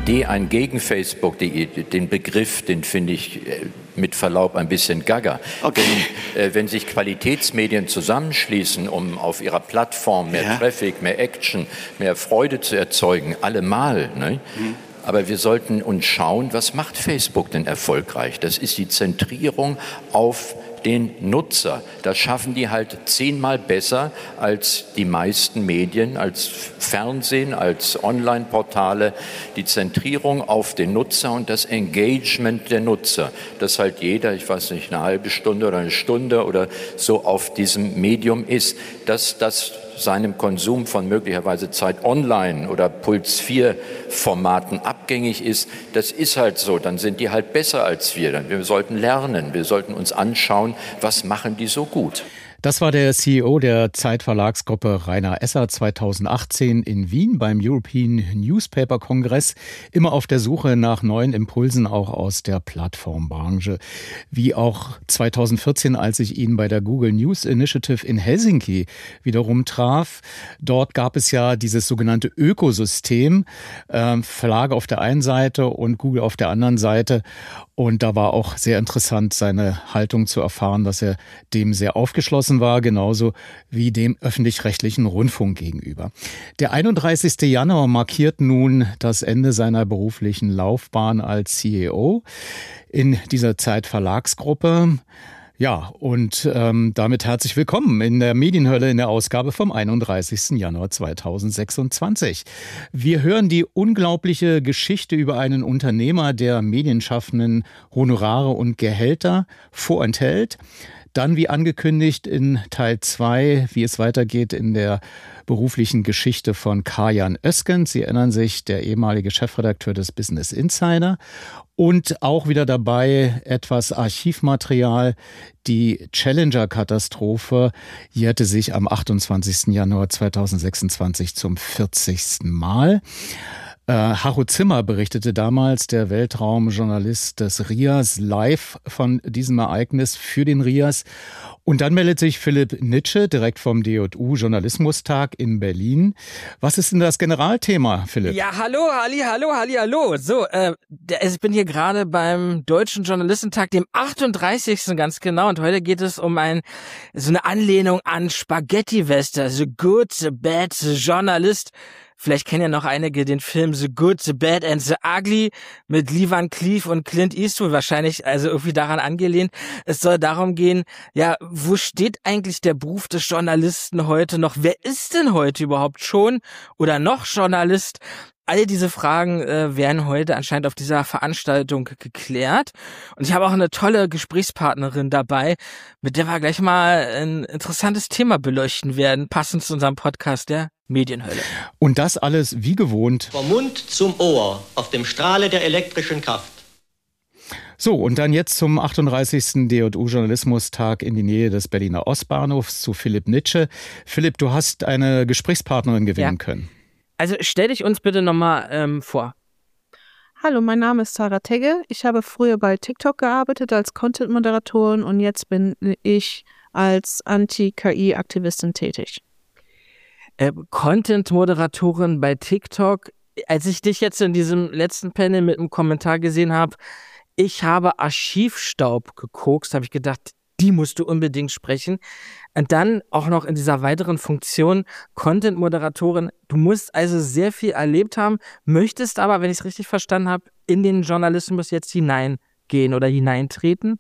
Idee, ein gegen Facebook, den Begriff, den finde ich mit Verlaub ein bisschen gaga. Okay. Wenn sich Qualitätsmedien zusammenschließen, um auf ihrer Plattform mehr Traffic, mehr Action, mehr Freude zu erzeugen, allemal, ne? Aber wir sollten uns schauen, was macht Facebook denn erfolgreich? Das ist die Zentrierung auf den Nutzer. Das schaffen die halt 10-mal besser als die meisten Medien, als Fernsehen, als Online-Portale. Die Zentrierung auf den Nutzer und das Engagement der Nutzer. Dass halt jeder, ich weiß nicht, eine halbe Stunde oder eine Stunde oder so auf diesem Medium ist. Dass das seinem Konsum von möglicherweise Zeit online oder Puls 4 Formaten abgängig ist, das ist halt so, dann sind die halt besser als wir. Wir sollten lernen, wir sollten uns anschauen, was machen die so gut. Das war der CEO der Zeit-Verlagsgruppe Rainer Esser 2018 in Wien beim European Newspaper Kongress, immer auf der Suche nach neuen Impulsen auch aus der Plattformbranche. Wie auch 2014, als ich ihn bei der Google News Initiative in Helsinki wiederum traf. Dort gab es ja dieses sogenannte Ökosystem, Verlage auf der einen Seite und Google auf der anderen Seite. Und da war auch sehr interessant, seine Haltung zu erfahren, dass er dem sehr aufgeschlossen war, genauso wie dem öffentlich-rechtlichen Rundfunk gegenüber. Der 31. Januar markiert nun das Ende seiner beruflichen Laufbahn als CEO in dieser Zeit-Verlagsgruppe. Ja, und damit herzlich willkommen in der Medienhölle in der Ausgabe vom 31. Januar 2026. Wir hören die unglaubliche Geschichte über einen Unternehmer, der Medienschaffenden Honorare und Gehälter vorenthält. Dann, wie angekündigt, in Teil 2, wie es weitergeht in der beruflichen Geschichte von Karajan Özkan. Sie erinnern sich, der ehemalige Chefredakteur des Business Insider. Und auch wieder dabei etwas Archivmaterial. Die Challenger-Katastrophe jährte sich am 28. Januar 2026 zum 40. Mal. Harro Zimmer berichtete damals, der Weltraumjournalist des RIAS, live von diesem Ereignis für den RIAS. Und dann meldet sich Philipp Nitsche direkt vom DJU Journalismustag in Berlin. Was ist denn das Generalthema, Philipp? Ja, hallo. So, ich bin hier gerade beim Deutschen Journalistentag, dem 38. ganz genau. Und heute geht es um so eine Anlehnung an Spaghetti-Western. The Good, The Bad, The Journalist. Vielleicht kennen ja noch einige den Film The Good, The Bad and The Ugly mit Lee Van Cleef und Clint Eastwood, wahrscheinlich also irgendwie daran angelehnt. Es soll darum gehen, ja, wo steht eigentlich der Beruf des Journalisten heute noch? Wer ist denn heute überhaupt schon oder noch Journalist? All diese Fragen werden heute anscheinend auf dieser Veranstaltung geklärt. Und ich habe auch eine tolle Gesprächspartnerin dabei, mit der wir gleich mal ein interessantes Thema beleuchten werden, passend zu unserem Podcast der Medienhölle. Und das alles wie gewohnt. Vom Mund zum Ohr, auf dem Strahle der elektrischen Kraft. So, und dann jetzt zum 38. DJU-Journalismustag in die Nähe des Berliner Ostbahnhofs zu Philipp Nitsche. Philipp, du hast eine Gesprächspartnerin gewinnen können. Also stell dich uns bitte nochmal vor. Hallo, mein Name ist Sarah Tegge. Ich habe früher bei TikTok gearbeitet als Content-Moderatorin und jetzt bin ich als Anti-KI-Aktivistin tätig. Content-Moderatorin bei TikTok. Als ich dich jetzt in diesem letzten Panel mit einem Kommentar gesehen habe, ich habe Archivstaub gekokst, habe ich gedacht, die musst du unbedingt sprechen. Und dann auch noch in dieser weiteren Funktion Content-Moderatorin. Du musst also sehr viel erlebt haben, möchtest aber, wenn ich es richtig verstanden habe, in den Journalismus jetzt hineingehen oder hineintreten?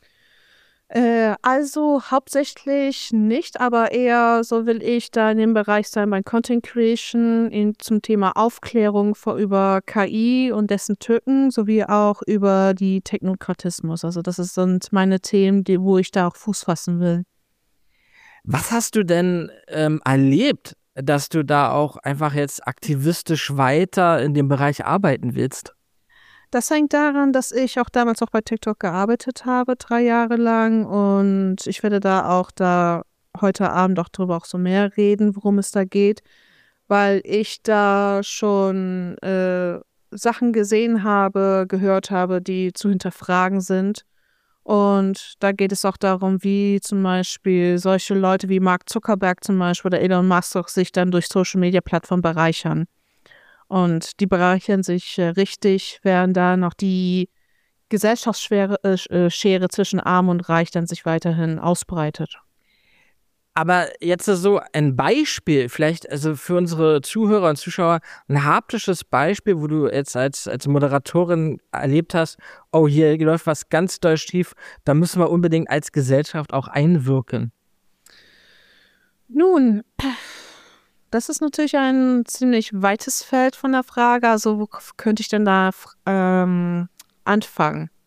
Also hauptsächlich nicht, aber eher so will ich da in dem Bereich sein bei Content Creation zum Thema Aufklärung über KI und dessen Tücken sowie auch über die Technokratismus. Also das sind meine Themen, wo ich da auch Fuß fassen will. Was hast du denn erlebt, dass du da auch einfach jetzt aktivistisch weiter in dem Bereich arbeiten willst? Das hängt daran, dass ich auch damals bei TikTok gearbeitet habe, 3 Jahre lang. Und ich werde da heute Abend auch drüber auch so mehr reden, worum es da geht. Weil ich da schon Sachen gesehen habe, gehört habe, die zu hinterfragen sind. Und da geht es auch darum, wie zum Beispiel solche Leute wie Mark Zuckerberg zum Beispiel oder Elon Musk auch sich dann durch Social-Media-Plattformen bereichern. Und die bereichern sich richtig, während da noch die Gesellschaftsschere zwischen Arm und Reich dann sich weiterhin ausbreitet. Aber jetzt so ein Beispiel, vielleicht also für unsere Zuhörer und Zuschauer, ein haptisches Beispiel, wo du jetzt als Moderatorin erlebt hast, oh, hier läuft was ganz doll schief, da müssen wir unbedingt als Gesellschaft auch einwirken. Nun, das ist natürlich ein ziemlich weites Feld von der Frage. Also wo könnte ich denn da anfangen?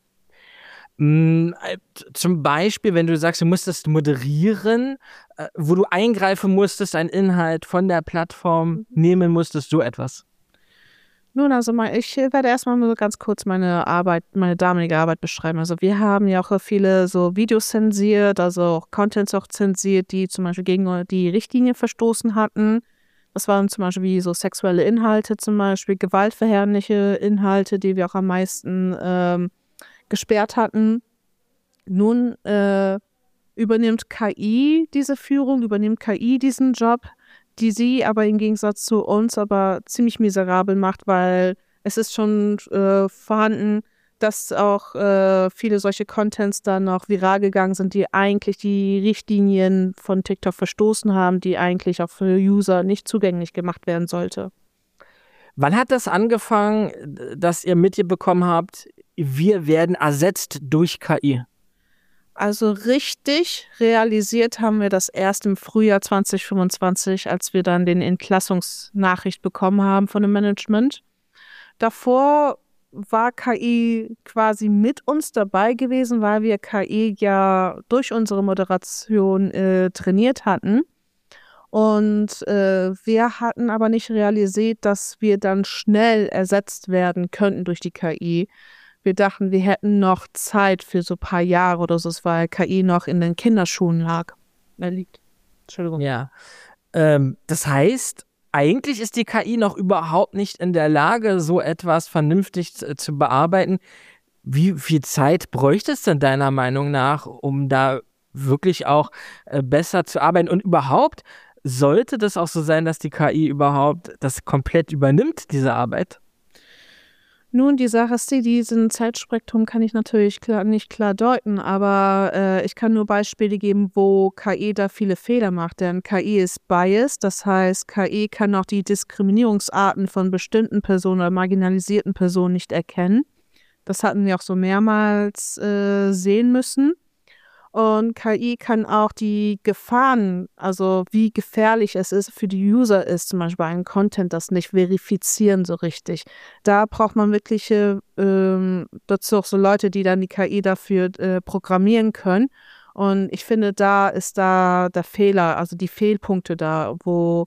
Zum Beispiel, wenn du sagst, du musstest moderieren, wo du eingreifen musstest, einen Inhalt von der Plattform nehmen musstest, so etwas. Nun, also ich werde erstmal nur ganz kurz meine damalige Arbeit beschreiben. Also wir haben ja auch viele so Videos zensiert, also auch Contents auch zensiert, die zum Beispiel gegen die Richtlinie verstoßen hatten. Das waren zum Beispiel wie so sexuelle Inhalte, zum Beispiel gewaltverherrliche Inhalte, die wir auch am meisten gesperrt hatten. Nun übernimmt KI diese Führung, übernimmt KI diesen Job, die sie aber im Gegensatz zu uns aber ziemlich miserabel macht, weil es ist schon vorhanden, dass auch viele solche Contents dann noch viral gegangen sind, die eigentlich die Richtlinien von TikTok verstoßen haben, die eigentlich auch für User nicht zugänglich gemacht werden sollte. Wann hat das angefangen, dass ihr mitbekommen habt, wir werden ersetzt durch KI? Also richtig realisiert haben wir das erst im Frühjahr 2025, als wir dann den Entlassungsnachricht bekommen haben von dem Management. Davor war KI quasi mit uns dabei gewesen, weil wir KI ja durch unsere Moderation trainiert hatten. Und wir hatten aber nicht realisiert, dass wir dann schnell ersetzt werden könnten durch die KI. Wir dachten, wir hätten noch Zeit für so ein paar Jahre oder so, weil KI noch in den Kinderschuhen liegt. Entschuldigung. Ja. Das heißt, eigentlich ist die KI noch überhaupt nicht in der Lage, so etwas vernünftig zu bearbeiten. Wie viel Zeit bräuchte es denn deiner Meinung nach, um da wirklich auch besser zu arbeiten? Und überhaupt, sollte das auch so sein, dass die KI überhaupt das komplett übernimmt, diese Arbeit? Nun, die Sache ist diesen Zeitspektrum kann ich natürlich nicht klar deuten, aber ich kann nur Beispiele geben, wo KI da viele Fehler macht, denn KI ist biased, das heißt, KI kann auch die Diskriminierungsarten von bestimmten Personen oder marginalisierten Personen nicht erkennen. Das hatten wir auch so mehrmals sehen müssen. Und KI kann auch die Gefahren, also wie gefährlich es ist für die User ist, zum Beispiel einen Content, das nicht verifizieren so richtig. Da braucht man wirklich dazu auch so Leute, die dann die KI dafür programmieren können. Und ich finde, da ist da der Fehler, also die Fehlpunkte da, wo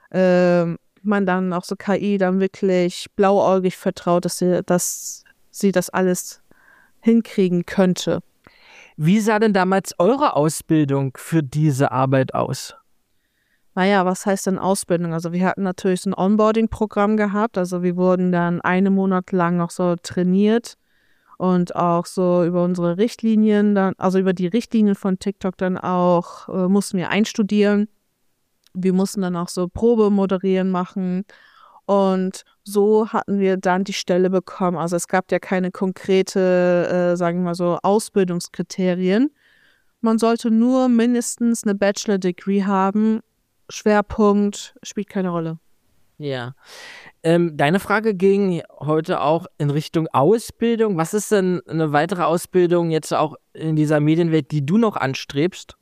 man dann auch so KI dann wirklich blauäugig vertraut, dass sie das alles hinkriegen könnte. Wie sah denn damals eure Ausbildung für diese Arbeit aus? Naja, was heißt denn Ausbildung? Also wir hatten natürlich so ein Onboarding-Programm gehabt. Also wir wurden dann 1 Monat lang noch so trainiert und auch so über unsere Richtlinien, also über die Richtlinien von TikTok dann auch mussten wir einstudieren. Wir mussten dann auch so Probe moderieren machen. Und so hatten wir dann die Stelle bekommen. Also es gab ja keine konkrete, sagen wir mal so, Ausbildungskriterien. Man sollte nur mindestens eine Bachelor-Degree haben. Schwerpunkt spielt keine Rolle. Ja. Deine Frage ging heute auch in Richtung Ausbildung. Was ist denn eine weitere Ausbildung jetzt auch in dieser Medienwelt, die du noch anstrebst?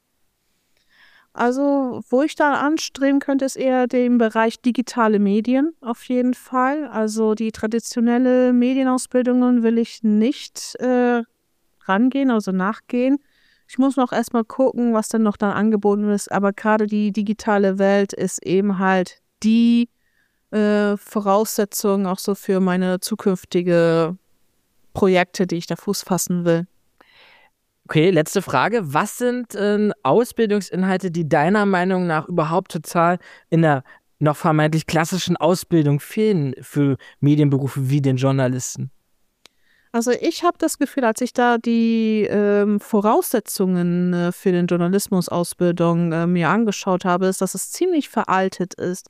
Also, wo ich da anstreben könnte, ist eher den Bereich digitale Medien auf jeden Fall. Also die traditionelle Medienausbildungen will ich nicht rangehen, also nachgehen. Ich muss noch erstmal gucken, was dann noch dann angeboten ist. Aber gerade die digitale Welt ist eben halt die Voraussetzung auch so für meine zukünftige Projekte, die ich da Fuß fassen will. Okay, letzte Frage. Was sind Ausbildungsinhalte, die deiner Meinung nach überhaupt total in der noch vermeintlich klassischen Ausbildung fehlen für Medienberufe wie den Journalisten? Also ich habe das Gefühl, als ich da die Voraussetzungen für den Journalismusausbildung mir angeschaut habe, ist, dass es ziemlich veraltet ist.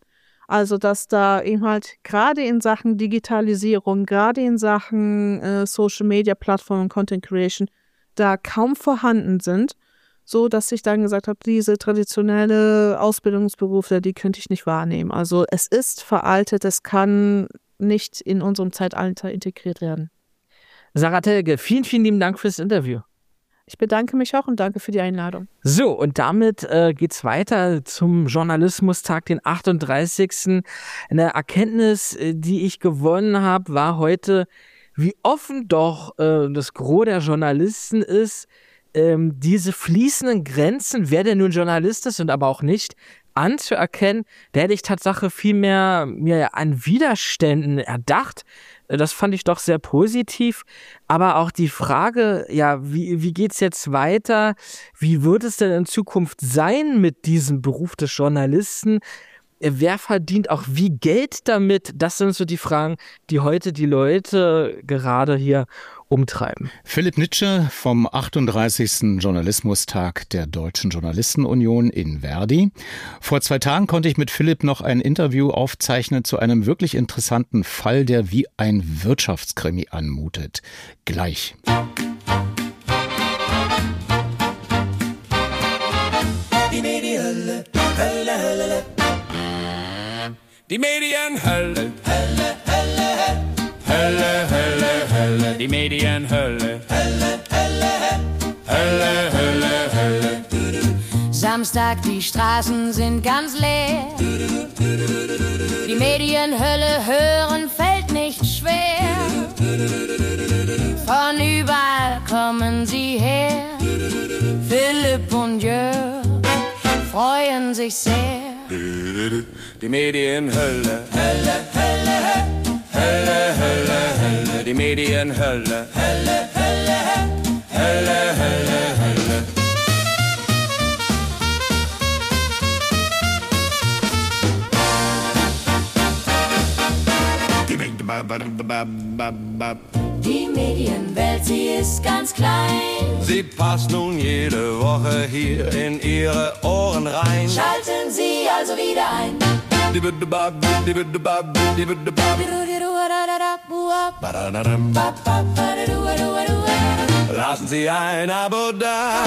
Also, dass da eben halt gerade in Sachen Digitalisierung, gerade in Sachen Social-Media-Plattformen, Content Creation, da kaum vorhanden sind, so dass ich dann gesagt habe, diese traditionelle Ausbildungsberufe, die könnte ich nicht wahrnehmen. Also es ist veraltet, es kann nicht in unserem Zeitalter integriert werden. Sarah Telge, vielen, vielen lieben Dank fürs Interview. Ich bedanke mich auch und danke für die Einladung. So, und damit geht's weiter zum Journalismustag, den 38. Eine Erkenntnis, die ich gewonnen habe, war heute, wie offen doch das Gros der Journalisten ist, diese fließenden Grenzen, wer denn nun Journalist ist und aber auch nicht, anzuerkennen. Da hätte ich Tatsache viel mehr mir an Widerständen erdacht. Das fand ich doch sehr positiv. Aber auch die Frage, ja, wie geht's jetzt weiter? Wie wird es denn in Zukunft sein mit diesem Beruf des Journalisten? Wer verdient auch wie Geld damit? Das sind so die Fragen, die heute die Leute gerade hier umtreiben. Philipp Nitsche vom 38. Journalismustag der Deutschen Journalistenunion in Verdi. Vor 2 Tagen konnte ich mit Philipp noch ein Interview aufzeichnen zu einem wirklich interessanten Fall, der wie ein Wirtschaftskrimi anmutet. Gleich. Die Medienhölle, Hölle, Hölle. Die Medienhölle, Hölle, Hölle, Hölle, Hölle, Hölle. Die Medienhölle, Hölle, Hölle, Hölle, Hölle, Hölle. Samstag, die Straßen sind ganz leer. Die Medienhölle hören fällt nicht schwer. Von überall kommen sie her. Philipp und Jörg freuen sich sehr. Die Medienhölle, Hölle, Hölle, Hölle, Hölle, Hölle. Die Medienhölle, Hölle, Hölle, Hölle, Hölle, Hölle. Die Medienwelt, sie ist ganz klein. Sie passt nun jede Woche hier in Ihre Ohren rein. Schalten Sie also wieder ein. Lassen Sie ein Abo da.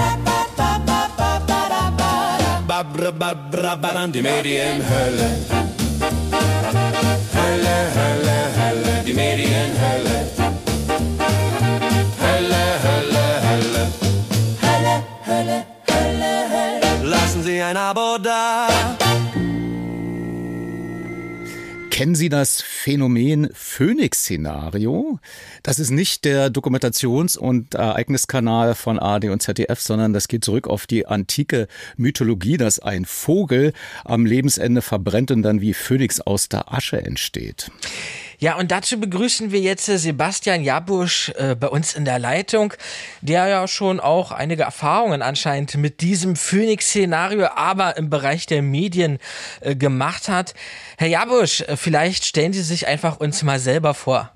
Die Medienhölle. Hölle, Hölle, Hölle. Die Medienhölle. Hölle, Hölle, Hölle. Hölle, Hölle, Hölle, Hölle. Lassen Sie ein Abo da. Kennen Sie das Phänomen Phoenix-Szenario? Das ist nicht der Dokumentations- und Ereigniskanal von ARD und ZDF, sondern das geht zurück auf die antike Mythologie, dass ein Vogel am Lebensende verbrennt und dann wie Phönix aus der Asche entsteht. Ja, und dazu begrüßen wir jetzt Sebastian Jabusch bei uns in der Leitung, der ja schon auch einige Erfahrungen anscheinend mit diesem Phoenix-Szenario, aber im Bereich der Medien gemacht hat. Herr Jabusch, vielleicht stellen Sie sich einfach uns mal selber vor.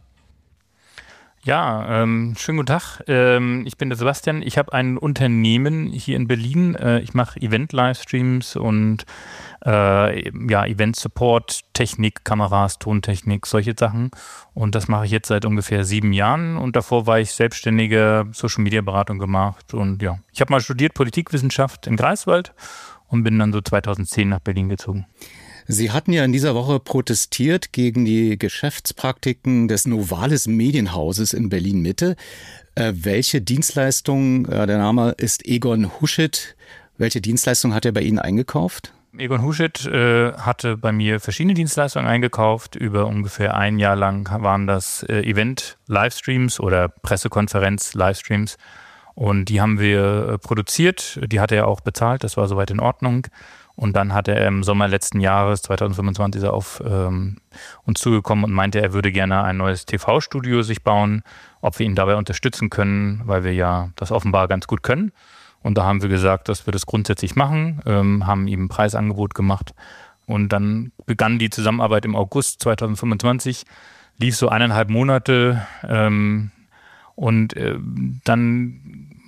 Ja, schönen guten Tag. Ich bin der Sebastian. Ich habe ein Unternehmen hier in Berlin. Ich mache Event-Livestreams und Event-Support, Technik, Kameras, Tontechnik, solche Sachen. Und das mache ich jetzt seit ungefähr 7 Jahren. Und davor war ich selbstständige Social-Media-Beratung gemacht. Und ja, ich habe mal studiert Politikwissenschaft in Greifswald und bin dann so 2010 nach Berlin gezogen. Sie hatten ja in dieser Woche protestiert gegen die Geschäftspraktiken des Novalis Medienhauses in Berlin-Mitte. Welche Dienstleistung, der Name ist Egon Huschit, welche Dienstleistung hat er bei Ihnen eingekauft? Egon Huschit hatte bei mir verschiedene Dienstleistungen eingekauft. Über ungefähr 1 Jahr lang waren das Event-Livestreams oder Pressekonferenz-Livestreams. Und die haben wir produziert. Die hat er auch bezahlt. Das war soweit in Ordnung. Und dann hat er im Sommer letzten Jahres, 2025, auf uns zugekommen und meinte, er würde gerne ein neues TV-Studio sich bauen, ob wir ihn dabei unterstützen können, weil wir ja das offenbar ganz gut können. Und da haben wir gesagt, dass wir das grundsätzlich machen, haben ihm ein Preisangebot gemacht. Und dann begann die Zusammenarbeit im August 2025, lief so 1,5 Monate. Dann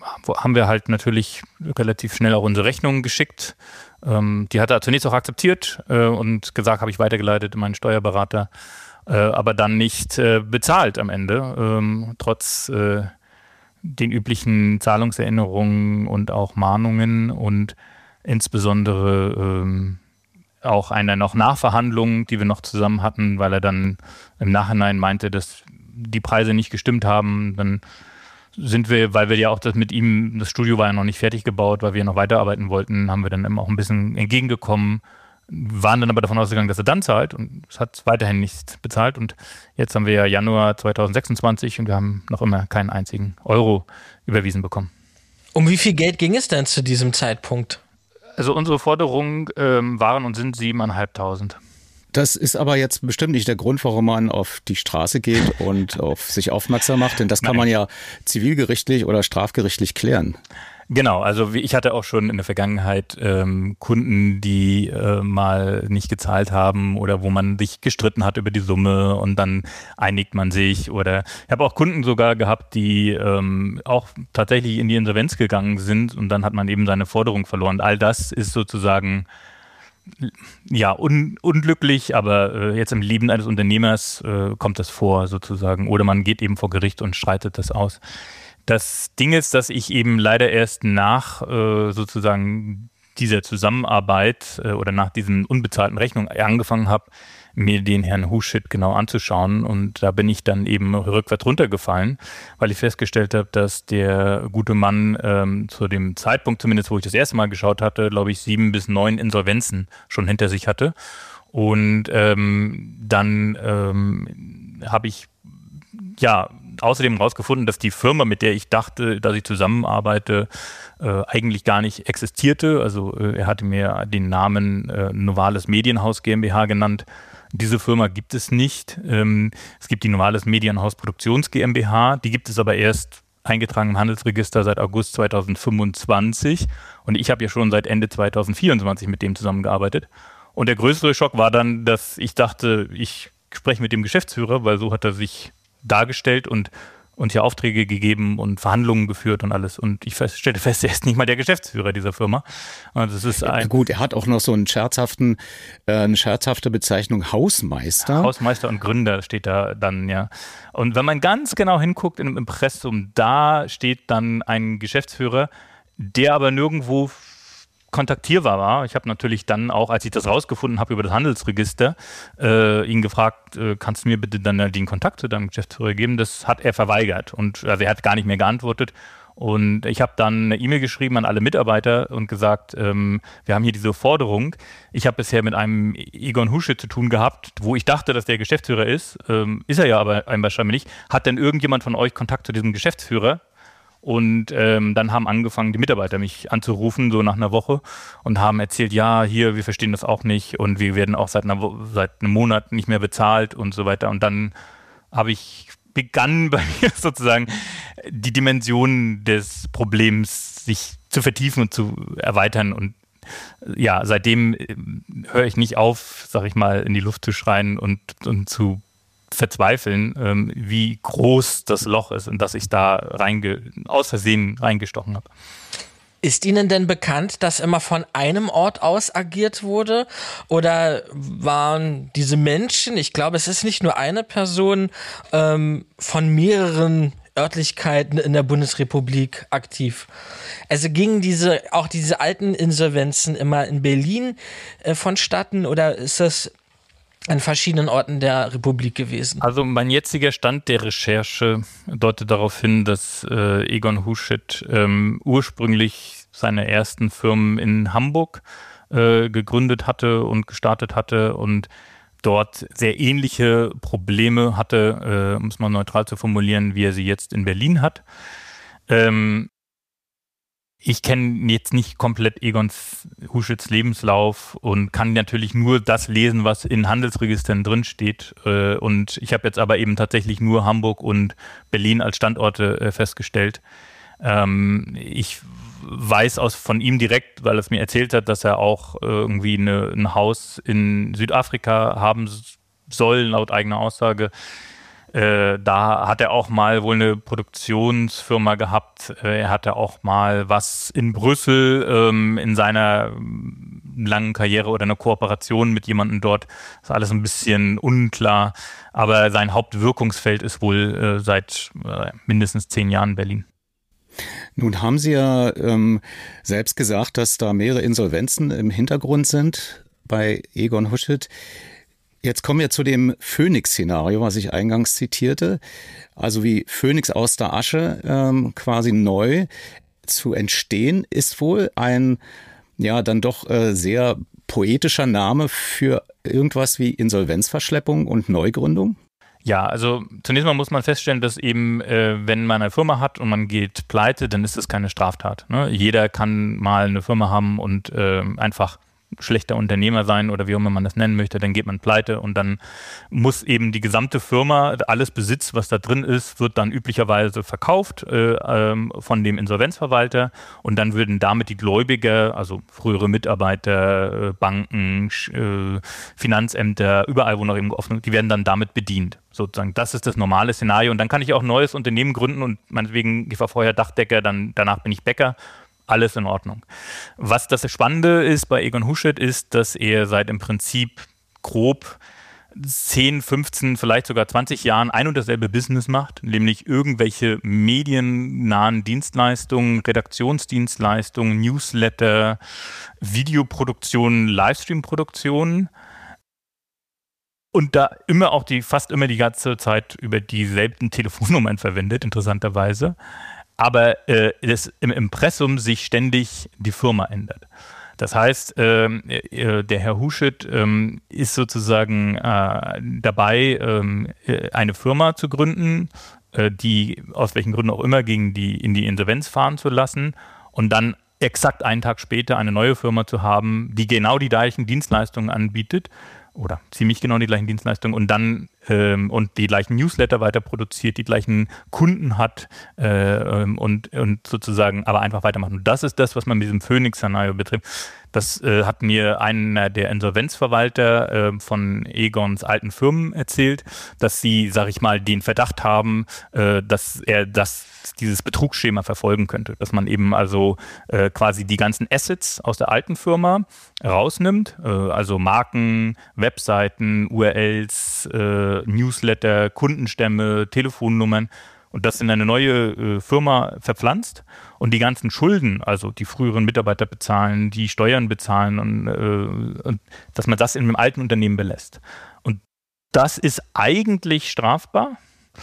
haben wir halt natürlich relativ schnell auch unsere Rechnungen geschickt. Die hat er zunächst auch akzeptiert und gesagt, habe ich weitergeleitet in meinen Steuerberater, aber dann nicht bezahlt am Ende, trotz den üblichen Zahlungserinnerungen und auch Mahnungen und insbesondere auch einer noch Nachverhandlung, die wir noch zusammen hatten, weil er dann im Nachhinein meinte, dass die Preise nicht gestimmt haben. Dann sind wir, weil wir ja auch das mit ihm, das Studio war ja noch nicht fertig gebaut, weil wir noch weiterarbeiten wollten, haben wir dann immer auch ein bisschen entgegengekommen, waren dann aber davon ausgegangen, dass er dann zahlt und es hat weiterhin nicht bezahlt und jetzt haben wir ja Januar 2026 und wir haben noch immer keinen einzigen Euro überwiesen bekommen. Um wie viel Geld ging es denn zu diesem Zeitpunkt? Also unsere Forderungen waren und sind 7.500. Das ist aber jetzt bestimmt nicht der Grund, warum man auf die Straße geht und auf sich aufmerksam macht, denn das kann man ja zivilgerichtlich oder strafgerichtlich klären. Genau, also ich hatte auch schon in der Vergangenheit Kunden, die mal nicht gezahlt haben oder wo man sich gestritten hat über die Summe und dann einigt man sich. Oder ich habe auch Kunden sogar gehabt, die auch tatsächlich in die Insolvenz gegangen sind und dann hat man eben seine Forderung verloren. All das ist sozusagen ja unglücklich, aber jetzt im Leben eines Unternehmers kommt das vor sozusagen. Oder man geht eben vor Gericht und streitet das aus. Das Ding ist, dass ich eben leider erst nach sozusagen dieser Zusammenarbeit oder nach diesen unbezahlten Rechnungen angefangen habe, mir den Herrn Huschit genau anzuschauen. Und da bin ich dann eben rückwärts runtergefallen, weil ich festgestellt habe, dass der gute Mann zu dem Zeitpunkt zumindest, wo ich das erste Mal geschaut hatte, glaube ich 7 bis 9 Insolvenzen schon hinter sich hatte. Und dann habe ich außerdem rausgefunden, dass die Firma, mit der ich dachte, dass ich zusammenarbeite, eigentlich gar nicht existierte. Also er hatte mir den Namen Novales Medienhaus GmbH genannt. Diese Firma gibt es nicht. Es gibt die Novales Medienhaus Produktions GmbH. Die gibt es aber erst eingetragen im Handelsregister seit August 2025. Und ich habe ja schon seit Ende 2024 mit dem zusammengearbeitet. Und der größere Schock war dann, dass ich dachte, ich spreche mit dem Geschäftsführer, weil so hat er sich dargestellt und hier Aufträge gegeben und Verhandlungen geführt und alles. Und ich stellte fest, er ist nicht mal der Geschäftsführer dieser Firma. Und das ist gut, er hat auch noch so eine scherzhafte Bezeichnung Hausmeister. Hausmeister und Gründer steht da dann, ja. Und wenn man ganz genau hinguckt im Impressum, da steht dann ein Geschäftsführer, der aber nirgendwo kontaktierbar war. Ich habe natürlich dann auch, als ich das rausgefunden habe über das Handelsregister, ihn gefragt, kannst du mir bitte dann den Kontakt zu deinem Geschäftsführer geben? Das hat er verweigert und also er hat gar nicht mehr geantwortet. Und ich habe dann eine E-Mail geschrieben an alle Mitarbeiter und gesagt, wir haben hier diese Forderung. Ich habe bisher mit einem Egon Huschit zu tun gehabt, wo ich dachte, dass der Geschäftsführer ist. Ist er ja aber wahrscheinlich nicht. Hat denn irgendjemand von euch Kontakt zu diesem Geschäftsführer? Und dann haben angefangen, die Mitarbeiter mich anzurufen, so nach einer Woche, und haben erzählt, ja, hier, wir verstehen das auch nicht und wir werden auch seit einem Monat nicht mehr bezahlt und so weiter. Und dann habe ich begann bei mir sozusagen die Dimension des Problems sich zu vertiefen und zu erweitern. Und ja, seitdem höre ich nicht auf, sag ich mal, in die Luft zu schreien und zu verzweifeln, wie groß das Loch ist, in das ich da aus Versehen reingestochen habe. Ist Ihnen denn bekannt, dass immer von einem Ort aus agiert wurde? Oder waren diese Menschen, ich glaube, es ist nicht nur eine Person, von mehreren Örtlichkeiten in der Bundesrepublik aktiv? Also gingen diese alten Insolvenzen immer in Berlin vonstatten oder ist das an verschiedenen Orten der Republik gewesen? Also mein jetziger Stand der Recherche deutet darauf hin, dass Egon Huschit ursprünglich seine ersten Firmen in Hamburg gegründet hatte und gestartet hatte und dort sehr ähnliche Probleme hatte, um es mal neutral zu formulieren, wie er sie jetzt in Berlin hat. Ich kenne jetzt nicht komplett Egon Huschits Lebenslauf und kann natürlich nur das lesen, was in Handelsregistern drinsteht. Und ich habe jetzt aber eben tatsächlich nur Hamburg und Berlin als Standorte festgestellt. Ich weiß von ihm direkt, weil er es mir erzählt hat, dass er auch irgendwie ein Haus in Südafrika haben soll, laut eigener Aussage. Da hat er auch mal wohl eine Produktionsfirma gehabt. Er hatte auch mal was in Brüssel in seiner langen Karriere oder eine Kooperation mit jemandem dort. Das ist alles ein bisschen unklar. Aber sein Hauptwirkungsfeld ist wohl seit mindestens 10 Jahren Berlin. Nun haben Sie ja selbst gesagt, dass da mehrere Insolvenzen im Hintergrund sind bei Egon Huschet. Jetzt kommen wir zu dem Phoenix-Szenario, was ich eingangs zitierte. Also wie Phönix aus der Asche quasi neu zu entstehen, ist wohl ein dann doch sehr poetischer Name für irgendwas wie Insolvenzverschleppung und Neugründung. Ja, also zunächst mal muss man feststellen, dass eben, wenn man eine Firma hat und man geht pleite, dann ist das keine Straftat. Ne? Jeder kann mal eine Firma haben und einfach schlechter Unternehmer sein oder wie auch immer man das nennen möchte, dann geht man pleite und dann muss eben die gesamte Firma, alles Besitz, was da drin ist, wird dann üblicherweise verkauft von dem Insolvenzverwalter und dann würden damit die Gläubiger, also frühere Mitarbeiter, Banken, Finanzämter, überall wo noch irgendwo offen, die werden dann damit bedient. Sozusagen, das ist das normale Szenario und dann kann ich auch ein neues Unternehmen gründen und meinetwegen, ich war vorher Dachdecker, danach bin ich Bäcker. Alles in Ordnung. Was das Spannende ist bei Egon Huschet ist, dass er seit im Prinzip grob 10, 15, vielleicht sogar 20 Jahren ein und dasselbe Business macht, nämlich irgendwelche mediennahen Dienstleistungen, Redaktionsdienstleistungen, Newsletter, Videoproduktionen, Livestream-Produktionen und da fast immer die ganze Zeit über dieselben Telefonnummern verwendet, interessanterweise. Aber das im Impressum sich ständig die Firma ändert. Das heißt, der Herr Huschet ist sozusagen dabei, eine Firma zu gründen, die aus welchen Gründen auch immer in die Insolvenz fahren zu lassen und dann exakt einen Tag später eine neue Firma zu haben, die genau die gleichen Dienstleistungen anbietet oder ziemlich genau die gleichen Dienstleistungen und dann und die gleichen Newsletter weiter produziert, die gleichen Kunden hat und sozusagen aber einfach weitermacht. Und das ist das, was man mit diesem Phoenix-Szenario betrifft. Das hat mir einer der Insolvenzverwalter von Egons alten Firmen erzählt, dass sie, sag ich mal, den Verdacht haben, dass er dieses Betrugsschema verfolgen könnte. Dass man eben also quasi die ganzen Assets aus der alten Firma rausnimmt, also Marken, Webseiten, URLs, Newsletter, Kundenstämme, Telefonnummern und das in eine neue Firma verpflanzt und die ganzen Schulden, also die früheren Mitarbeiter bezahlen, die Steuern bezahlen und dass man das in einem alten Unternehmen belässt. Und das ist eigentlich strafbar.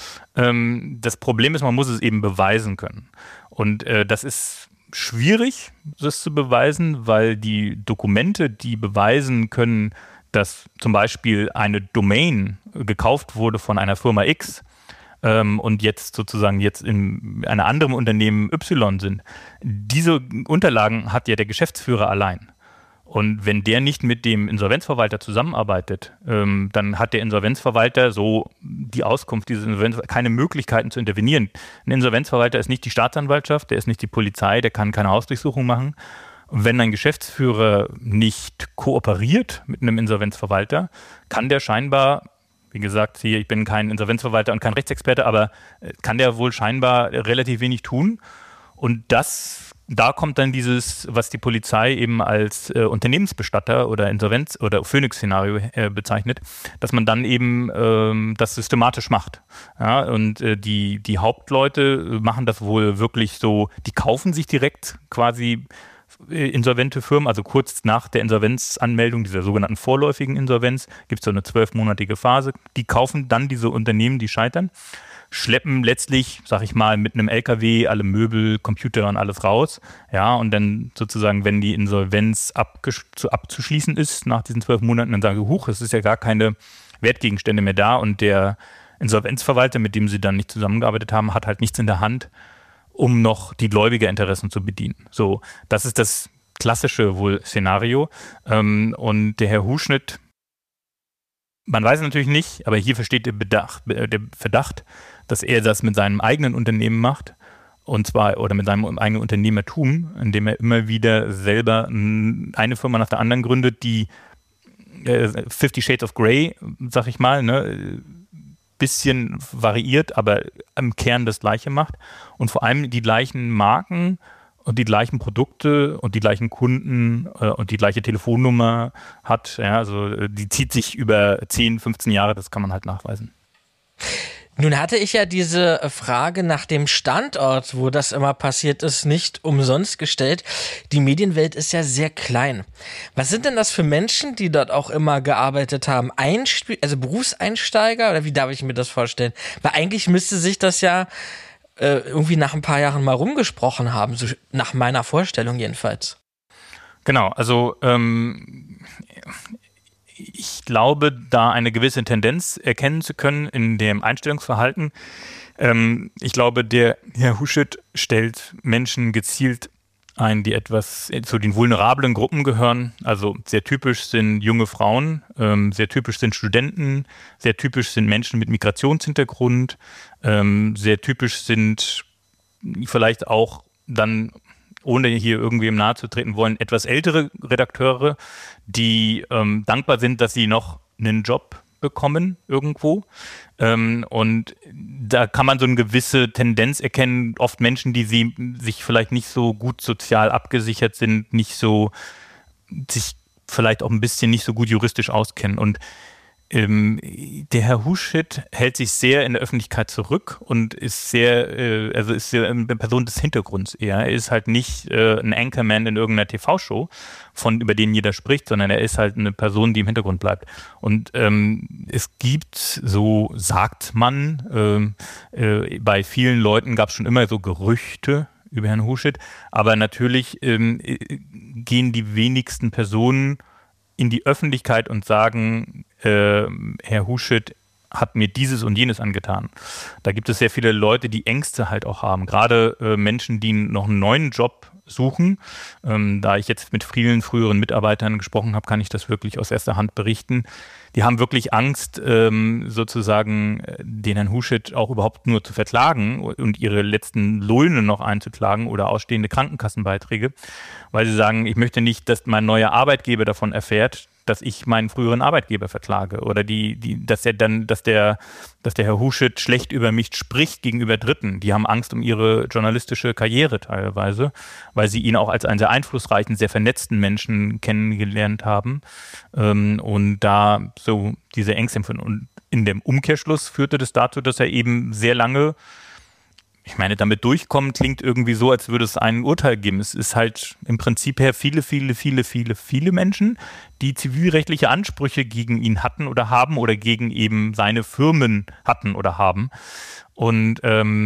Das Problem ist, man muss es eben beweisen können. Und das ist schwierig, das zu beweisen, weil die Dokumente, die beweisen können, dass zum Beispiel eine Domain gekauft wurde von einer Firma X und jetzt in einem anderen Unternehmen Y sind. Diese Unterlagen hat ja der Geschäftsführer allein. Und wenn der nicht mit dem Insolvenzverwalter zusammenarbeitet, dann hat der Insolvenzverwalter so die Auskunft dieses Insolvenzverwalters keine Möglichkeiten zu intervenieren. Ein Insolvenzverwalter ist nicht die Staatsanwaltschaft, der ist nicht die Polizei, der kann keine Hausdurchsuchung machen. Und wenn ein Geschäftsführer nicht kooperiert mit einem Insolvenzverwalter, kann der scheinbar, wie gesagt, ich bin kein Insolvenzverwalter und kein Rechtsexperte, aber kann der wohl scheinbar relativ wenig tun. Und da kommt dann dieses, was die Polizei eben als Unternehmensbestatter oder Insolvenz- oder Phoenix-Szenario bezeichnet, dass man dann eben das systematisch macht. Ja, und die Hauptleute machen das wohl wirklich so, die kaufen sich direkt quasi insolvente Firmen, also kurz nach der Insolvenzanmeldung, dieser sogenannten vorläufigen Insolvenz, gibt es so eine 12-monatige Phase. Die kaufen dann diese Unternehmen, die scheitern, schleppen letztlich, sag ich mal, mit einem LKW alle Möbel, Computer und alles raus. Ja, und dann sozusagen, wenn die Insolvenz abzuschließen ist nach diesen 12 Monaten, dann sagen sie, es ist ja gar keine Wertgegenstände mehr da und der Insolvenzverwalter, mit dem sie dann nicht zusammengearbeitet haben, hat halt nichts in der Hand, um noch die Gläubigerinteressen zu bedienen. So, das ist das klassische wohl Szenario. Und der Herr Huschet, man weiß es natürlich nicht, aber hier versteht der Verdacht, dass er das mit seinem eigenen Unternehmen macht, und zwar oder mit seinem eigenen Unternehmertum, indem er immer wieder selber eine Firma nach der anderen gründet, die 50 Shades of Grey, sag ich mal, ne, bisschen variiert, aber im Kern das Gleiche macht und vor allem die gleichen Marken und die gleichen Produkte und die gleichen Kunden und die gleiche Telefonnummer hat. Ja, also die zieht sich über 10, 15 Jahre, das kann man halt nachweisen. Nun hatte ich ja diese Frage nach dem Standort, wo das immer passiert ist, nicht umsonst gestellt. Die Medienwelt ist ja sehr klein. Was sind denn das für Menschen, die dort auch immer gearbeitet haben? Also Berufseinsteiger oder wie darf ich mir das vorstellen? Weil eigentlich müsste sich das ja irgendwie nach ein paar Jahren mal rumgesprochen haben, so nach meiner Vorstellung jedenfalls. Genau, also ich glaube, da eine gewisse Tendenz erkennen zu können in dem Einstellungsverhalten. Ich glaube, der Herr Huschet stellt Menschen gezielt ein, die etwas zu den vulnerablen Gruppen gehören. Also sehr typisch sind junge Frauen, sehr typisch sind Studenten, sehr typisch sind Menschen mit Migrationshintergrund, sehr typisch sind vielleicht auch dann, ohne hier irgendwem nahe zu treten wollen, etwas ältere Redakteure, die dankbar sind, dass sie noch einen Job bekommen irgendwo. Und da kann man so eine gewisse Tendenz erkennen, oft Menschen, die sich vielleicht nicht so gut sozial abgesichert sind, nicht so, sich vielleicht auch ein bisschen nicht so gut juristisch auskennen. Und der Herr Huschet hält sich sehr in der Öffentlichkeit zurück und ist sehr, ist sehr eine Person des Hintergrunds eher. Er ist halt nicht ein Anchorman in irgendeiner TV-Show, über den jeder spricht, sondern er ist halt eine Person, die im Hintergrund bleibt. Und es gibt, so sagt man, bei vielen Leuten gab es schon immer so Gerüchte über Herrn Huschet, aber natürlich gehen die wenigsten Personen in die Öffentlichkeit und sagen, Herr Huschet hat mir dieses und jenes angetan. Da gibt es sehr viele Leute, die Ängste halt auch haben. Gerade Menschen, die noch einen neuen Job suchen. Da ich jetzt mit vielen früheren Mitarbeitern gesprochen habe, kann ich das wirklich aus erster Hand berichten. Die haben wirklich Angst, sozusagen den Herrn Huschet auch überhaupt nur zu verklagen und ihre letzten Löhne noch einzuklagen oder ausstehende Krankenkassenbeiträge, weil sie sagen, ich möchte nicht, dass mein neuer Arbeitgeber davon erfährt, dass ich meinen früheren Arbeitgeber verklage oder dass der Herr Huschet schlecht über mich spricht gegenüber Dritten. Die haben Angst um ihre journalistische Karriere teilweise, weil sie ihn auch als einen sehr einflussreichen, sehr vernetzten Menschen kennengelernt haben und da so diese Ängste empfinden. Und in dem Umkehrschluss führte das dazu, dass er eben sehr lange, ich meine, damit durchkommen klingt irgendwie so, als würde es ein Urteil geben. Es ist halt im Prinzip her viele Menschen, die zivilrechtliche Ansprüche gegen ihn hatten oder haben oder gegen eben seine Firmen hatten oder haben. Und,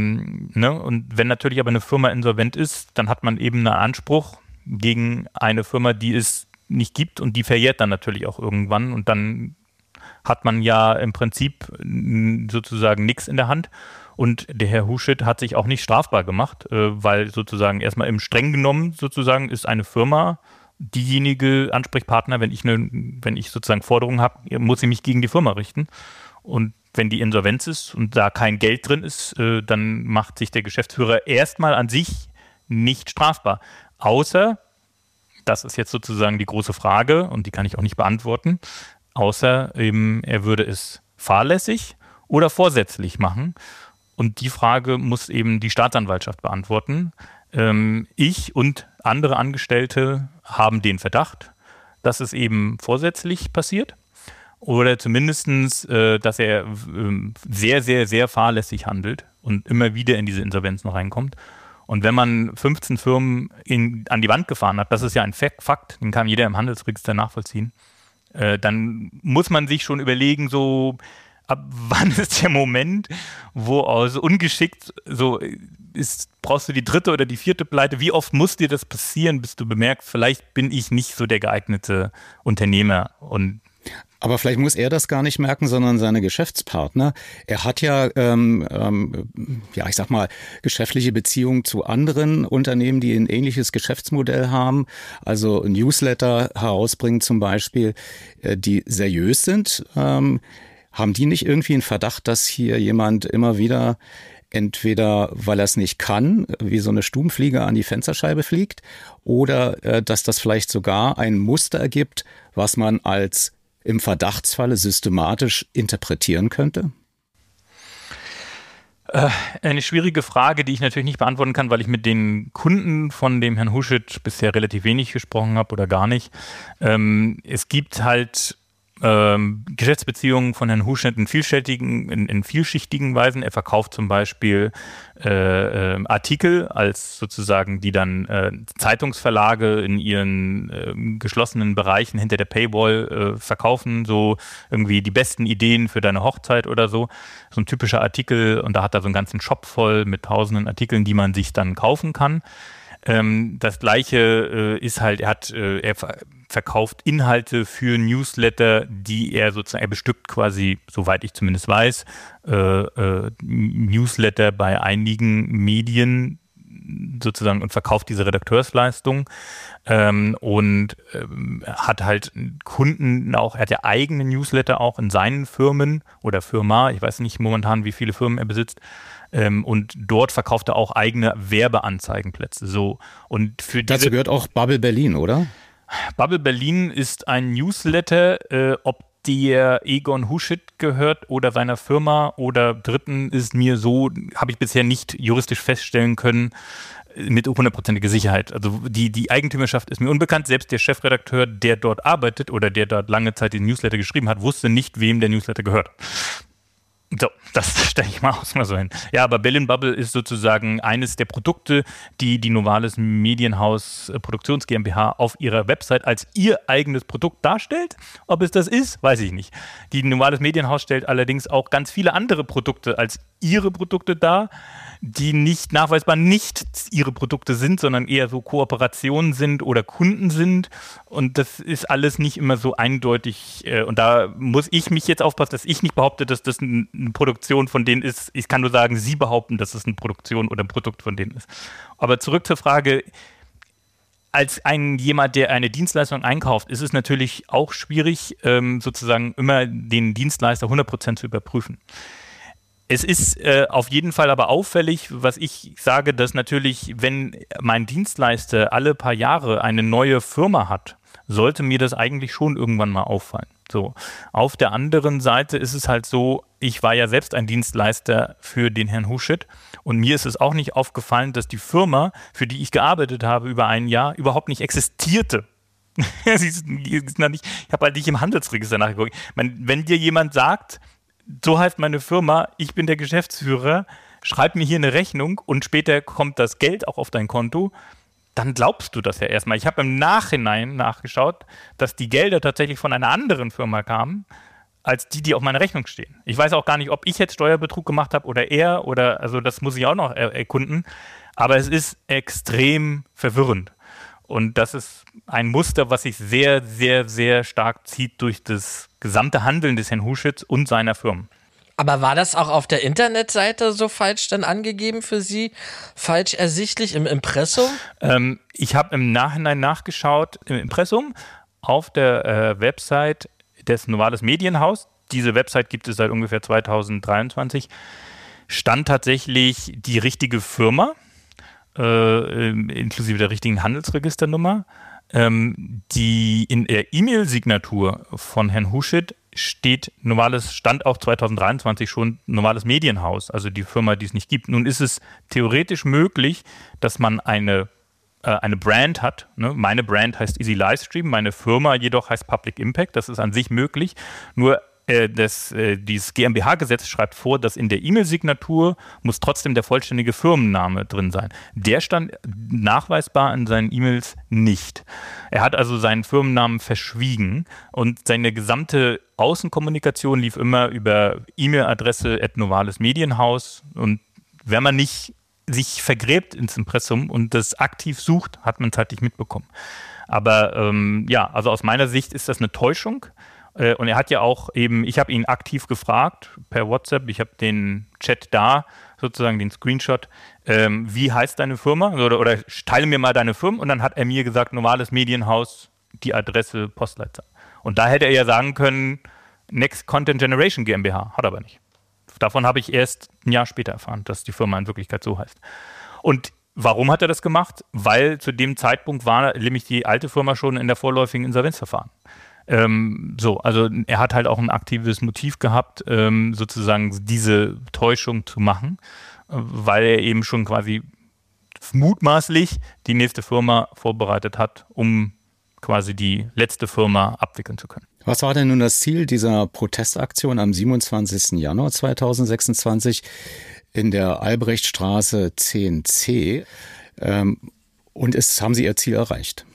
und wenn natürlich aber eine Firma insolvent ist, dann hat man eben einen Anspruch gegen eine Firma, die es nicht gibt und die verjährt dann natürlich auch irgendwann und dann hat man ja im Prinzip sozusagen nichts in der Hand. Und der Herr Huschet hat sich auch nicht strafbar gemacht, weil sozusagen erstmal im streng genommen sozusagen ist eine Firma diejenige Ansprechpartner, wenn ich sozusagen Forderungen habe, muss ich mich gegen die Firma richten. Und wenn die Insolvenz ist und da kein Geld drin ist, dann macht sich der Geschäftsführer erstmal an sich nicht strafbar. Außer, das ist jetzt sozusagen die große Frage und die kann ich auch nicht beantworten, außer eben er würde es fahrlässig oder vorsätzlich machen. Und die Frage muss eben die Staatsanwaltschaft beantworten. Ich und andere Angestellte haben den Verdacht, dass es eben vorsätzlich passiert oder zumindest, dass er sehr, sehr, sehr fahrlässig handelt und immer wieder in diese Insolvenzen reinkommt. Und wenn man 15 Firmen an die Wand gefahren hat, das ist ja ein Fakt, den kann jeder im Handelsregister nachvollziehen, dann muss man sich schon überlegen, so ab wann ist der Moment, wo aus ungeschickt so ist, brauchst du die dritte oder die vierte Pleite? Wie oft muss dir das passieren, bis du bemerkst, vielleicht bin ich nicht so der geeignete Unternehmer? Aber vielleicht muss er das gar nicht merken, sondern seine Geschäftspartner. Er hat ja, ich sag mal, geschäftliche Beziehungen zu anderen Unternehmen, die ein ähnliches Geschäftsmodell haben. Also Newsletter herausbringen zum Beispiel, die seriös sind. Haben die nicht irgendwie einen Verdacht, dass hier jemand immer wieder, entweder weil er es nicht kann, wie so eine Stubenfliege an die Fensterscheibe fliegt, oder dass das vielleicht sogar ein Muster ergibt, was man als im Verdachtsfalle systematisch interpretieren könnte? Eine schwierige Frage, die ich natürlich nicht beantworten kann, weil ich mit den Kunden von dem Herrn Huschet bisher relativ wenig gesprochen habe oder gar nicht. Es gibt halt Geschäftsbeziehungen von Herrn Huschet in vielschichtigen Weisen. Er verkauft zum Beispiel Artikel als sozusagen, die dann Zeitungsverlage in ihren geschlossenen Bereichen hinter der Paywall verkaufen, so irgendwie die besten Ideen für deine Hochzeit oder so. So ein typischer Artikel, und da hat er so einen ganzen Shop voll mit tausenden Artikeln, die man sich dann kaufen kann. Das Gleiche ist halt, er verkauft Inhalte für Newsletter, die er bestückt quasi, soweit ich zumindest weiß, Newsletter bei einigen Medien sozusagen und verkauft diese Redakteursleistung und hat halt Kunden auch, er hat ja eigene Newsletter auch in seinen Firmen oder Firma, ich weiß nicht momentan, wie viele Firmen er besitzt, und dort verkauft er auch eigene Werbeanzeigenplätze. So. Und dazu gehört auch Bubble Berlin, oder? Bubble Berlin ist ein Newsletter, ob der Egon Huschet gehört oder seiner Firma oder Dritten, ist mir so, habe ich bisher nicht juristisch feststellen können, mit 100%iger Sicherheit. Also die Eigentümerschaft ist mir unbekannt. Selbst der Chefredakteur, der dort arbeitet oder der dort lange Zeit den Newsletter geschrieben hat, wusste nicht, wem der Newsletter gehört. So, das stelle ich mal so hin. Ja, aber Berlin Bubble ist sozusagen eines der Produkte, die Novales Medienhaus Produktions GmbH auf ihrer Website als ihr eigenes Produkt darstellt. Ob es das ist, weiß ich nicht. Die Novales Medienhaus stellt allerdings auch ganz viele andere Produkte als ihre Produkte dar, die nicht nachweisbar nicht ihre Produkte sind, sondern eher so Kooperationen sind oder Kunden sind. Und das ist alles nicht immer so eindeutig. Und da muss ich mich jetzt aufpassen, dass ich nicht behaupte, dass das eine Produktion von denen ist. Ich kann nur sagen, sie behaupten, dass es eine Produktion oder ein Produkt von denen ist. Aber zurück zur Frage, als jemand, der eine Dienstleistung einkauft, ist es natürlich auch schwierig, sozusagen immer den Dienstleister 100% zu überprüfen. Es ist auf jeden Fall aber auffällig, was ich sage, dass natürlich, wenn mein Dienstleister alle paar Jahre eine neue Firma hat, sollte mir das eigentlich schon irgendwann mal auffallen. So. Auf der anderen Seite ist es halt so, ich war ja selbst ein Dienstleister für den Herrn Huschet und mir ist es auch nicht aufgefallen, dass die Firma, für die ich gearbeitet habe über ein Jahr, überhaupt nicht existierte. Ich habe halt nicht im Handelsregister nachgeguckt. Wenn dir jemand sagt, so heißt meine Firma, ich bin der Geschäftsführer, schreib mir hier eine Rechnung und später kommt das Geld auch auf dein Konto, dann glaubst du das ja erstmal. Ich habe im Nachhinein nachgeschaut, dass die Gelder tatsächlich von einer anderen Firma kamen, als die auf meiner Rechnung stehen. Ich weiß auch gar nicht, ob ich jetzt Steuerbetrug gemacht habe oder er, also das muss ich auch noch erkunden, aber es ist extrem verwirrend. Und das ist ein Muster, was sich sehr, sehr, sehr stark zieht durch das gesamte Handeln des Herrn Huschets und seiner Firmen. Aber war das auch auf der Internetseite so falsch dann angegeben für Sie? Falsch ersichtlich im Impressum? Ich habe im Nachhinein nachgeschaut im Impressum auf der Website des Novales Medienhaus. Diese Website gibt es seit ungefähr 2023. Stand tatsächlich die richtige Firma, inklusive der richtigen Handelsregisternummer. Die in der E-Mail-Signatur von Herrn Huschet stand auch 2023 schon Novales Medienhaus, also die Firma, die es nicht gibt. Nun ist es theoretisch möglich, dass man eine Brand hat. Ne? Meine Brand heißt Easy Livestream, meine Firma jedoch heißt Public Impact. Das ist an sich möglich. Nur dieses GmbH-Gesetz schreibt vor, dass in der E-Mail-Signatur muss trotzdem der vollständige Firmenname drin sein. Der stand nachweisbar in seinen E-Mails nicht. Er hat also seinen Firmennamen verschwiegen und seine gesamte Außenkommunikation lief immer über E-Mail-Adresse @Novales-Medienhaus. Und wenn man nicht sich vergräbt ins Impressum und das aktiv sucht, hat man es halt nicht mitbekommen. Aber also aus meiner Sicht ist das eine Täuschung. Und er hat ja auch ich habe ihn aktiv gefragt per WhatsApp, ich habe den Chat da, sozusagen den Screenshot, wie heißt deine Firma? Oder teile mir mal deine Firma. Und dann hat er mir gesagt, Novales Medienhaus, die Adresse, Postleitzahl. Und da hätte er ja sagen können, Next Content Generation GmbH, hat er aber nicht. Davon habe ich erst ein Jahr später erfahren, dass die Firma in Wirklichkeit so heißt. Und warum hat er das gemacht? Weil zu dem Zeitpunkt war nämlich die alte Firma schon in der vorläufigen Insolvenzverfahren. Also er hat halt auch ein aktives Motiv gehabt, sozusagen diese Täuschung zu machen, weil er eben schon quasi mutmaßlich die nächste Firma vorbereitet hat, um quasi die letzte Firma abwickeln zu können. Was war denn nun das Ziel dieser Protestaktion am 27. Januar 2026 in der Albrechtstraße 10c? Und haben Sie Ihr Ziel erreicht?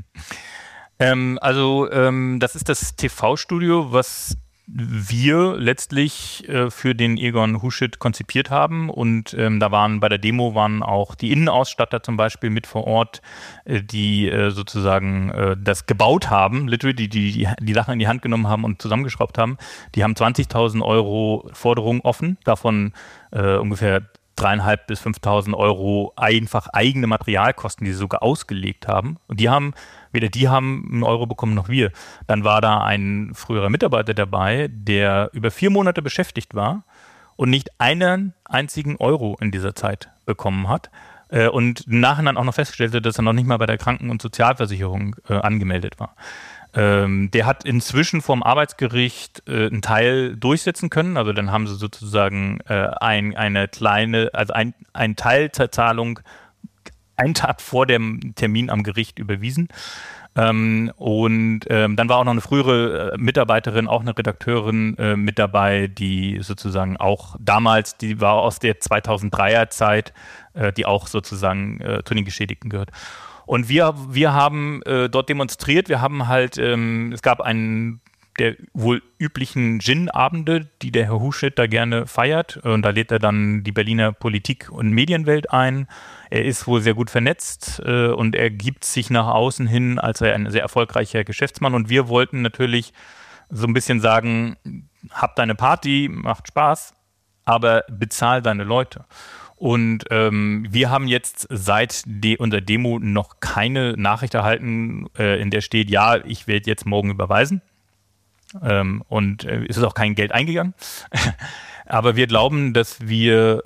Das ist das TV-Studio, was wir letztlich für den Egon Huschet konzipiert haben, und bei der Demo waren auch die Innenausstatter zum Beispiel mit vor Ort, die sozusagen das gebaut haben, literally die Sachen in die Hand genommen haben und zusammengeschraubt haben. Die haben 20.000 Euro Forderung offen, davon ungefähr 3.500 bis 5.000 Euro einfach eigene Materialkosten, die sie sogar ausgelegt haben. Und weder die haben einen Euro bekommen noch wir. Dann war da ein früherer Mitarbeiter dabei, der über 4 Monate beschäftigt war und nicht einen einzigen Euro in dieser Zeit bekommen hat. Und im Nachhinein auch noch festgestellte, dass er noch nicht mal bei der Kranken- und Sozialversicherung angemeldet war. Der hat inzwischen vom Arbeitsgericht einen Teil durchsetzen können. Also dann haben sie sozusagen eine Teilzahlung einen Tag vor dem Termin am Gericht überwiesen. Dann war auch noch eine frühere Mitarbeiterin, auch eine Redakteurin mit dabei, die sozusagen auch damals, die war aus der 2003er Zeit, die auch sozusagen zu den Geschädigten gehört. Und wir haben dort demonstriert. Wir haben halt, es gab einen der wohl üblichen Gin-Abende, die der Herr Huschet da gerne feiert. Und da lädt er dann die Berliner Politik- und Medienwelt ein. Er ist wohl sehr gut vernetzt und er gibt sich nach außen hin als ein sehr erfolgreicher Geschäftsmann. Und wir wollten natürlich so ein bisschen sagen, hab deine Party, macht Spaß, aber bezahl deine Leute. Und wir haben jetzt seit unserer Demo noch keine Nachricht erhalten, in der steht, ja, ich werde jetzt morgen überweisen. Es ist auch kein Geld eingegangen. Aber wir glauben, dass wir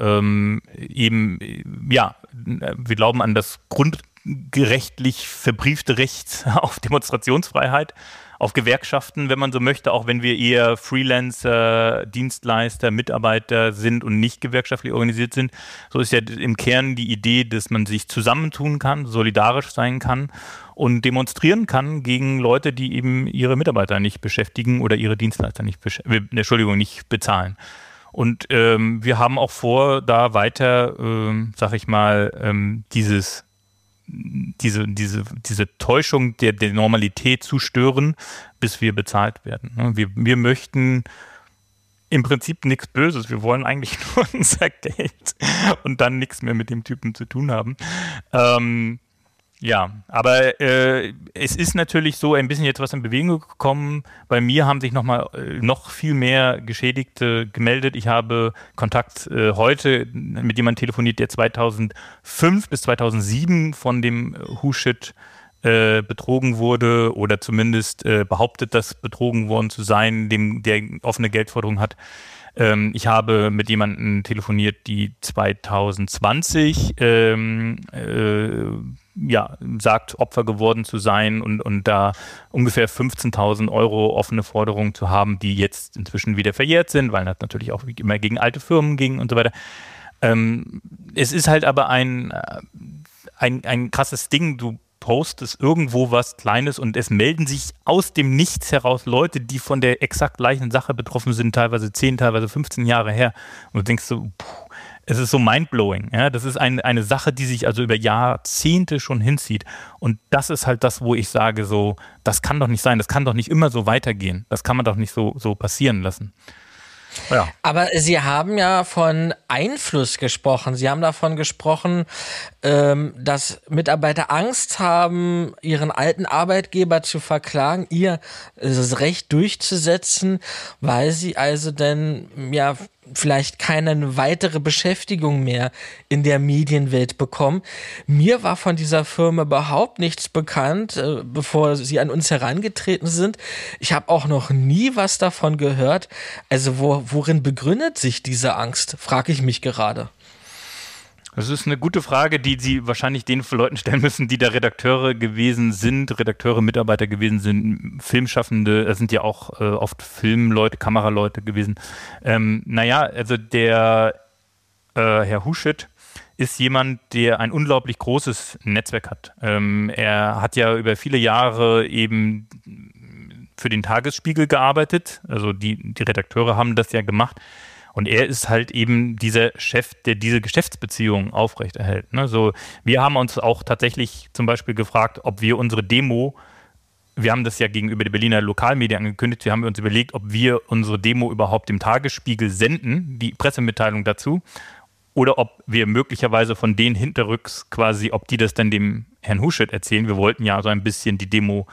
wir glauben an das grundgerechtlich verbriefte Recht auf Demonstrationsfreiheit, auf Gewerkschaften, wenn man so möchte, auch wenn wir eher Freelancer, Dienstleister, Mitarbeiter sind und nicht gewerkschaftlich organisiert sind. So ist ja im Kern die Idee, dass man sich zusammentun kann, solidarisch sein kann und demonstrieren kann gegen Leute, die eben ihre Mitarbeiter nicht beschäftigen oder ihre Dienstleister nicht bezahlen. Und wir haben auch vor, da weiter, diese Täuschung der Normalität zu stören, bis wir bezahlt werden. Wir möchten im Prinzip nichts Böses. Wir wollen eigentlich nur unser Geld und dann nichts mehr mit dem Typen zu tun haben. Aber es ist natürlich so ein bisschen jetzt was in Bewegung gekommen. Bei mir haben sich noch viel mehr Geschädigte gemeldet. Ich habe Kontakt heute mit jemandem telefoniert, der 2005 bis 2007 von dem Huschet betrogen wurde oder zumindest behauptet, dass betrogen worden zu sein, der offene Geldforderung hat. Ich habe mit jemandem telefoniert, die 2020 sagt, Opfer geworden zu sein und da ungefähr 15.000 Euro offene Forderungen zu haben, die jetzt inzwischen wieder verjährt sind, weil das natürlich auch immer gegen alte Firmen ging und so weiter. Es ist halt aber ein krasses Ding, du postest irgendwo was Kleines und es melden sich aus dem Nichts heraus Leute, die von der exakt gleichen Sache betroffen sind, teilweise 10, teilweise 15 Jahre her. Und du denkst so, es ist so mindblowing. Ja? Das ist eine Sache, die sich also über Jahrzehnte schon hinzieht. Und das ist halt das, wo ich sage, so, das kann doch nicht sein, das kann doch nicht immer so weitergehen. Das kann man doch nicht so passieren lassen. Ja. Aber Sie haben ja von Einfluss gesprochen. Sie haben davon gesprochen, dass Mitarbeiter Angst haben, ihren alten Arbeitgeber zu verklagen, ihr Recht durchzusetzen, weil sie also dann ja vielleicht keine weitere Beschäftigung mehr in der Medienwelt bekommen. Mir war von dieser Firma überhaupt nichts bekannt, bevor sie an uns herangetreten sind. Ich habe auch noch nie was davon gehört. Also worin begründet sich diese Angst, frage ich mich gerade. Das ist eine gute Frage, die Sie wahrscheinlich den Leuten stellen müssen, die da Redakteure gewesen sind, Mitarbeiter gewesen sind, Filmschaffende, das sind ja auch oft Filmleute, Kameraleute gewesen. Also der Herr Huschet ist jemand, der ein unglaublich großes Netzwerk hat. Er hat ja über viele Jahre eben für den Tagesspiegel gearbeitet, also die Redakteure haben das ja gemacht. Und er ist halt eben dieser Chef, der diese Geschäftsbeziehungen aufrechterhält. Ne? So, wir haben uns auch tatsächlich zum Beispiel gefragt, ob wir unsere Demo, wir haben das ja gegenüber der Berliner Lokalmedien angekündigt, wir haben uns überlegt, ob wir unsere Demo überhaupt dem Tagesspiegel senden, die Pressemitteilung dazu, oder ob wir möglicherweise von denen hinterrücks quasi, ob die das dann dem Herrn Huschet erzählen. Wir wollten ja so ein bisschen die Demo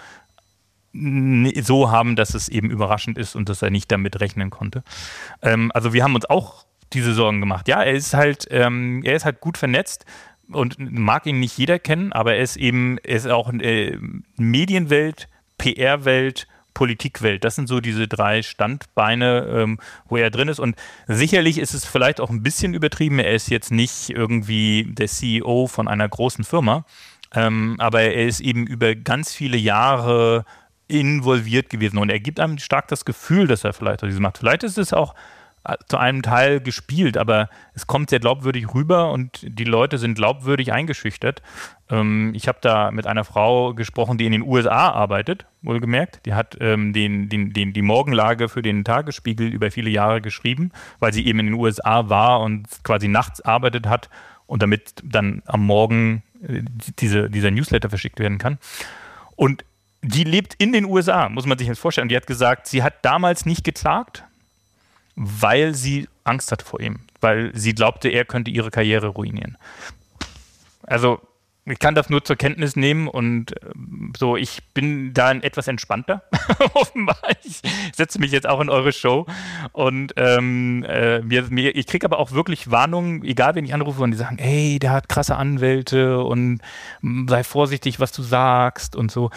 so haben, dass es eben überraschend ist und dass er nicht damit rechnen konnte. Also wir haben uns auch diese Sorgen gemacht. Ja, er ist halt gut vernetzt und mag ihn nicht jeder kennen, aber er ist auch Medienwelt, PR-Welt, Politikwelt. Das sind so diese 3 Standbeine, wo er drin ist. Und sicherlich ist es vielleicht auch ein bisschen übertrieben. Er ist jetzt nicht irgendwie der CEO von einer großen Firma, aber er ist eben über ganz viele Jahre involviert gewesen und er gibt einem stark das Gefühl, dass er vielleicht diese macht. Vielleicht ist es auch zu einem Teil gespielt, aber es kommt sehr glaubwürdig rüber und die Leute sind glaubwürdig eingeschüchtert. Ich habe da mit einer Frau gesprochen, die in den USA arbeitet, wohlgemerkt. Die hat die Morgenlage für den Tagesspiegel über viele Jahre geschrieben, weil sie eben in den USA war und quasi nachts arbeitet hat und damit dann am Morgen dieser Newsletter verschickt werden kann. Und die lebt in den USA, muss man sich jetzt vorstellen. Die hat gesagt, sie hat damals nicht geklagt, weil sie Angst hatte vor ihm, weil sie glaubte, er könnte ihre Karriere ruinieren. Also ich kann das nur zur Kenntnis nehmen und so, ich bin da etwas entspannter. Offenbar. Ich setze mich jetzt auch in eure Show und ich kriege aber auch wirklich Warnungen, egal wen ich anrufe, und die sagen, hey, der hat krasse Anwälte und sei vorsichtig, was du sagst und so.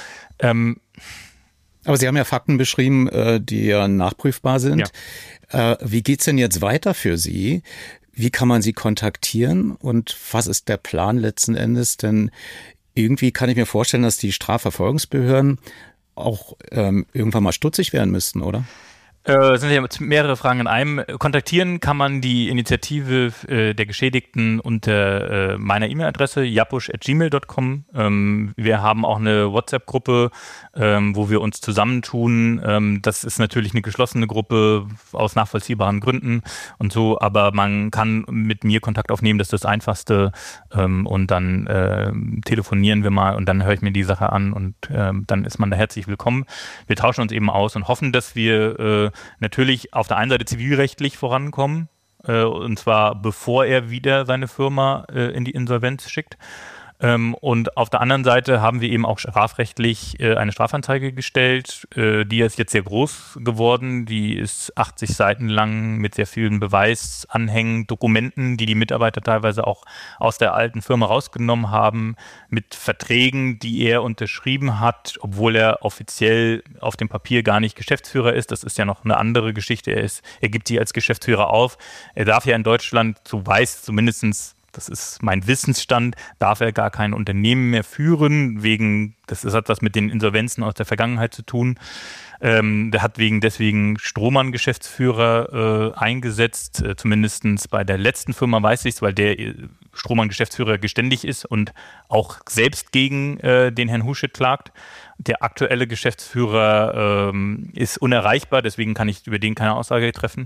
Aber Sie haben ja Fakten beschrieben, die ja nachprüfbar sind. Ja. Wie geht's denn jetzt weiter für Sie? Wie kann man Sie kontaktieren und was ist der Plan letzten Endes? Denn irgendwie kann ich mir vorstellen, dass die Strafverfolgungsbehörden auch irgendwann mal stutzig werden müssten, oder? Sind ja mehrere Fragen in einem. Kontaktieren kann man die Initiative der Geschädigten unter meiner E-Mail-Adresse japusch@gmail.com. Wir haben auch eine WhatsApp-Gruppe, wo wir uns zusammentun. Das ist natürlich eine geschlossene Gruppe aus nachvollziehbaren Gründen und so, aber man kann mit mir Kontakt aufnehmen, das ist das Einfachste. Und dann telefonieren wir mal und dann höre ich mir die Sache an und dann ist man da herzlich willkommen. Wir tauschen uns eben aus und hoffen, dass wir natürlich auf der einen Seite zivilrechtlich vorankommen, und zwar bevor er wieder seine Firma in die Insolvenz schickt. Und auf der anderen Seite haben wir eben auch strafrechtlich eine Strafanzeige gestellt. Die ist jetzt sehr groß geworden. Die ist 80 Seiten lang mit sehr vielen Beweisanhängen, Dokumenten, die die Mitarbeiter teilweise auch aus der alten Firma rausgenommen haben, mit Verträgen, die er unterschrieben hat, obwohl er offiziell auf dem Papier gar nicht Geschäftsführer ist. Das ist ja noch eine andere Geschichte. Er gibt sie als Geschäftsführer auf. Er darf ja in Deutschland, so weiß zumindestens, das ist mein Wissensstand, darf er gar kein Unternehmen mehr führen, das hat was mit den Insolvenzen aus der Vergangenheit zu tun. Der hat deswegen Strohmann-Geschäftsführer eingesetzt, zumindest bei der letzten Firma weiß ich es, weil der Strohmann-Geschäftsführer geständig ist und auch selbst gegen den Herrn Huschet klagt. Der aktuelle Geschäftsführer ist unerreichbar, deswegen kann ich über den keine Aussage treffen.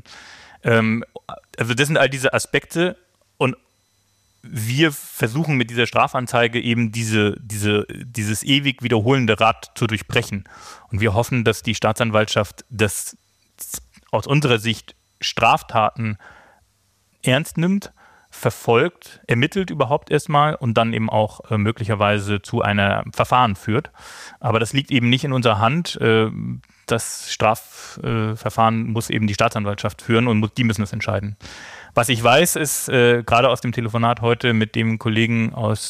Also das sind all diese Aspekte und wir versuchen mit dieser Strafanzeige eben dieses ewig wiederholende Rad zu durchbrechen. Und wir hoffen, dass die Staatsanwaltschaft das aus unserer Sicht Straftaten ernst nimmt, verfolgt, ermittelt überhaupt erstmal und dann eben auch möglicherweise zu einer Verfahren führt. Aber das liegt eben nicht in unserer Hand. Das Strafverfahren muss eben die Staatsanwaltschaft führen und die müssen es entscheiden. Was ich weiß, ist gerade aus dem Telefonat heute mit dem Kollegen aus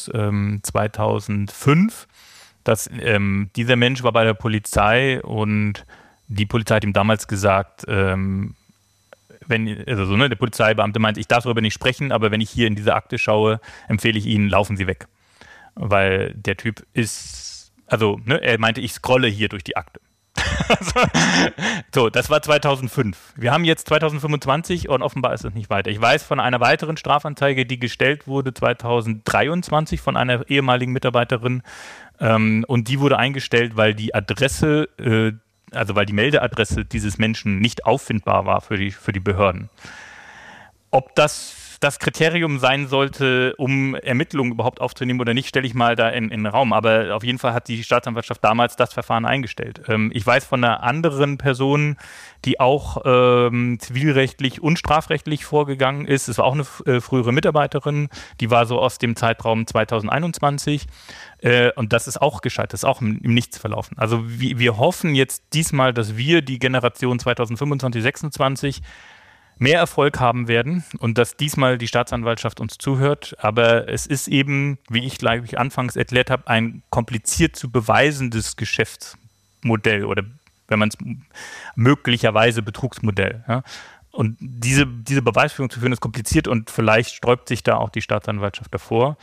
2005, dass dieser Mensch war bei der Polizei und die Polizei hat ihm damals gesagt, der Polizeibeamte meint, ich darf darüber nicht sprechen, aber wenn ich hier in diese Akte schaue, empfehle ich Ihnen, laufen Sie weg. Weil der Typ er meinte, ich scrolle hier durch die Akte. So, das war 2005. Wir haben jetzt 2025 und offenbar ist es nicht weiter. Ich weiß von einer weiteren Strafanzeige, die gestellt wurde 2023 von einer ehemaligen Mitarbeiterin, und die wurde eingestellt, weil die Adresse, weil die Meldeadresse dieses Menschen nicht auffindbar war für die Behörden. Ob das Kriterium sein sollte, um Ermittlungen überhaupt aufzunehmen oder nicht, stelle ich mal da in den Raum. Aber auf jeden Fall hat die Staatsanwaltschaft damals das Verfahren eingestellt. Ich weiß von einer anderen Person, die auch zivilrechtlich und strafrechtlich vorgegangen ist. Es war auch eine frühere Mitarbeiterin, die war so aus dem Zeitraum 2021. Und das ist auch gescheitert, das ist auch im Nichts verlaufen. Also wir hoffen jetzt diesmal, dass wir die Generation 2025, 2026 mehr Erfolg haben werden und dass diesmal die Staatsanwaltschaft uns zuhört. Aber es ist eben, wie ich gleich anfangs erklärt habe, ein kompliziert zu beweisendes Geschäftsmodell oder wenn man es möglicherweise Betrugsmodell. Ja. Und diese Beweisführung zu führen ist kompliziert und vielleicht sträubt sich da auch die Staatsanwaltschaft davor.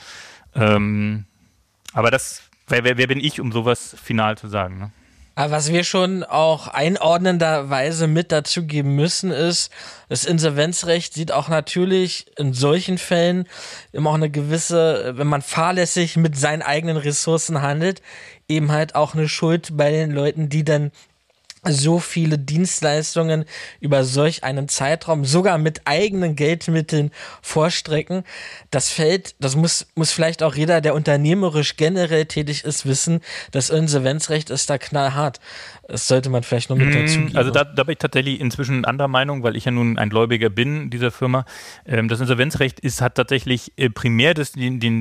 Aber wer bin ich, um sowas final zu sagen, ne? Aber was wir schon auch einordnenderweise mit dazugeben müssen, ist, das Insolvenzrecht sieht auch natürlich in solchen Fällen immer auch eine gewisse, wenn man fahrlässig mit seinen eigenen Ressourcen handelt, eben halt auch eine Schuld bei den Leuten, die dann so viele Dienstleistungen über solch einen Zeitraum sogar mit eigenen Geldmitteln vorstrecken. Das muss vielleicht auch jeder, der unternehmerisch generell tätig ist, wissen. Das Insolvenzrecht ist da knallhart. Das sollte man vielleicht noch mit dazu geben. Also da bin ich tatsächlich inzwischen anderer Meinung, weil ich ja nun ein Gläubiger bin dieser Firma. Das Insolvenzrecht hat tatsächlich primär das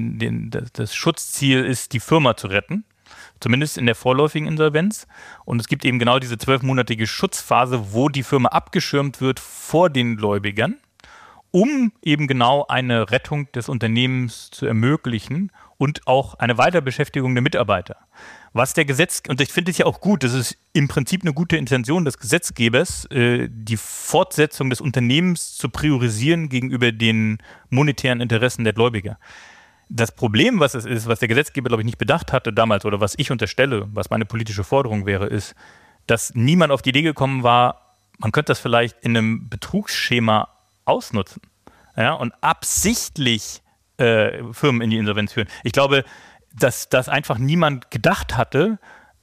Schutzziel ist, die Firma zu retten. Zumindest in der vorläufigen Insolvenz. Und es gibt eben genau diese 12-monatige Schutzphase, wo die Firma abgeschirmt wird vor den Gläubigern, um eben genau eine Rettung des Unternehmens zu ermöglichen und auch eine Weiterbeschäftigung der Mitarbeiter. Was der und ich finde es ja auch gut, das ist im Prinzip eine gute Intention des Gesetzgebers, die Fortsetzung des Unternehmens zu priorisieren gegenüber den monetären Interessen der Gläubiger. Das Problem, was es ist, was der Gesetzgeber, glaube ich, nicht bedacht hatte damals oder was ich unterstelle, was meine politische Forderung wäre, ist, dass niemand auf die Idee gekommen war, man könnte das vielleicht in einem Betrugsschema ausnutzen, ja, und absichtlich Firmen in die Insolvenz führen. Ich glaube, dass das einfach niemand gedacht hatte,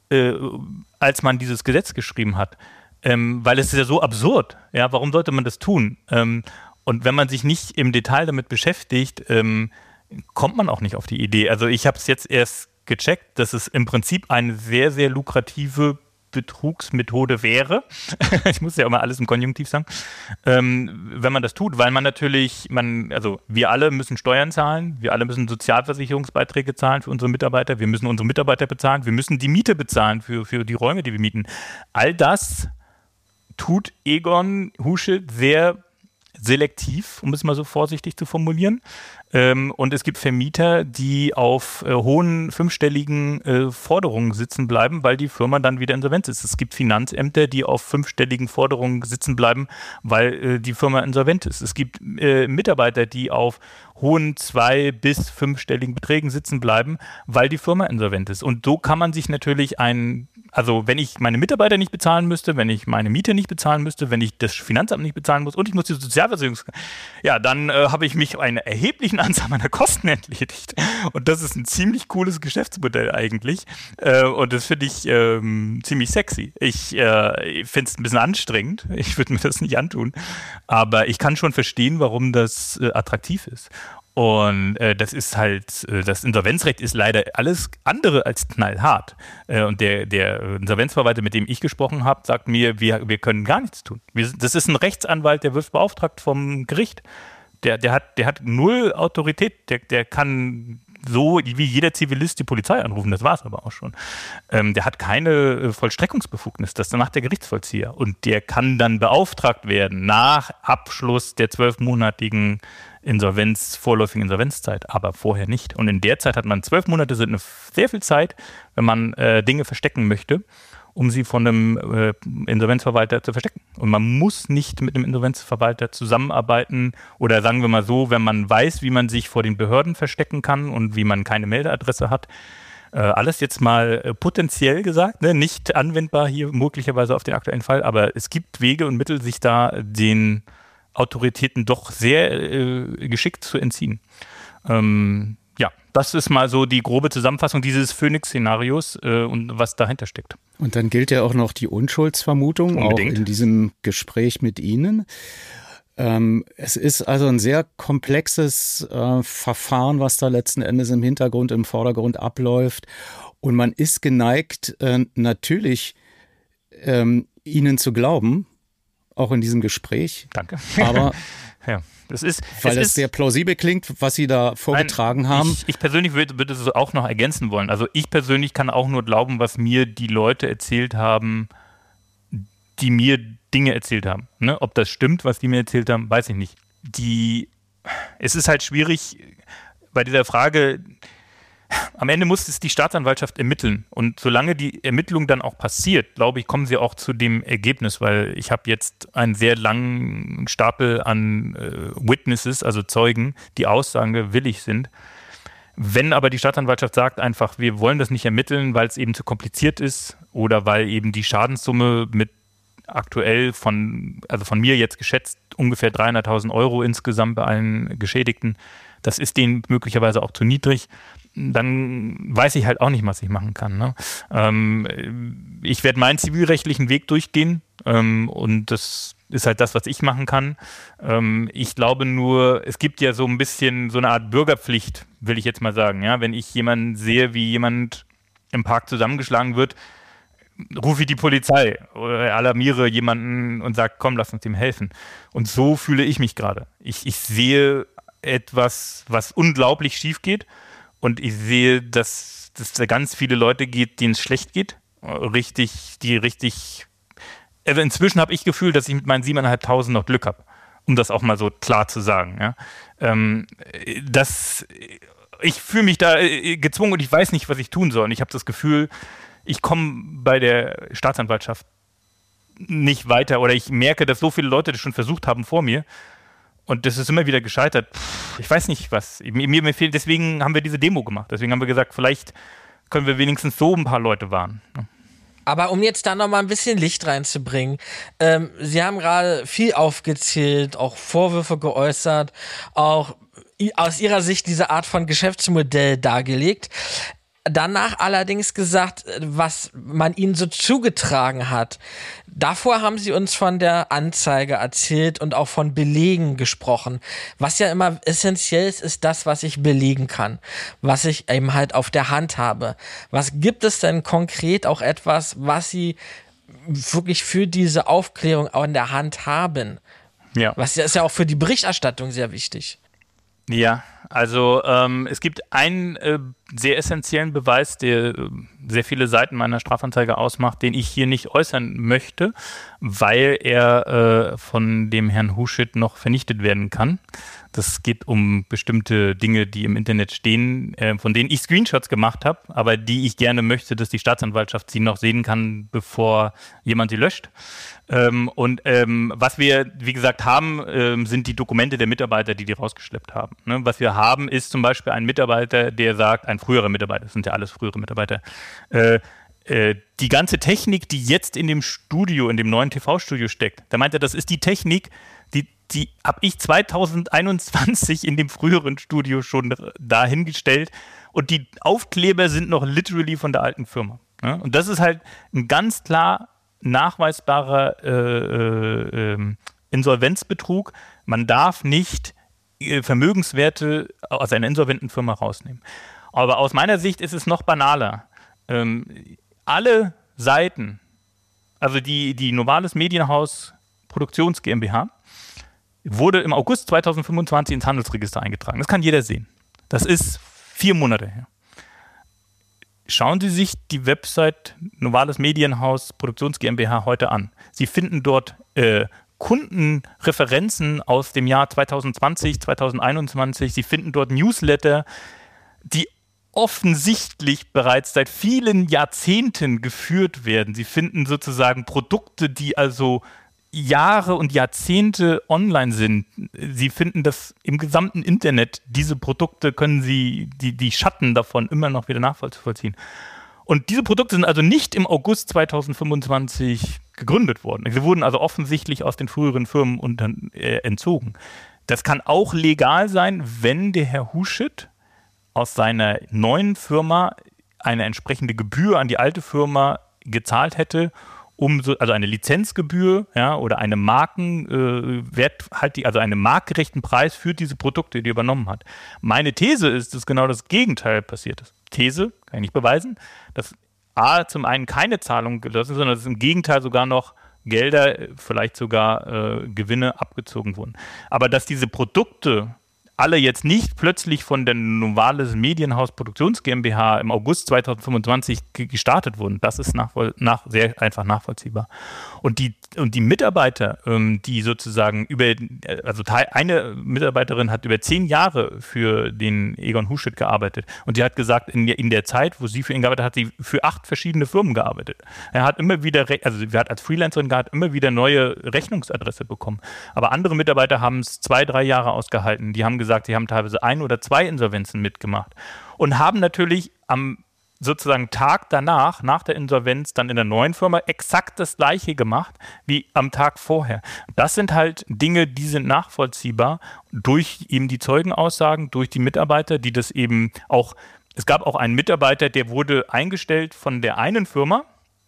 als man dieses Gesetz geschrieben hat, weil es ist ja so absurd. Ja, warum sollte man das tun? Und wenn man sich nicht im Detail damit beschäftigt, kommt man auch nicht auf die Idee. Also ich habe es jetzt erst gecheckt, dass es im Prinzip eine sehr, sehr lukrative Betrugsmethode wäre. Ich muss ja immer alles im Konjunktiv sagen. Wenn man das tut, weil man natürlich, wir alle müssen Steuern zahlen, wir alle müssen Sozialversicherungsbeiträge zahlen für unsere Mitarbeiter, wir müssen unsere Mitarbeiter bezahlen, wir müssen die Miete bezahlen für die Räume, die wir mieten. All das tut Egon Huschel sehr selektiv, um es mal so vorsichtig zu formulieren. Und es gibt Vermieter, die auf hohen fünfstelligen Forderungen sitzen bleiben, weil die Firma dann wieder insolvent ist. Es gibt Finanzämter, die auf fünfstelligen Forderungen sitzen bleiben, weil die Firma insolvent ist. Es gibt Mitarbeiter, die auf hohen 2- bis 5-stelligen Beträgen sitzen bleiben, weil die Firma insolvent ist. Und so kann man sich natürlich wenn ich meine Mitarbeiter nicht bezahlen müsste, wenn ich meine Miete nicht bezahlen müsste, wenn ich das Finanzamt nicht bezahlen muss und ich muss die Sozialversicherung, dann habe ich mich eine erheblichen Anzahl meiner Kosten entledigt. Und das ist ein ziemlich cooles Geschäftsmodell eigentlich. Und das finde ich ziemlich sexy. Ich finde es ein bisschen anstrengend. Ich würde mir das nicht antun. Aber ich kann schon verstehen, warum das attraktiv ist. Und das ist halt, das Insolvenzrecht ist leider alles andere als knallhart. Und der Insolvenzverwalter, mit dem ich gesprochen habe, sagt mir, wir können gar nichts tun. Das ist ein Rechtsanwalt, der wird beauftragt vom Gericht. Der hat null Autorität, der kann so wie jeder Zivilist die Polizei anrufen, das war es aber auch schon. Der hat keine Vollstreckungsbefugnis, das macht der Gerichtsvollzieher. Und der kann dann beauftragt werden nach Abschluss der 12-monatigen vorläufigen Insolvenzzeit, aber vorher nicht. Und in der Zeit hat man 12 Monate, sind sehr viel Zeit, wenn man Dinge verstecken möchte, um sie von einem Insolvenzverwalter zu verstecken. Und man muss nicht mit einem Insolvenzverwalter zusammenarbeiten oder sagen wir mal so, wenn man weiß, wie man sich vor den Behörden verstecken kann und wie man keine Meldeadresse hat. Alles jetzt mal potenziell gesagt, ne? Nicht anwendbar hier möglicherweise auf den aktuellen Fall, aber es gibt Wege und Mittel, sich da den Autoritäten doch sehr geschickt zu entziehen. Ja, das ist mal so die grobe Zusammenfassung dieses Phoenix-Szenarios und was dahinter steckt. Und dann gilt ja auch noch die Unschuldsvermutung, unbedingt. Auch in diesem Gespräch mit Ihnen. Es ist also ein sehr komplexes Verfahren, was da letzten Endes im Hintergrund, im Vordergrund abläuft. Und man ist geneigt, natürlich Ihnen zu glauben, auch in diesem Gespräch. Danke. Aber ja, weil es sehr plausibel klingt, was Sie da vorgetragen haben. Ich persönlich würde es auch noch ergänzen wollen. Also ich persönlich kann auch nur glauben, was mir die Leute erzählt haben, die mir Dinge erzählt haben. Ne? Ob das stimmt, was die mir erzählt haben, weiß ich nicht. Es ist halt schwierig bei dieser Frage. Am Ende muss es die Staatsanwaltschaft ermitteln. Und solange die Ermittlung dann auch passiert, glaube ich, kommen sie auch zu dem Ergebnis, weil ich habe jetzt einen sehr langen Stapel an Witnesses, also Zeugen, die aussagewillig sind. Wenn aber die Staatsanwaltschaft sagt einfach, wir wollen das nicht ermitteln, weil es eben zu kompliziert ist oder weil eben die Schadenssumme mit aktuell von mir jetzt geschätzt ungefähr 300.000 Euro insgesamt bei allen Geschädigten, das ist denen möglicherweise auch zu niedrig, dann weiß ich halt auch nicht, was ich machen kann. Ne? Ich werde meinen zivilrechtlichen Weg durchgehen und das ist halt das, was ich machen kann. Ich glaube nur, es gibt ja so ein bisschen so eine Art Bürgerpflicht, will ich jetzt mal sagen. Ja? Wenn ich jemanden sehe, wie jemand im Park zusammengeschlagen wird, rufe ich die Polizei oder alarmiere jemanden und sage, komm, lass uns ihm helfen. Und so fühle ich mich gerade. Ich sehe etwas, was unglaublich schief geht. Und ich sehe, dass es da ganz viele Leute gibt, denen es schlecht geht. Also inzwischen habe ich das Gefühl, dass ich mit meinen 7.500 noch Glück habe. Um das auch mal so klar zu sagen. Ja? Ich fühle mich da gezwungen und ich weiß nicht, was ich tun soll. Und ich habe das Gefühl, ich komme bei der Staatsanwaltschaft nicht weiter oder ich merke, dass so viele Leute das schon versucht haben vor mir. Und das ist immer wieder gescheitert. Ich weiß nicht, was. Mir fehlt, deswegen haben wir diese Demo gemacht. Deswegen haben wir gesagt, vielleicht können wir wenigstens so ein paar Leute warnen. Aber um jetzt da nochmal ein bisschen Licht reinzubringen, Sie haben gerade viel aufgezählt, auch Vorwürfe geäußert, auch aus Ihrer Sicht diese Art von Geschäftsmodell dargelegt. Danach allerdings gesagt, was man ihnen so zugetragen hat. Davor haben sie uns von der Anzeige erzählt und auch von Belegen gesprochen. Was ja immer essentiell ist, ist das, was ich belegen kann, was ich eben halt auf der Hand habe. Was gibt es denn konkret auch etwas, was sie wirklich für diese Aufklärung auch in der Hand haben? Ja. Was ist ja auch für die Berichterstattung sehr wichtig. Ja, also es gibt einen sehr essentiellen Beweis, der sehr viele Seiten meiner Strafanzeige ausmacht, den ich hier nicht äußern möchte, weil er von dem Herrn Huschit noch vernichtet werden kann. Das geht um bestimmte Dinge, die im Internet stehen, von denen ich Screenshots gemacht habe, aber die ich gerne möchte, dass die Staatsanwaltschaft sie noch sehen kann, bevor jemand sie löscht. Was wir, wie gesagt, haben, sind die Dokumente der Mitarbeiter, die rausgeschleppt haben. Ne? Was wir haben, ist zum Beispiel ein Mitarbeiter, der sagt, ein früherer Mitarbeiter, das sind ja alles frühere Mitarbeiter, die ganze Technik, die jetzt in dem Studio, in dem neuen TV-Studio steckt, da meint er, das ist die Technik, die habe ich 2021 in dem früheren Studio schon dahingestellt und die Aufkleber sind noch literally von der alten Firma. Ne? Und das ist halt ein ganz klar nachweisbarer Insolvenzbetrug. Man darf nicht Vermögenswerte aus einer insolventen Firma rausnehmen. Aber aus meiner Sicht ist es noch banaler. Alle Seiten, also die Novales Medienhaus Produktions GmbH, wurde im August 2025 ins Handelsregister eingetragen. Das kann jeder sehen. Das ist 4 Monate her. Schauen Sie sich die Website Novales Medienhaus Produktions GmbH heute an. Sie finden dort Kundenreferenzen aus dem Jahr 2020, 2021. Sie finden dort Newsletter, die offensichtlich bereits seit vielen Jahrzehnten geführt werden. Sie finden sozusagen Produkte, die also Jahre und Jahrzehnte online sind. Sie finden das im gesamten Internet. Diese Produkte können Sie, die Schatten davon immer noch wieder nachvollziehen. Und diese Produkte sind also nicht im August 2025 gegründet worden. Sie wurden also offensichtlich aus den früheren Firmen entzogen. Das kann auch legal sein, wenn der Herr Huschet aus seiner neuen Firma eine entsprechende Gebühr an die alte Firma gezahlt hätte, also eine Lizenzgebühr, ja, oder eine also einen marktgerechten Preis für diese Produkte, die er übernommen hat. Meine These ist, dass genau das Gegenteil passiert ist. These, kann ich nicht beweisen, dass zum einen keine Zahlungen gelassen, sondern dass im Gegenteil sogar noch Gelder, vielleicht sogar Gewinne abgezogen wurden. Aber dass diese Produkte alle jetzt nicht plötzlich von der Novales Medienhaus Produktions GmbH im August 2025 gestartet wurden. Das ist sehr einfach nachvollziehbar. Und die Mitarbeiter, die sozusagen eine Mitarbeiterin hat über 10 Jahre für den Egon Huschet gearbeitet und die hat gesagt, in der Zeit, wo sie für ihn gearbeitet hat, sie für 8 verschiedene Firmen gearbeitet. Sie hat als Freelancerin immer wieder neue Rechnungsadresse bekommen. Aber andere Mitarbeiter haben es 2-3 Jahre ausgehalten. Die haben gesagt, sie haben teilweise 1 oder 2 Insolvenzen mitgemacht und haben natürlich am sozusagen Tag danach, nach der Insolvenz, dann in der neuen Firma exakt das Gleiche gemacht wie am Tag vorher. Das sind halt Dinge, die sind nachvollziehbar durch eben die Zeugenaussagen, durch die Mitarbeiter, die das eben auch, es gab auch einen Mitarbeiter, der wurde eingestellt von der einen Firma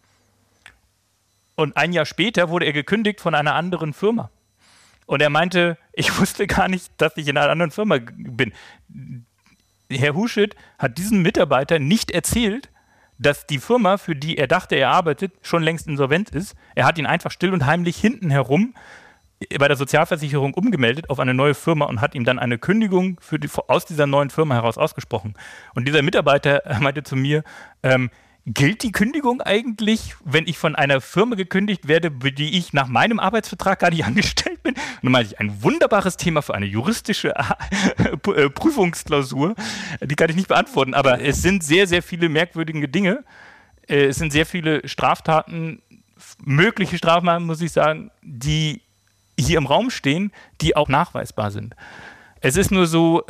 und ein Jahr später wurde er gekündigt von einer anderen Firma. Und er meinte, ich wusste gar nicht, dass ich in einer anderen Firma bin. Herr Huschet hat diesem Mitarbeiter nicht erzählt, dass die Firma, für die er dachte, er arbeitet, schon längst insolvent ist. Er hat ihn einfach still und heimlich hinten herum bei der Sozialversicherung umgemeldet auf eine neue Firma und hat ihm dann eine Kündigung aus dieser neuen Firma heraus ausgesprochen. Und dieser Mitarbeiter meinte zu mir, gilt die Kündigung eigentlich, wenn ich von einer Firma gekündigt werde, für die ich nach meinem Arbeitsvertrag gar nicht angestellt bin? Und dann meinte ich, ein wunderbares Thema für eine juristische Prüfungsklausur. Die kann ich nicht beantworten, aber es sind sehr, sehr viele merkwürdige Dinge. Es sind sehr viele Straftaten, mögliche Straftaten, muss ich sagen, die hier im Raum stehen, die auch nachweisbar sind. Es ist nur so,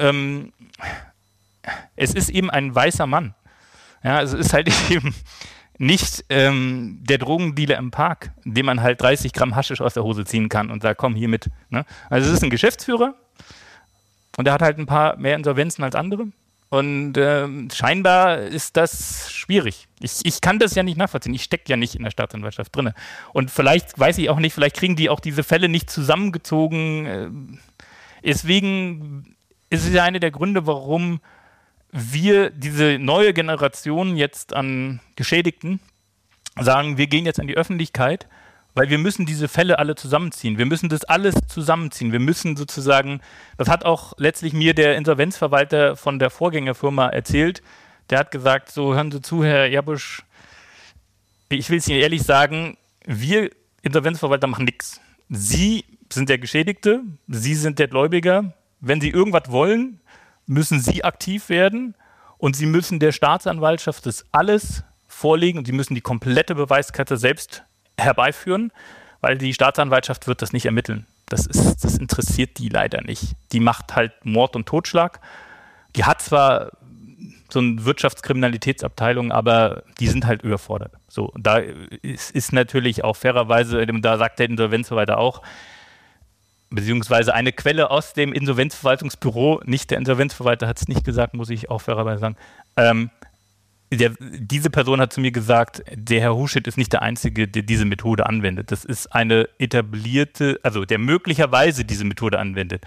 es ist eben ein weißer Mann. Ja, also es ist halt eben nicht der Drogendealer im Park, dem man halt 30 Gramm Haschisch aus der Hose ziehen kann und sagt, komm, hier mit. Ne? Also es ist ein Geschäftsführer und der hat halt ein paar mehr Insolvenzen als andere und scheinbar ist das schwierig. Ich kann das ja nicht nachvollziehen. Ich stecke ja nicht in der Staatsanwaltschaft drin. Und vielleicht, weiß ich auch nicht, vielleicht kriegen die auch diese Fälle nicht zusammengezogen. Deswegen ist es ja einer der Gründe, warum wir, diese neue Generation jetzt an Geschädigten, sagen, wir gehen jetzt an die Öffentlichkeit, weil wir müssen diese Fälle alle zusammenziehen. Wir müssen das alles zusammenziehen. Wir müssen sozusagen, das hat auch letztlich mir der Insolvenzverwalter von der Vorgängerfirma erzählt, der hat gesagt, so hören Sie zu, Herr Jabusch, ich will es Ihnen ehrlich sagen, wir Insolvenzverwalter machen nichts. Sie sind der Geschädigte, Sie sind der Gläubiger. Wenn Sie irgendwas wollen, müssen Sie aktiv werden und Sie müssen der Staatsanwaltschaft das alles vorlegen und Sie müssen die komplette Beweiskette selbst herbeiführen, weil die Staatsanwaltschaft wird das nicht ermitteln. Das interessiert die leider nicht. Die macht halt Mord und Totschlag. Die hat zwar so eine Wirtschaftskriminalitätsabteilung, aber die sind halt überfordert. So, da ist natürlich auch fairerweise, da sagt der Insolvenzverwalter auch, beziehungsweise eine Quelle aus dem Insolvenzverwaltungsbüro, nicht der Insolvenzverwalter hat es nicht gesagt, muss ich auch fairerweise sagen. Diese Person hat zu mir gesagt, der Herr Huschet ist nicht der Einzige, der diese Methode anwendet. Das ist eine etablierte, also der möglicherweise diese Methode anwendet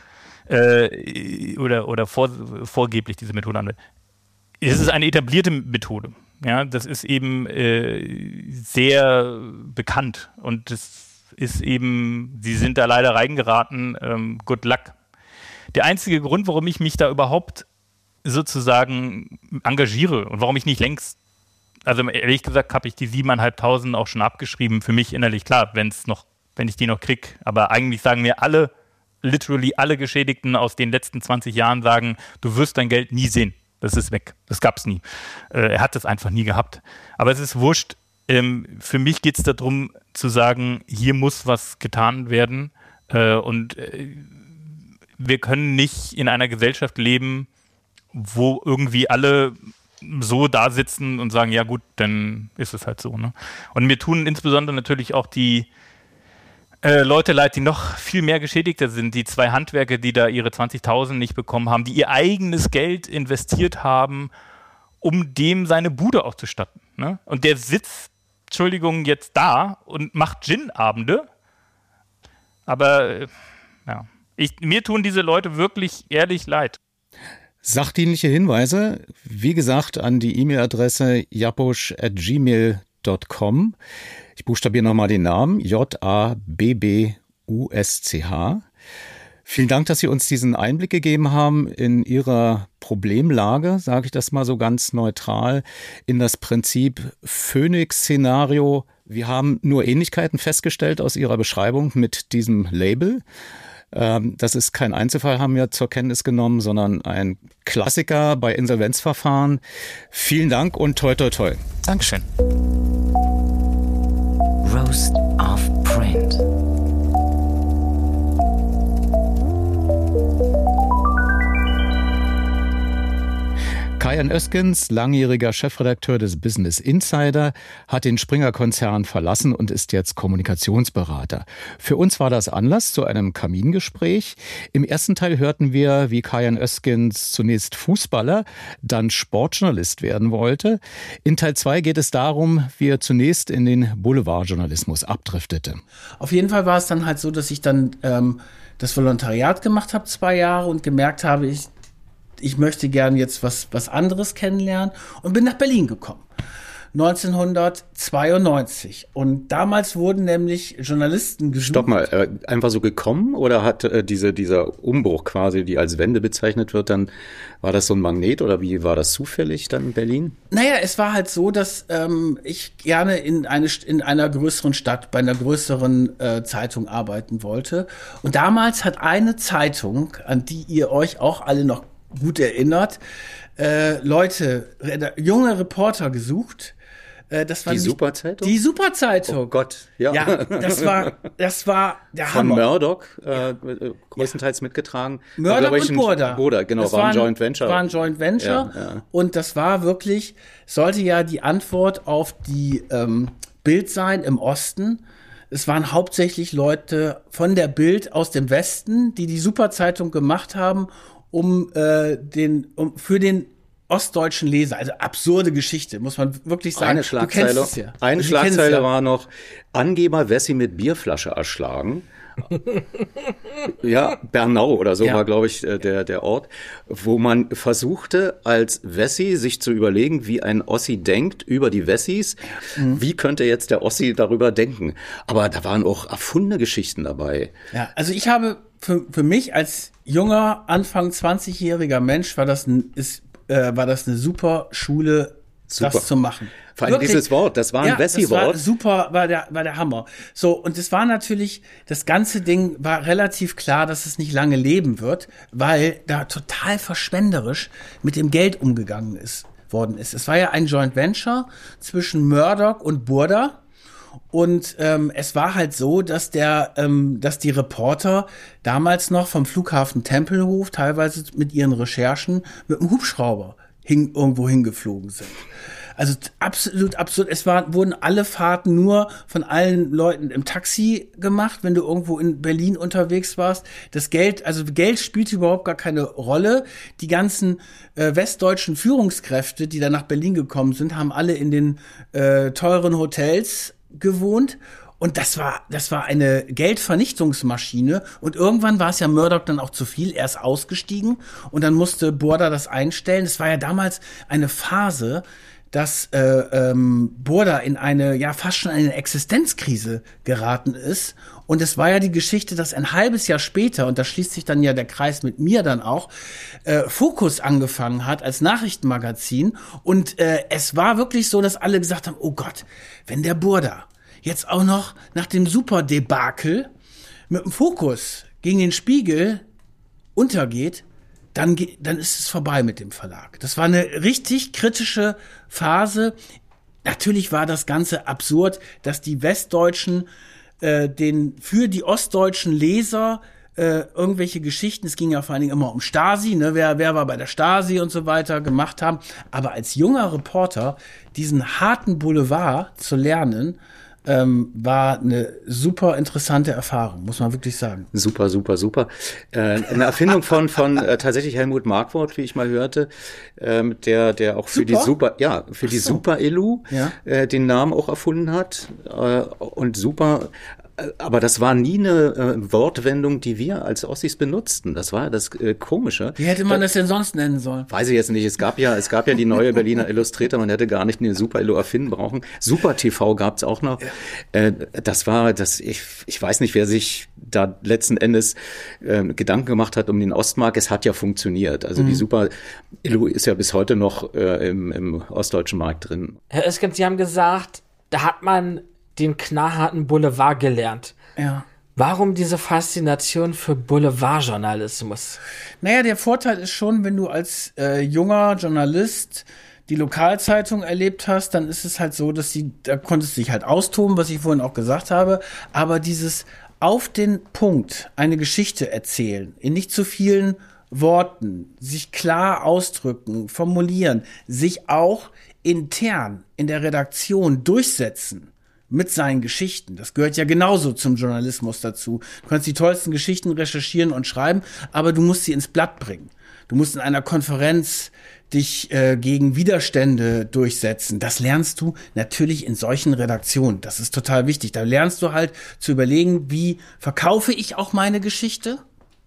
oder vorgeblich diese Methode anwendet. Es ist eine etablierte Methode. Ja, das ist eben sehr bekannt und das ist eben, sie sind da leider reingeraten, good luck. Der einzige Grund, warum ich mich da überhaupt sozusagen engagiere und warum ich nicht längst, also ehrlich gesagt habe ich die 7.500 auch schon abgeschrieben, für mich innerlich klar, wenn es noch wenn ich die noch krieg. Aber eigentlich sagen mir literally alle Geschädigten aus den letzten 20 Jahren sagen, du wirst dein Geld nie sehen. Das ist weg. Das gab's nie. Er hat es einfach nie gehabt. Aber es ist wurscht. Für mich geht es darum zu sagen, hier muss was getan werden. Und wir können nicht in einer Gesellschaft leben, wo irgendwie alle so da sitzen und sagen, ja gut, dann ist es halt so. Ne? Und mir tun insbesondere natürlich auch die Leute leid, die noch viel mehr Geschädigter sind, die 2 Handwerker, die da ihre 20.000 nicht bekommen haben, die ihr eigenes Geld investiert haben, um dem seine Bude auszustatten. Ne? Und der sitzt, Entschuldigung, jetzt da und macht Gin-Abende. Aber ja, mir tun diese Leute wirklich ehrlich leid. Sachdienliche Hinweise, wie gesagt, an die E-Mail-Adresse jabusch@gmail.com. Ich buchstabiere nochmal den Namen, JABBUSCH. Vielen Dank, dass Sie uns diesen Einblick gegeben haben in Ihrer Problemlage, sage ich das mal so ganz neutral, in das Prinzip Phoenix-Szenario. Wir haben nur Ähnlichkeiten festgestellt aus Ihrer Beschreibung mit diesem Label. Das ist kein Einzelfall, haben wir zur Kenntnis genommen, sondern ein Klassiker bei Insolvenzverfahren. Vielen Dank und toi toi toi. Dankeschön. Roast of Print. Kajan Öskens, langjähriger Chefredakteur des Business Insider, hat den Springer-Konzern verlassen und ist jetzt Kommunikationsberater. Für uns war das Anlass zu einem Kamingespräch. Im ersten Teil hörten wir, wie Kajan Öskens zunächst Fußballer, dann Sportjournalist werden wollte. In Teil 2 geht es darum, wie er zunächst in den Boulevardjournalismus abdriftete. Auf jeden Fall war es dann halt so, dass ich dann das Volontariat gemacht habe, 2 Jahre, und gemerkt habe, ich möchte gerne jetzt was anderes kennenlernen und bin nach Berlin gekommen. 1992. Und damals wurden nämlich Journalisten gesucht. Stopp mal, einfach so gekommen oder hat dieser Umbruch quasi, die als Wende bezeichnet wird, dann war das so ein Magnet oder wie war das zufällig dann in Berlin? Naja, es war halt so, dass ich gerne in einer größeren Stadt, bei einer größeren Zeitung arbeiten wollte. Und damals hat eine Zeitung, an die ihr euch auch alle noch gut erinnert, junge Reporter gesucht. Das war die Superzeitung? Die Superzeitung. Oh Gott, ja. Ja, das war der Von Hammer. Murdoch, größtenteils mitgetragen. Murdoch und Burda. Genau, war ein Joint Venture. War ein Joint Venture. Ja. Und das war wirklich, sollte ja die Antwort auf die Bild sein im Osten. Es waren hauptsächlich Leute von der Bild aus dem Westen, die Superzeitung gemacht haben, für den ostdeutschen Leser. Also absurde Geschichte, muss man wirklich sagen. Eine Schlagzeile war noch: Angeber Wessi mit Bierflasche erschlagen. Ja, Bernau oder so war, glaube ich, der Ort, wo man versuchte, als Wessi sich zu überlegen, wie ein Ossi denkt über die Wessis. Wie könnte jetzt der Ossi darüber denken? Aber da waren auch erfundene Geschichten dabei. Ja, also ich habe für mich als junger, Anfang 20-jähriger Mensch war das eine super Schule, das zu machen. Vor allem dieses Wort, das war ein Wessi-Wort. War der Hammer. So, und es war natürlich, das ganze Ding war relativ klar, dass es nicht lange leben wird, weil da total verschwenderisch mit dem Geld umgegangen worden ist. Es war ja ein Joint Venture zwischen Murdoch und Burda. Und es war halt so, dass die Reporter damals noch vom Flughafen Tempelhof teilweise mit ihren Recherchen mit einem Hubschrauber irgendwo hingeflogen sind. Also absolut absurd. Wurden alle Fahrten nur von allen Leuten im Taxi gemacht, wenn du irgendwo in Berlin unterwegs warst. Geld spielte überhaupt gar keine Rolle. Die ganzen westdeutschen Führungskräfte, die da nach Berlin gekommen sind, haben alle in den teuren Hotels gewohnt. Und das war eine Geldvernichtungsmaschine. Und irgendwann war es ja Murdoch dann auch zu viel. Er ist ausgestiegen und dann musste Burda das einstellen. Es war ja damals eine Phase, dass Burda in fast schon eine Existenzkrise geraten ist. Und es war ja die Geschichte, dass ein halbes Jahr später, und da schließt sich dann ja der Kreis mit mir dann auch, Focus angefangen hat als Nachrichtenmagazin. Und es war wirklich so, dass alle gesagt haben, oh Gott, wenn der Burda jetzt auch noch nach dem Super-Debakel mit dem Fokus gegen den Spiegel untergeht, dann ist es vorbei mit dem Verlag. Das war eine richtig kritische Phase. Natürlich war das Ganze absurd, dass die Westdeutschen für die ostdeutschen Leser irgendwelche Geschichten, es ging ja vor allen Dingen immer um Stasi, ne, wer war bei der Stasi und so weiter, gemacht haben. Aber als junger Reporter diesen harten Boulevard zu lernen, war eine super interessante Erfahrung, muss man wirklich sagen. Super. Eine Erfindung von tatsächlich Helmut Markwort, wie ich mal hörte, der auch für die Super-Elu den Namen auch erfunden hat. Und super. Aber das war nie eine Wortwendung, die wir als Ossis benutzten. Das war das Komische. Wie hätte man das denn sonst nennen sollen? Weiß ich jetzt nicht. Es gab ja die neue Berliner Illustrator. Man hätte gar nicht eine Super-Illu erfinden brauchen. Super TV gab's auch noch. Ja. Ich weiß nicht, wer sich da letzten Endes Gedanken gemacht hat um den Ostmark. Es hat ja funktioniert. Also die Super-Illu ist ja bis heute noch im ostdeutschen Markt drin. Herr Oeskens, Sie haben gesagt, da hat man den knallharten Boulevard gelernt. Ja. Warum diese Faszination für Boulevardjournalismus? Naja, der Vorteil ist schon, wenn du als junger Journalist die Lokalzeitung erlebt hast, dann ist es halt so, da konntest du dich halt austoben, was ich vorhin auch gesagt habe, aber dieses auf den Punkt eine Geschichte erzählen, in nicht zu vielen Worten, sich klar ausdrücken, formulieren, sich auch intern in der Redaktion durchsetzen, mit seinen Geschichten. Das gehört ja genauso zum Journalismus dazu. Du kannst die tollsten Geschichten recherchieren und schreiben, aber du musst sie ins Blatt bringen. Du musst in einer Konferenz dich gegen Widerstände durchsetzen. Das lernst du natürlich in solchen Redaktionen. Das ist total wichtig. Da lernst du halt zu überlegen, wie verkaufe ich auch meine Geschichte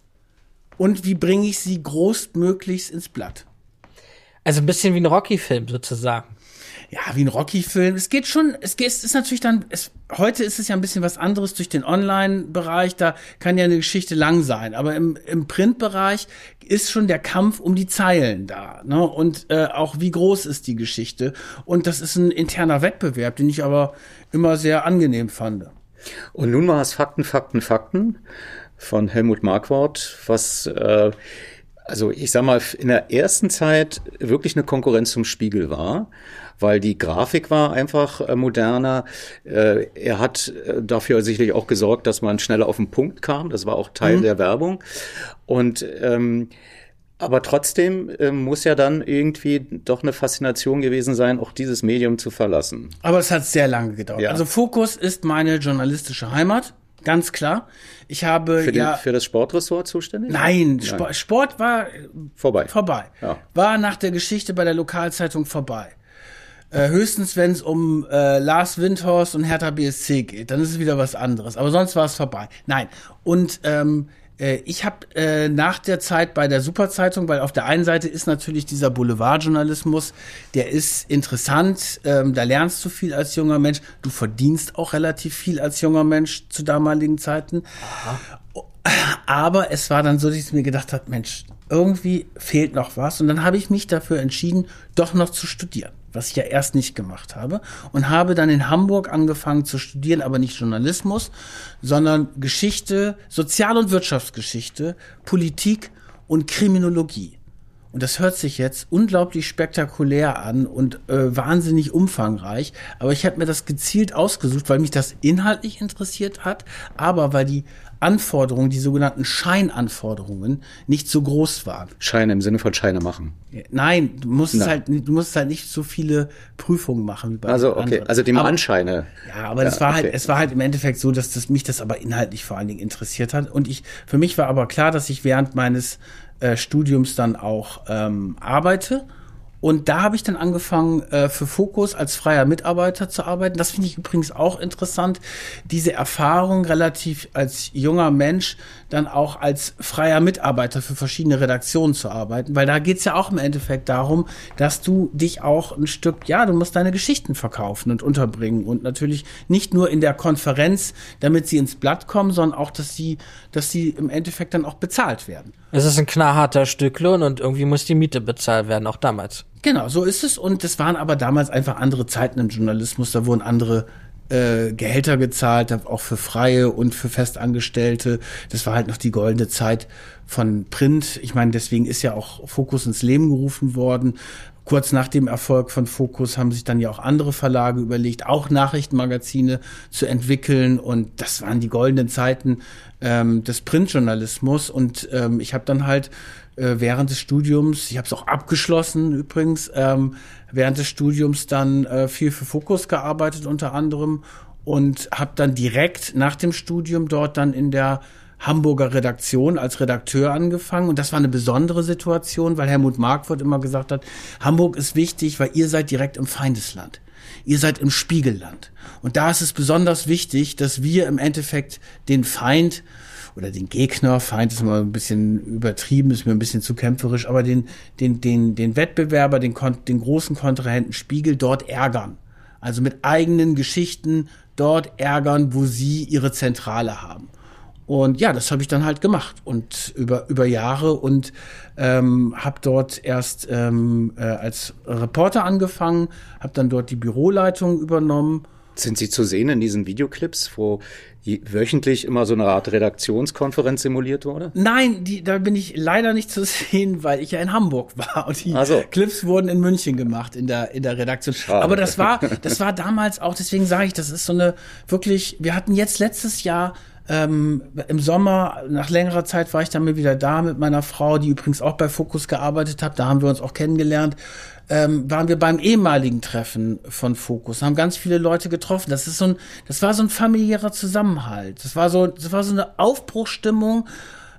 und wie bringe ich sie großmöglichst ins Blatt. Also ein bisschen wie ein Rocky-Film sozusagen. Ja, wie ein Rocky-Film. Es ist natürlich dann, heute ist es ja ein bisschen was anderes durch den Online-Bereich, da kann ja eine Geschichte lang sein, aber im Print-Bereich ist schon der Kampf um die Zeilen da, ne? Und auch wie groß ist die Geschichte. Und das ist ein interner Wettbewerb, den ich aber immer sehr angenehm fand. Und nun war es Fakten von Helmut Markwort, was also ich sag mal, in der ersten Zeit wirklich eine Konkurrenz zum Spiegel war, weil die Grafik war einfach moderner. Er hat dafür sicherlich auch gesorgt, dass man schneller auf den Punkt kam. Das war auch Teil der Werbung. Und aber trotzdem muss ja dann irgendwie doch eine Faszination gewesen sein, auch dieses Medium zu verlassen. Aber es hat sehr lange gedauert. Ja. Also Fokus ist meine journalistische Heimat. Ganz klar. Ich habe für das Sportressort zuständig? Nein. Sport war vorbei. Ja. War nach der Geschichte bei der Lokalzeitung vorbei. Höchstens, wenn es um Lars Windhorst und Hertha BSC geht, dann ist es wieder was anderes. Aber sonst war es vorbei. Nein. Und ich habe nach der Zeit bei der Superzeitung, weil auf der einen Seite ist natürlich dieser Boulevardjournalismus, der ist interessant, da lernst du viel als junger Mensch, du verdienst auch relativ viel als junger Mensch zu damaligen Zeiten. Aha. Aber es war dann so, dass ich mir gedacht habe, Mensch, irgendwie fehlt noch was. Und dann habe ich mich dafür entschieden, doch noch zu studieren, was ich ja erst nicht gemacht habe. Und habe dann in Hamburg angefangen zu studieren, aber nicht Journalismus, sondern Geschichte, Sozial- und Wirtschaftsgeschichte, Politik und Kriminologie. Und das hört sich jetzt unglaublich spektakulär an und wahnsinnig umfangreich. Aber ich habe mir das gezielt ausgesucht, weil mich das inhaltlich interessiert hat, aber weil die Anforderungen, die sogenannten Scheinanforderungen, nicht so groß waren. Scheine im Sinne von Scheine machen. Nein, du musst halt nicht so viele Prüfungen machen wie bei also okay, anderen. also die Anscheine. Ja, aber es war halt im Endeffekt so, dass mich das aber inhaltlich vor allen Dingen interessiert hat. Und für mich war aber klar, dass ich während meines Studiums dann auch arbeite. Und da habe ich dann angefangen, für Focus als freier Mitarbeiter zu arbeiten. Das finde ich übrigens auch interessant, diese Erfahrung relativ als junger Mensch dann auch als freier Mitarbeiter für verschiedene Redaktionen zu arbeiten. Weil da geht's ja auch im Endeffekt darum, dass du dich auch ein Stück, du musst deine Geschichten verkaufen und unterbringen. Und natürlich nicht nur in der Konferenz, damit sie ins Blatt kommen, sondern auch, dass sie im Endeffekt dann auch bezahlt werden. Es ist ein knallharter Stücklohn und irgendwie muss die Miete bezahlt werden, auch damals. Genau, so ist es. Und das waren aber damals einfach andere Zeiten im Journalismus. Da wurden andere Gehälter gezahlt, auch für Freie und für Festangestellte. Das war halt noch die goldene Zeit von Print. Ich meine, deswegen ist ja auch Focus ins Leben gerufen worden. Kurz nach dem Erfolg von Focus haben sich dann ja auch andere Verlage überlegt, auch Nachrichtenmagazine zu entwickeln. Und das waren die goldenen Zeiten des Printjournalismus. Und ich habe dann halt während des Studiums, ich habe es auch abgeschlossen übrigens, während des Studiums dann viel für Focus gearbeitet unter anderem und habe dann direkt nach dem Studium dort dann in der Hamburger Redaktion als Redakteur angefangen. Und das war eine besondere Situation, weil Helmut Markwort immer gesagt hat, Hamburg ist wichtig, weil ihr seid direkt im Feindesland. Ihr seid im Spiegelland. Und da ist es besonders wichtig, dass wir im Endeffekt den Feind oder den Gegner, Feind ist mal ein bisschen übertrieben, ist mir ein bisschen zu kämpferisch, aber den Wettbewerber, den großen Kontrahenten Spiegel dort ärgern. Also mit eigenen Geschichten dort ärgern, wo sie ihre Zentrale haben. Und ja, das habe ich dann halt gemacht und über Jahre und habe dort erst als Reporter angefangen, habe dann dort die Büroleitung übernommen. Sind Sie zu sehen in diesen Videoclips, wo wöchentlich immer so eine Art Redaktionskonferenz simuliert wurde? Nein, da bin ich leider nicht zu sehen, weil ich ja in Hamburg war und die Clips wurden in München gemacht in der Redaktion. Schade. Aber das war damals auch, deswegen sage ich, das ist so eine wirklich, wir hatten jetzt letztes Jahr im Sommer, nach längerer Zeit war ich dann wieder da mit meiner Frau, die übrigens auch bei Focus gearbeitet hat, da haben wir uns auch kennengelernt, waren wir beim ehemaligen Treffen von Focus, haben ganz viele Leute getroffen. Das war so ein familiärer Zusammenhalt. Das war so eine Aufbruchsstimmung,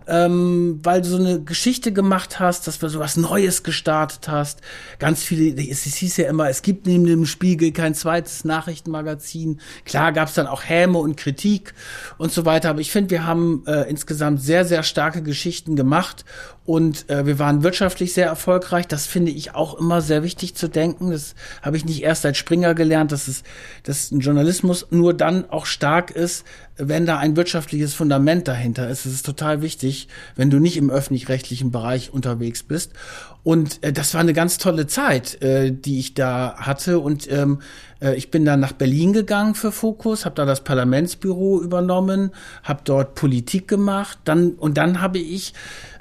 weil du so eine Geschichte gemacht hast, dass du so was Neues gestartet hast. Ganz viele, es hieß ja immer, es gibt neben dem Spiegel kein zweites Nachrichtenmagazin. Klar gab es dann auch Häme und Kritik und so weiter, aber ich finde, wir haben insgesamt sehr, sehr starke Geschichten gemacht und wir waren wirtschaftlich sehr erfolgreich. Das finde ich auch immer sehr wichtig zu denken. Das habe ich nicht erst seit Springer gelernt, dass ein Journalismus nur dann auch stark ist, wenn da ein wirtschaftliches Fundament dahinter ist. Das ist total wichtig, wenn du nicht im öffentlich-rechtlichen Bereich unterwegs bist. Und das war eine ganz tolle Zeit, die ich da hatte. Und ich bin dann nach Berlin gegangen für Focus, habe da das Parlamentsbüro übernommen, habe dort Politik gemacht. Dann habe ich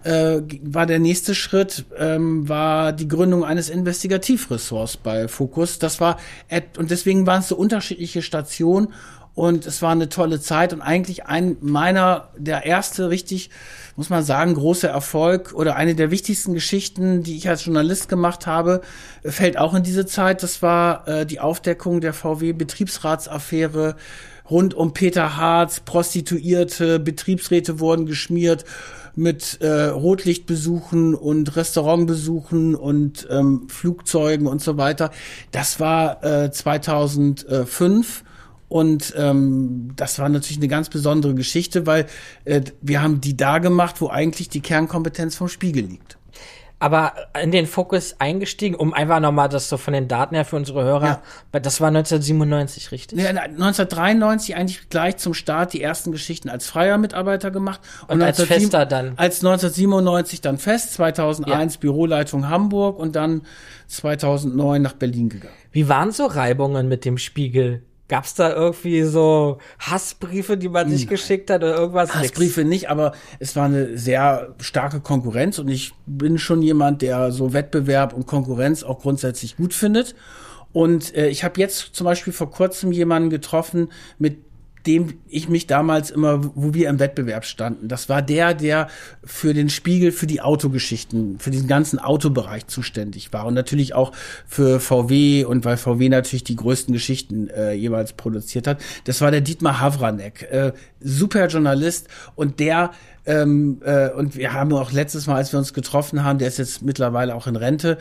war der nächste Schritt, war die Gründung eines Investigativressorts bei Focus. Und deswegen waren es so unterschiedliche Stationen. Und es war eine tolle Zeit und eigentlich der erste richtig, muss man sagen, große Erfolg oder eine der wichtigsten Geschichten, die ich als Journalist gemacht habe, fällt auch in diese Zeit. Das war die Aufdeckung der VW-Betriebsratsaffäre rund um Peter Hartz, Prostituierte, Betriebsräte wurden geschmiert mit Rotlichtbesuchen und Restaurantbesuchen und Flugzeugen und so weiter. Das war 2005. Und das war natürlich eine ganz besondere Geschichte, weil wir haben die da gemacht, wo eigentlich die Kernkompetenz vom Spiegel liegt. Aber in den Fokus eingestiegen, um einfach nochmal das so von den Daten her für unsere Hörer, das war 1997, richtig? Ja, 1993 eigentlich gleich zum Start die ersten Geschichten als freier Mitarbeiter gemacht. Und als Fester dann? Als 1997 dann fest, 2001 Büroleitung Hamburg und dann 2009 nach Berlin gegangen. Wie waren so Reibungen mit dem Spiegel? Gab's da irgendwie so Hassbriefe, die man sich geschickt hat oder irgendwas? Hassbriefe nicht, aber es war eine sehr starke Konkurrenz und ich bin schon jemand, der so Wettbewerb und Konkurrenz auch grundsätzlich gut findet. Und ich habe jetzt zum Beispiel vor kurzem jemanden getroffen, mit dem ich mich damals immer, wo wir im Wettbewerb standen. Das war der für den Spiegel, für die Autogeschichten, für diesen ganzen Autobereich zuständig war und natürlich auch für VW und weil VW natürlich die größten Geschichten jeweils produziert hat. Das war der Dietmar Havranek, super Journalist und und wir haben auch letztes Mal, als wir uns getroffen haben, der ist jetzt mittlerweile auch in Rente,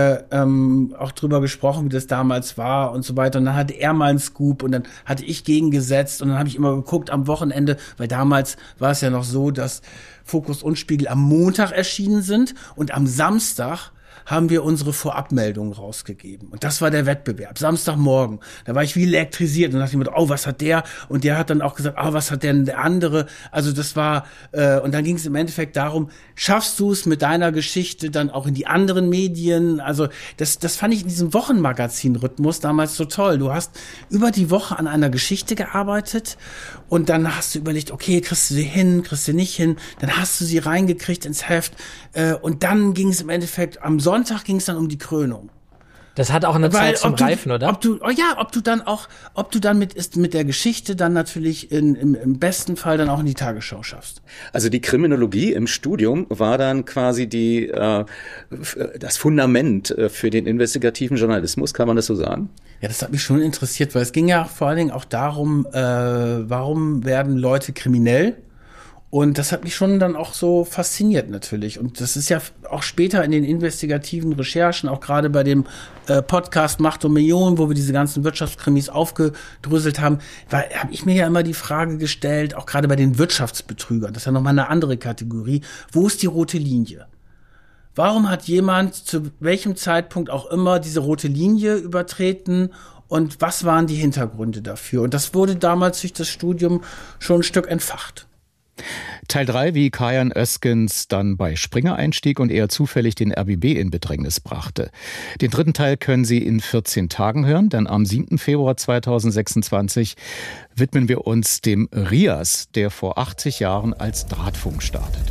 auch drüber gesprochen, wie das damals war und so weiter. Und dann hatte er mal einen Scoop und dann hatte ich gegengesetzt und dann habe ich immer geguckt am Wochenende, weil damals war es ja noch so, dass Focus und Spiegel am Montag erschienen sind und am Samstag haben wir unsere Vorabmeldungen rausgegeben. Und das war der Wettbewerb, Samstagmorgen. Da war ich wie elektrisiert und dachte mir, oh, was hat der? Und der hat dann auch gesagt, was hat denn der andere? Also das war, und dann ging es im Endeffekt darum, schaffst du es mit deiner Geschichte dann auch in die anderen Medien? Also das fand ich in diesem Wochenmagazin-Rhythmus damals so toll. Du hast über die Woche an einer Geschichte gearbeitet und dann hast du überlegt, okay, kriegst du sie hin, kriegst du nicht hin, dann hast du sie reingekriegt ins Heft und dann ging es im Endeffekt, am Sonntag ging es dann um die Krönung. Das hat auch eine Zeit zum Reifen, oder? Ob du dann mit der Geschichte dann natürlich im besten Fall dann auch in die Tagesschau schaffst. Also die Kriminologie im Studium war dann quasi das Fundament für den investigativen Journalismus, kann man das so sagen? Ja, das hat mich schon interessiert, weil es ging ja vor allen Dingen auch darum, warum werden Leute kriminell? Und das hat mich schon dann auch so fasziniert natürlich. Und das ist ja auch später in den investigativen Recherchen, auch gerade bei dem Podcast Macht um Millionen, wo wir diese ganzen Wirtschaftskrimis aufgedröselt haben, habe ich mir ja immer die Frage gestellt, auch gerade bei den Wirtschaftsbetrügern, das ist ja nochmal eine andere Kategorie, wo ist die rote Linie? Warum hat jemand zu welchem Zeitpunkt auch immer diese rote Linie übertreten? Und was waren die Hintergründe dafür? Und das wurde damals durch das Studium schon ein Stück entfacht. Teil 3, wie Kajan Özkens dann bei Springer einstieg und eher zufällig den RBB in Bedrängnis brachte. Den 3. Teil können Sie in 14 Tagen hören, denn am 7. Februar 2026 widmen wir uns dem RIAS, der vor 80 Jahren als Drahtfunk startete.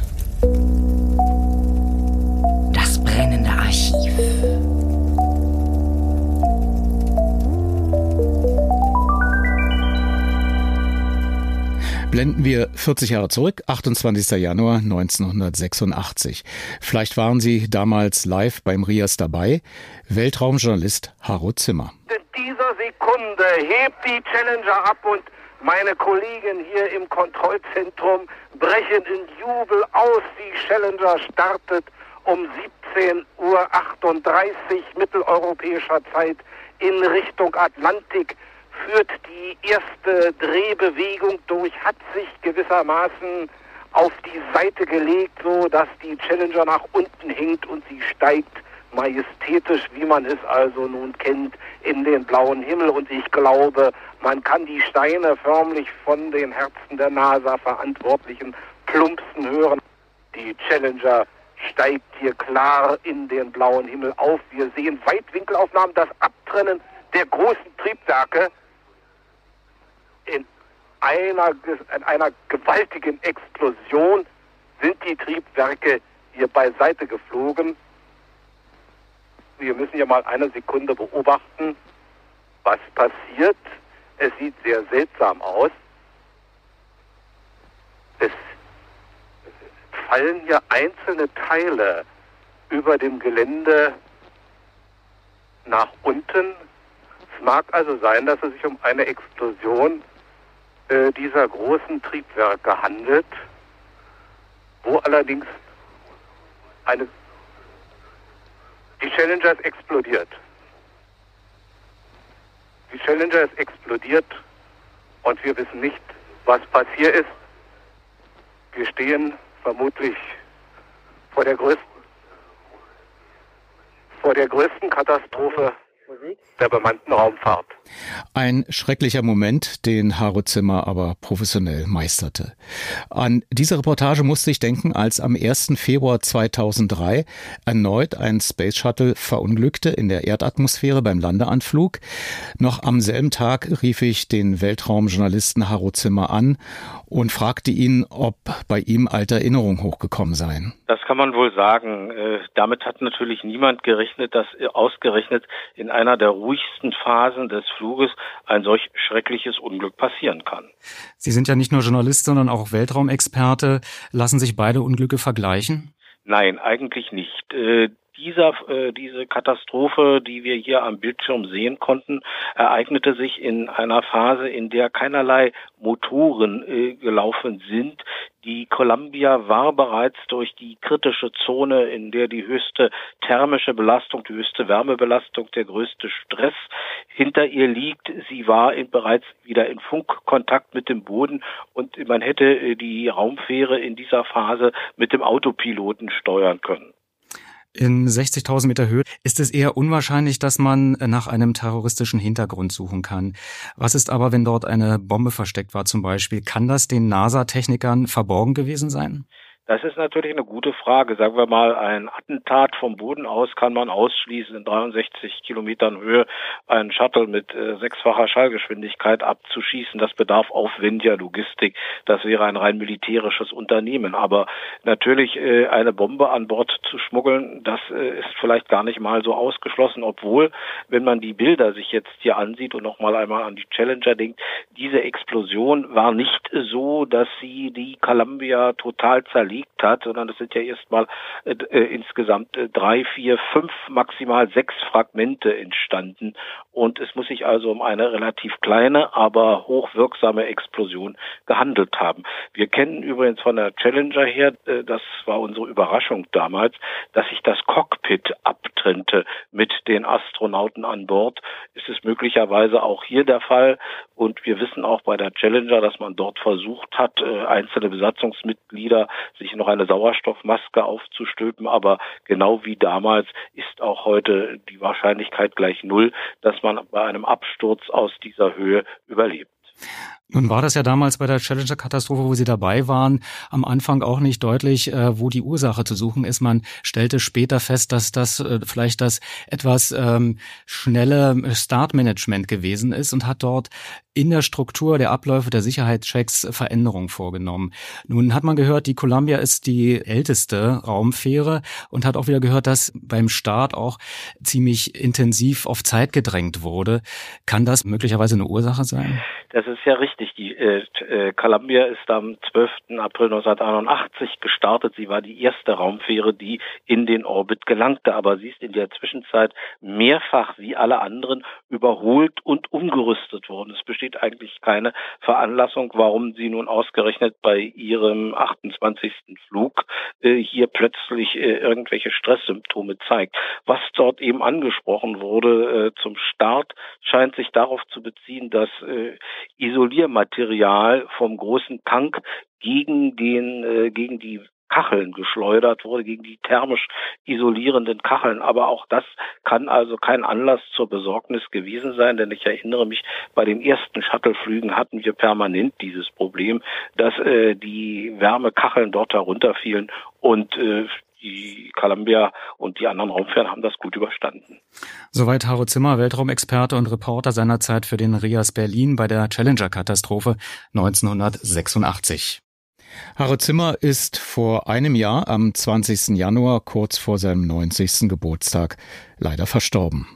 Das brennende Archiv. Blenden wir 40 Jahre zurück, 28. Januar 1986. Vielleicht waren Sie damals live beim RIAS dabei. Weltraumjournalist Harro Zimmer. In dieser Sekunde hebt die Challenger ab und meine Kollegen hier im Kontrollzentrum brechen in Jubel aus. Die Challenger startet um 17:38 Uhr mitteleuropäischer Zeit in Richtung Atlantik. Führt die erste Drehbewegung durch, hat sich gewissermaßen auf die Seite gelegt, so dass die Challenger nach unten hinkt und sie steigt majestätisch, wie man es also nun kennt, in den blauen Himmel. Und ich glaube, man kann die Steine förmlich von den Herzen der NASA-Verantwortlichen plumpsen hören. Die Challenger steigt hier klar in den blauen Himmel auf. Wir sehen Weitwinkelaufnahmen, das Abtrennen der großen Triebwerke. In einer gewaltigen Explosion sind die Triebwerke hier beiseite geflogen. Wir müssen ja mal eine Sekunde beobachten, was passiert. Es sieht sehr seltsam aus. Es fallen hier einzelne Teile über dem Gelände nach unten. Es mag also sein, dass es sich um eine Explosion dieser großen Triebwerke handelt, wo allerdings die Challenger ist explodiert. Die Challenger ist explodiert und wir wissen nicht, was passiert ist. Wir stehen vermutlich vor der größten Katastrophe der bemannten Raumfahrt. Ein schrecklicher Moment, den Harro Zimmer aber professionell meisterte. An diese Reportage musste ich denken, als am 1. Februar 2003 erneut ein Space Shuttle verunglückte in der Erdatmosphäre beim Landeanflug. Noch am selben Tag rief ich den Weltraumjournalisten Harro Zimmer an und fragte ihn, ob bei ihm alte Erinnerungen hochgekommen seien. Das kann man wohl sagen. Damit hat natürlich niemand gerechnet, dass ausgerechnet in einer der ruhigsten Phasen des Fluges ein solch schreckliches Unglück passieren kann. Sie sind ja nicht nur Journalist, sondern auch Weltraumexperte. Lassen sich beide Unglücke vergleichen? Nein, eigentlich nicht. Diese Katastrophe, die wir hier am Bildschirm sehen konnten, ereignete sich in einer Phase, in der keinerlei Motoren gelaufen sind. Die Columbia war bereits durch die kritische Zone, in der die höchste thermische Belastung, die höchste Wärmebelastung, der größte Stress hinter ihr liegt. Sie war bereits wieder in Funkkontakt mit dem Boden und man hätte die Raumfähre in dieser Phase mit dem Autopiloten steuern können. In 60.000 Meter Höhe ist es eher unwahrscheinlich, dass man nach einem terroristischen Hintergrund suchen kann. Was ist aber, wenn dort eine Bombe versteckt war zum Beispiel? Kann das den NASA-Technikern verborgen gewesen sein? Das ist natürlich eine gute Frage. Sagen wir mal, ein Attentat vom Boden aus kann man ausschließen, in 63 Kilometern Höhe einen Shuttle mit 6-facher Schallgeschwindigkeit abzuschießen. Das bedarf aufwendiger Logistik. Das wäre ein rein militärisches Unternehmen. Aber natürlich eine Bombe an Bord zu schmuggeln, das ist vielleicht gar nicht mal so ausgeschlossen. Obwohl, wenn man die Bilder sich jetzt hier ansieht und noch mal einmal an die Challenger denkt, diese Explosion war nicht so, dass sie die Columbia total zerlegt hat, sondern es sind ja erstmal insgesamt 3, 4, 5, maximal 6 Fragmente entstanden und es muss sich also um eine relativ kleine, aber hochwirksame Explosion gehandelt haben. Wir kennen übrigens von der Challenger her, das war unsere Überraschung damals, dass sich das Cockpit abtrennte mit den Astronauten an Bord. Ist es möglicherweise auch hier der Fall und wir wissen auch bei der Challenger, dass man dort versucht hat, einzelne Besatzungsmitglieder sich noch eine Sauerstoffmaske aufzustülpen, aber genau wie damals ist auch heute die Wahrscheinlichkeit gleich 0, dass man bei einem Absturz aus dieser Höhe überlebt. Nun war das ja damals bei der Challenger-Katastrophe, wo Sie dabei waren, am Anfang auch nicht deutlich, wo die Ursache zu suchen ist. Man stellte später fest, dass das vielleicht das etwas schnelle Startmanagement gewesen ist und hat dort in der Struktur der Abläufe der Sicherheitschecks Veränderungen vorgenommen. Nun hat man gehört, die Columbia ist die älteste Raumfähre und hat auch wieder gehört, dass beim Start auch ziemlich intensiv auf Zeit gedrängt wurde. Kann das möglicherweise eine Ursache sein? Das ist ja richtig. Die Columbia ist am 12. April 1981 gestartet. Sie war die erste Raumfähre, die in den Orbit gelangte. Aber sie ist in der Zwischenzeit mehrfach, wie alle anderen, überholt und umgerüstet worden. Es besteht eigentlich keine Veranlassung, warum sie nun ausgerechnet bei ihrem 28. Flug hier plötzlich irgendwelche Stresssymptome zeigt. Was dort eben angesprochen wurde zum Start, scheint sich darauf zu beziehen, dass Isoliermaterial vom großen Tank gegen die Kacheln geschleudert wurde, gegen die thermisch isolierenden Kacheln. Aber auch das kann also kein Anlass zur Besorgnis gewesen sein, denn ich erinnere mich, bei den ersten Shuttleflügen hatten wir permanent dieses Problem, dass die Wärmekacheln dort herunterfielen und die Columbia und die anderen Raumfähren haben das gut überstanden. Soweit Haro Zimmer, Weltraumexperte und Reporter seinerzeit für den RIAS Berlin bei der Challenger-Katastrophe 1986. Haro Zimmer ist vor einem Jahr, am 20. Januar, kurz vor seinem 90. Geburtstag, leider verstorben.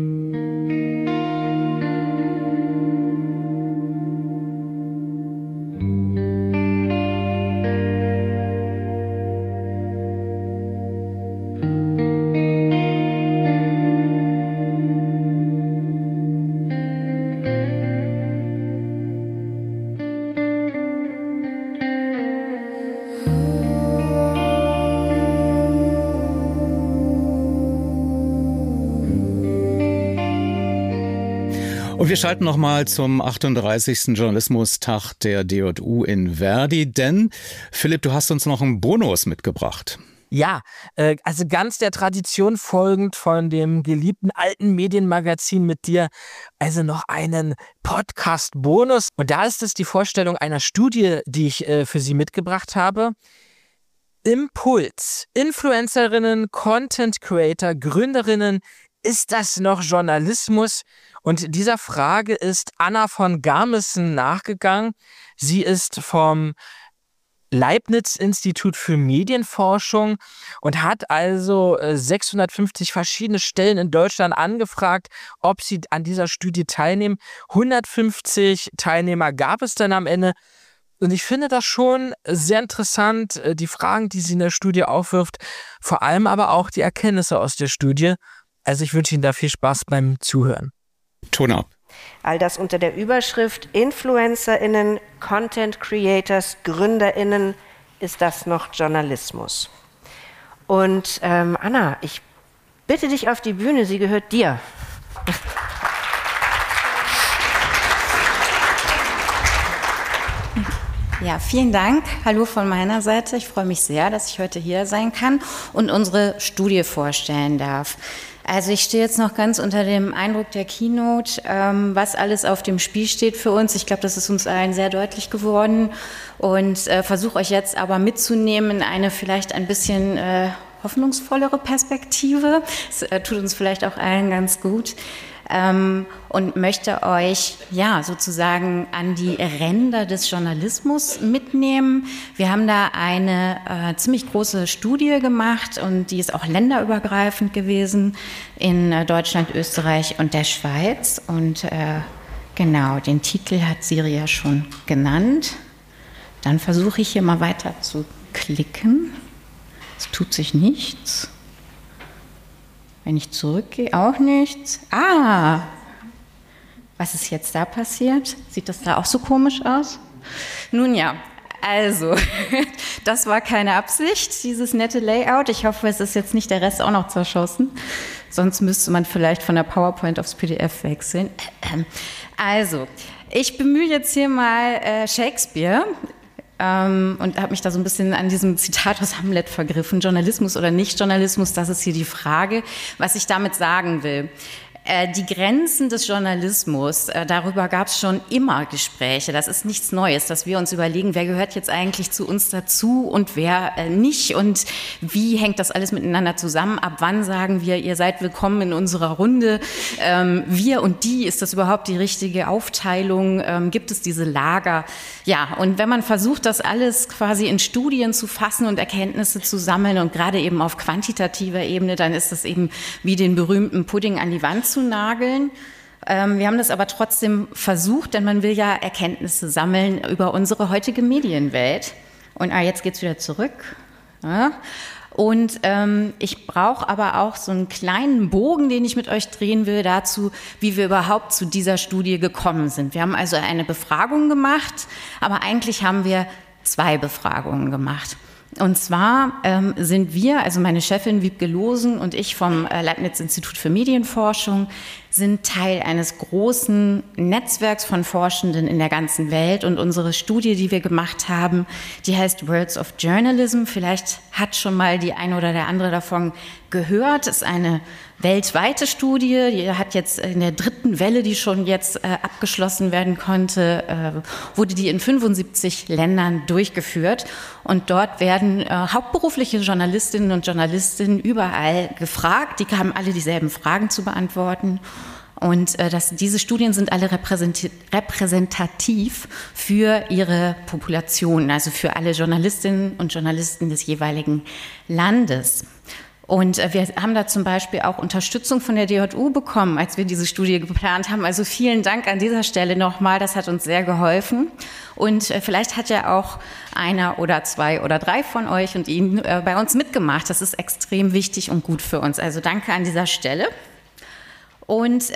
Und wir schalten nochmal zum 38. Journalismustag der DJU in Verdi, denn Philipp, du hast uns noch einen Bonus mitgebracht. Ja, also ganz der Tradition folgend von dem geliebten alten Medienmagazin mit dir, also noch einen Podcast-Bonus. Und da ist es die Vorstellung einer Studie, die ich für Sie mitgebracht habe. Impuls. Influencerinnen, Content Creator, Gründerinnen. Ist das noch Journalismus? Und dieser Frage ist Anna von Garmissen nachgegangen. Sie ist vom Leibniz-Institut für Medienforschung und hat also 650 verschiedene Stellen in Deutschland angefragt, ob sie an dieser Studie teilnehmen. 150 Teilnehmer gab es dann am Ende. Und ich finde das schon sehr interessant, die Fragen, die sie in der Studie aufwirft, vor allem aber auch die Erkenntnisse aus der Studie. Also ich wünsche Ihnen da viel Spaß beim Zuhören. Ton ab. All das unter der Überschrift InfluencerInnen, Content Creators, GründerInnen, ist das noch Journalismus? Und Anna, ich bitte dich auf die Bühne, sie gehört dir. Ja, vielen Dank. Hallo von meiner Seite. Ich freue mich sehr, dass ich heute hier sein kann und unsere Studie vorstellen darf. Also ich stehe jetzt noch ganz unter dem Eindruck der Keynote, was alles auf dem Spiel steht für uns. Ich glaube, das ist uns allen sehr deutlich geworden und versuche euch jetzt aber mitzunehmen in eine vielleicht ein bisschen hoffnungsvollere Perspektive. Das tut uns vielleicht auch allen ganz gut. Und möchte euch ja sozusagen an die Ränder des Journalismus mitnehmen. Wir haben da eine ziemlich große Studie gemacht und die ist auch länderübergreifend gewesen in Deutschland, Österreich und der Schweiz. Und genau, den Titel hat Siri ja schon genannt. Dann versuche ich hier mal weiter zu klicken. Es tut sich nichts. Wenn ich zurückgehe, auch nichts. Was ist jetzt da passiert? Sieht das da auch so komisch aus? Nun ja, also, das war keine Absicht, dieses nette Layout. Ich hoffe, es ist jetzt nicht der Rest auch noch zerschossen. Sonst müsste man vielleicht von der PowerPoint aufs PDF wechseln. Also, ich bemühe jetzt hier mal Shakespeare. Und habe mich da so ein bisschen an diesem Zitat aus Hamlet vergriffen. Journalismus oder Nicht-Journalismus, das ist hier die Frage, was ich damit sagen will. Die Grenzen des Journalismus, darüber gab es schon immer Gespräche. Das ist nichts Neues, dass wir uns überlegen, wer gehört jetzt eigentlich zu uns dazu und wer nicht und wie hängt das alles miteinander zusammen. Ab wann sagen wir, ihr seid willkommen in unserer Runde? Wir und die, ist das überhaupt die richtige Aufteilung? Gibt es diese Lager? Ja, und wenn man versucht, das alles quasi in Studien zu fassen und Erkenntnisse zu sammeln und gerade eben auf quantitativer Ebene, dann ist das eben wie den berühmten Pudding an die Wand zu nageln. Wir haben das aber trotzdem versucht, denn man will ja Erkenntnisse sammeln über unsere heutige Medienwelt. Und jetzt geht's wieder zurück. Ja. Und ich brauche aber auch so einen kleinen Bogen, den ich mit euch drehen will, dazu, wie wir überhaupt zu dieser Studie gekommen sind. Wir haben also eine Befragung gemacht, aber eigentlich haben wir 2 Befragungen gemacht. Und zwar sind wir, also meine Chefin Wiebke Losen und ich vom Leibniz-Institut für Medienforschung, sind Teil eines großen Netzwerks von Forschenden in der ganzen Welt. Und unsere Studie, die wir gemacht haben, die heißt Worlds of Journalism. Vielleicht hat schon mal die eine oder der andere davon gehört. Das ist eine weltweite Studie, die hat jetzt in der 3. Welle, die schon jetzt abgeschlossen werden konnte, wurde die in 75 Ländern durchgeführt. Und dort werden hauptberufliche Journalistinnen und Journalisten überall gefragt. Die haben alle dieselben Fragen zu beantworten. Und diese Studien sind alle repräsentativ für ihre Population, also für alle Journalistinnen und Journalisten des jeweiligen Landes. Und wir haben da zum Beispiel auch Unterstützung von der DJU bekommen, als wir diese Studie geplant haben. Also vielen Dank an dieser Stelle nochmal, das hat uns sehr geholfen. Und vielleicht hat ja auch einer oder 2 oder 3 von euch und Ihnen bei uns mitgemacht. Das ist extrem wichtig und gut für uns. Also danke an dieser Stelle. Und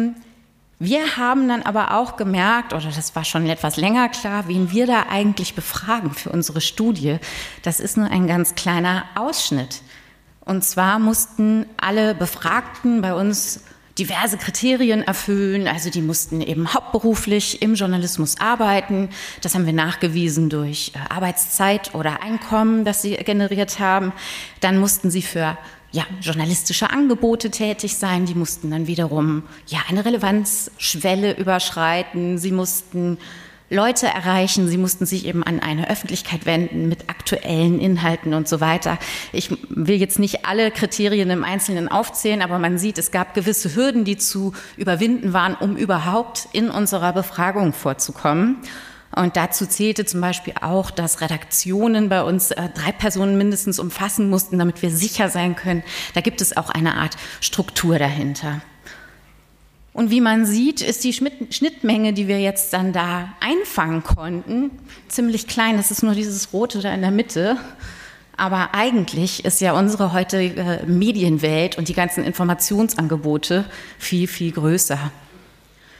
wir haben dann aber auch gemerkt, oder das war schon etwas länger klar, wen wir da eigentlich befragen für unsere Studie. Das ist nur ein ganz kleiner Ausschnitt. Und zwar mussten alle Befragten bei uns diverse Kriterien erfüllen. Also die mussten eben hauptberuflich im Journalismus arbeiten. Das haben wir nachgewiesen durch Arbeitszeit oder Einkommen, das sie generiert haben. Dann mussten sie für journalistische Angebote tätig sein. Die mussten dann wiederum eine Relevanzschwelle überschreiten. Sie mussten Leute erreichen, sie mussten sich eben an eine Öffentlichkeit wenden mit aktuellen Inhalten und so weiter. Ich will jetzt nicht alle Kriterien im Einzelnen aufzählen, aber man sieht, es gab gewisse Hürden, die zu überwinden waren, um überhaupt in unserer Befragung vorzukommen. Und dazu zählte zum Beispiel auch, dass Redaktionen bei uns 3 Personen mindestens umfassen mussten, damit wir sicher sein können. Da gibt es auch eine Art Struktur dahinter. Und wie man sieht, ist die Schnittmenge, die wir jetzt dann da einfangen konnten, ziemlich klein. Das ist nur dieses Rote da in der Mitte. Aber eigentlich ist ja unsere heutige Medienwelt und die ganzen Informationsangebote viel, viel größer.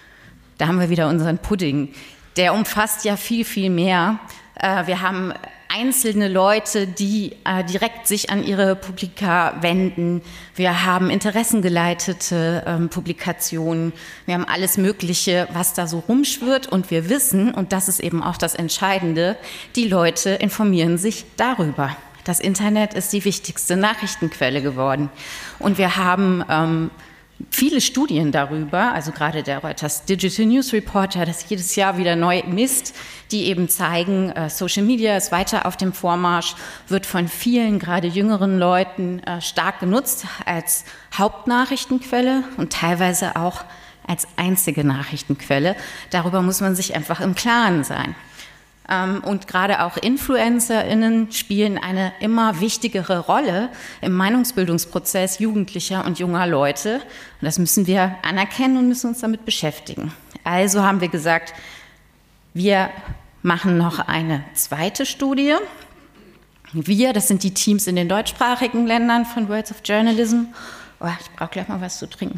Da haben wir wieder unseren Pudding. Der umfasst ja viel, viel mehr. Wir haben einzelne Leute, die direkt sich an ihre Publika wenden. Wir haben interessengeleitete Publikationen. Wir haben alles Mögliche, was da so rumschwirrt. Und wir wissen, und das ist eben auch das Entscheidende, die Leute informieren sich darüber. Das Internet ist die wichtigste Nachrichtenquelle geworden. Und wir haben viele Studien darüber, also gerade der Reuters Digital News Reporter, das jedes Jahr wieder neu misst, die eben zeigen, Social Media ist weiter auf dem Vormarsch, wird von vielen, gerade jüngeren Leuten, stark genutzt als Hauptnachrichtenquelle und teilweise auch als einzige Nachrichtenquelle. Darüber muss man sich einfach im Klaren sein. Und gerade auch InfluencerInnen spielen eine immer wichtigere Rolle im Meinungsbildungsprozess jugendlicher und junger Leute. Und das müssen wir anerkennen und müssen uns damit beschäftigen. Also haben wir gesagt, wir machen noch eine zweite Studie. Wir, das sind die Teams in den deutschsprachigen Ländern von Worlds of Journalism. Oh, ich brauche gleich mal was zu trinken.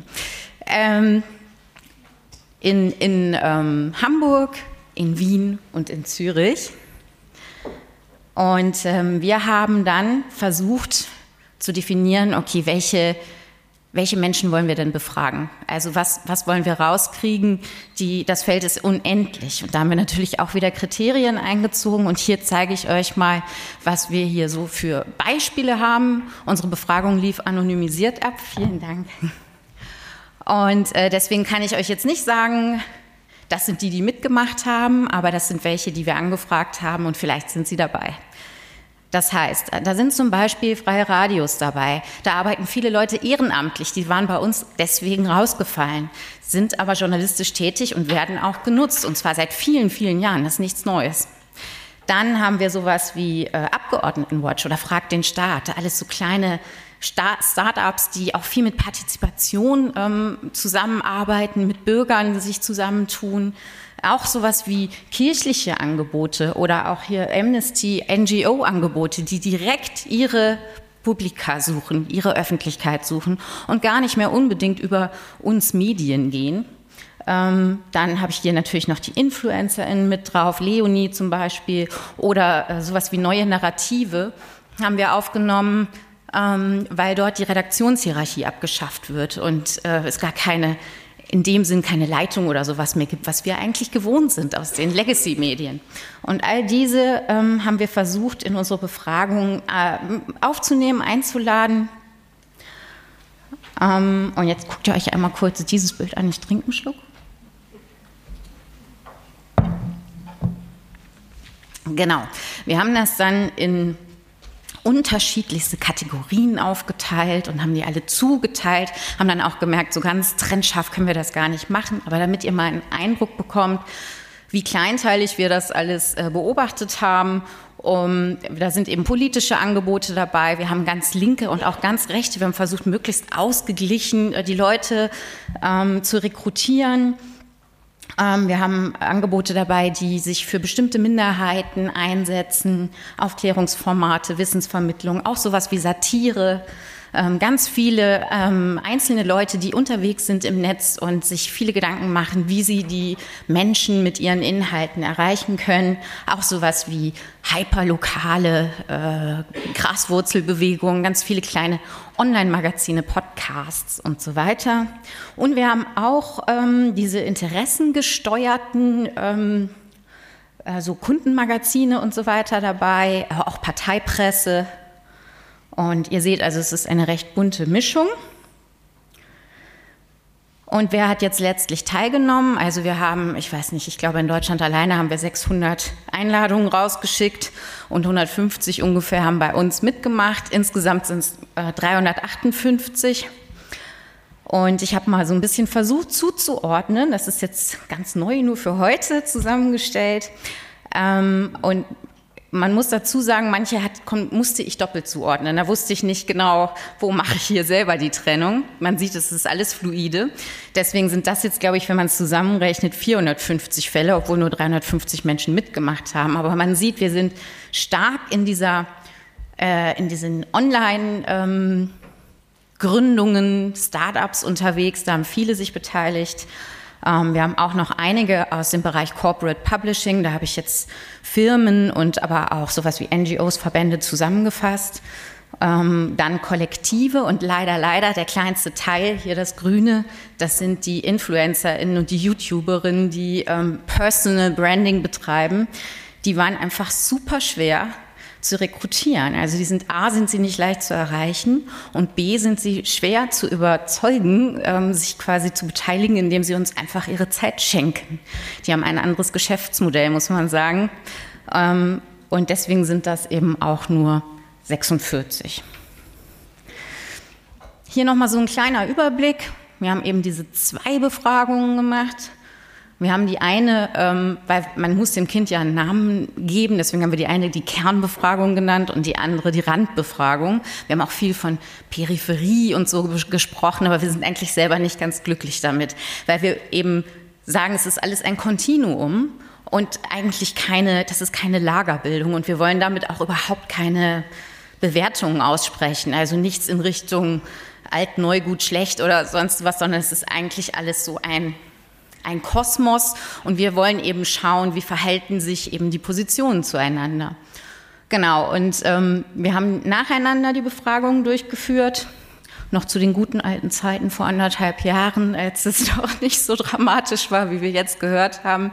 In Hamburg, in Wien und in Zürich. Und wir haben dann versucht zu definieren, okay, welche Menschen wollen wir denn befragen? Also was wollen wir rauskriegen? Das Feld ist unendlich. Und da haben wir natürlich auch wieder Kriterien eingezogen. Und hier zeige ich euch mal, was wir hier so für Beispiele haben. Unsere Befragung lief anonymisiert ab. Vielen Dank. Und deswegen kann ich euch jetzt nicht sagen, das sind die mitgemacht haben, aber das sind welche, die wir angefragt haben und vielleicht sind sie dabei. Das heißt, da sind zum Beispiel freie Radios dabei. Da arbeiten viele Leute ehrenamtlich, die waren bei uns deswegen rausgefallen, sind aber journalistisch tätig und werden auch genutzt, und zwar seit vielen, vielen Jahren, das ist nichts Neues. Dann haben wir sowas wie Abgeordnetenwatch oder Frag den Staat, alles so kleine Start-ups, die auch viel mit Partizipation zusammenarbeiten, mit Bürgern sich zusammentun. Auch sowas wie kirchliche Angebote oder auch hier Amnesty, NGO-Angebote, die direkt ihre Publika suchen, ihre Öffentlichkeit suchen und gar nicht mehr unbedingt über uns Medien gehen. Dann habe ich hier natürlich noch die InfluencerInnen mit drauf, Leonie zum Beispiel, oder sowas wie neue Narrative haben wir aufgenommen, weil dort die Redaktionshierarchie abgeschafft wird und es gar in dem Sinn keine Leitung oder sowas mehr gibt, was wir eigentlich gewohnt sind aus den Legacy-Medien. Und all diese haben wir versucht, in unsere Befragung aufzunehmen, einzuladen. Und jetzt guckt ihr euch einmal kurz dieses Bild an. Ich trinke einen Schluck. Genau. Wir haben das dann in unterschiedlichste Kategorien aufgeteilt und haben die alle zugeteilt, haben dann auch gemerkt, so ganz trennscharf können wir das gar nicht machen, aber damit ihr mal einen Eindruck bekommt, wie kleinteilig wir das alles beobachtet haben. Da sind eben politische Angebote dabei, wir haben ganz linke und auch ganz rechte, wir haben versucht, möglichst ausgeglichen die Leute zu rekrutieren. Wir haben Angebote dabei, die sich für bestimmte Minderheiten einsetzen, Aufklärungsformate, Wissensvermittlung, auch sowas wie Satire. Ganz viele einzelne Leute, die unterwegs sind im Netz und sich viele Gedanken machen, wie sie die Menschen mit ihren Inhalten erreichen können. Auch sowas wie hyperlokale Graswurzelbewegungen, ganz viele kleine Online-Magazine, Podcasts und so weiter. Und wir haben auch diese interessengesteuerten so Kundenmagazine und so weiter dabei, auch Parteipresse. Und ihr seht also, es ist eine recht bunte Mischung. Und wer hat jetzt letztlich teilgenommen? Also wir haben, ich weiß nicht, ich glaube in Deutschland alleine haben wir 600 Einladungen rausgeschickt und 150 ungefähr haben bei uns mitgemacht. Insgesamt sind es 358. Und ich habe mal so ein bisschen versucht zuzuordnen. Das ist jetzt ganz neu, nur für heute zusammengestellt. Und man muss dazu sagen, manche musste ich doppelt zuordnen. Da wusste ich nicht genau, wo mache ich hier selber die Trennung. Man sieht, es ist alles fluide. Deswegen sind das jetzt, glaube ich, wenn man es zusammenrechnet, 450 Fälle, obwohl nur 350 Menschen mitgemacht haben. Aber man sieht, wir sind stark in diesen Online-Gründungen, Startups unterwegs. Da haben viele sich beteiligt. Wir haben auch noch einige aus dem Bereich Corporate Publishing. Da habe ich jetzt Firmen und aber auch sowas wie NGOs, Verbände zusammengefasst. Dann Kollektive und leider der kleinste Teil, hier das Grüne, das sind die InfluencerInnen und die YouTuberinnen, die Personal Branding betreiben. Die waren einfach super schwer zu rekrutieren. Also sind sie nicht leicht zu erreichen und B, sind sie schwer zu überzeugen, sich quasi zu beteiligen, indem sie uns einfach ihre Zeit schenken. Die haben ein anderes Geschäftsmodell, muss man sagen. Und deswegen sind das eben auch nur 46. Hier nochmal so ein kleiner Überblick. Wir haben eben diese 2 Befragungen gemacht. Wir haben die eine, weil man muss dem Kind ja einen Namen geben, deswegen haben wir die eine die Kernbefragung genannt und die andere die Randbefragung. Wir haben auch viel von Peripherie und so gesprochen, aber wir sind eigentlich selber nicht ganz glücklich damit, weil wir eben sagen, es ist alles ein Kontinuum und eigentlich das ist keine Lagerbildung und wir wollen damit auch überhaupt keine Bewertungen aussprechen, also nichts in Richtung alt, neu, gut, schlecht oder sonst was, sondern es ist eigentlich alles so ein Kosmos und wir wollen eben schauen, wie verhalten sich eben die Positionen zueinander. Genau, und wir haben nacheinander die Befragungen durchgeführt, noch zu den guten alten Zeiten vor 1,5 Jahren, als es doch nicht so dramatisch war, wie wir jetzt gehört haben.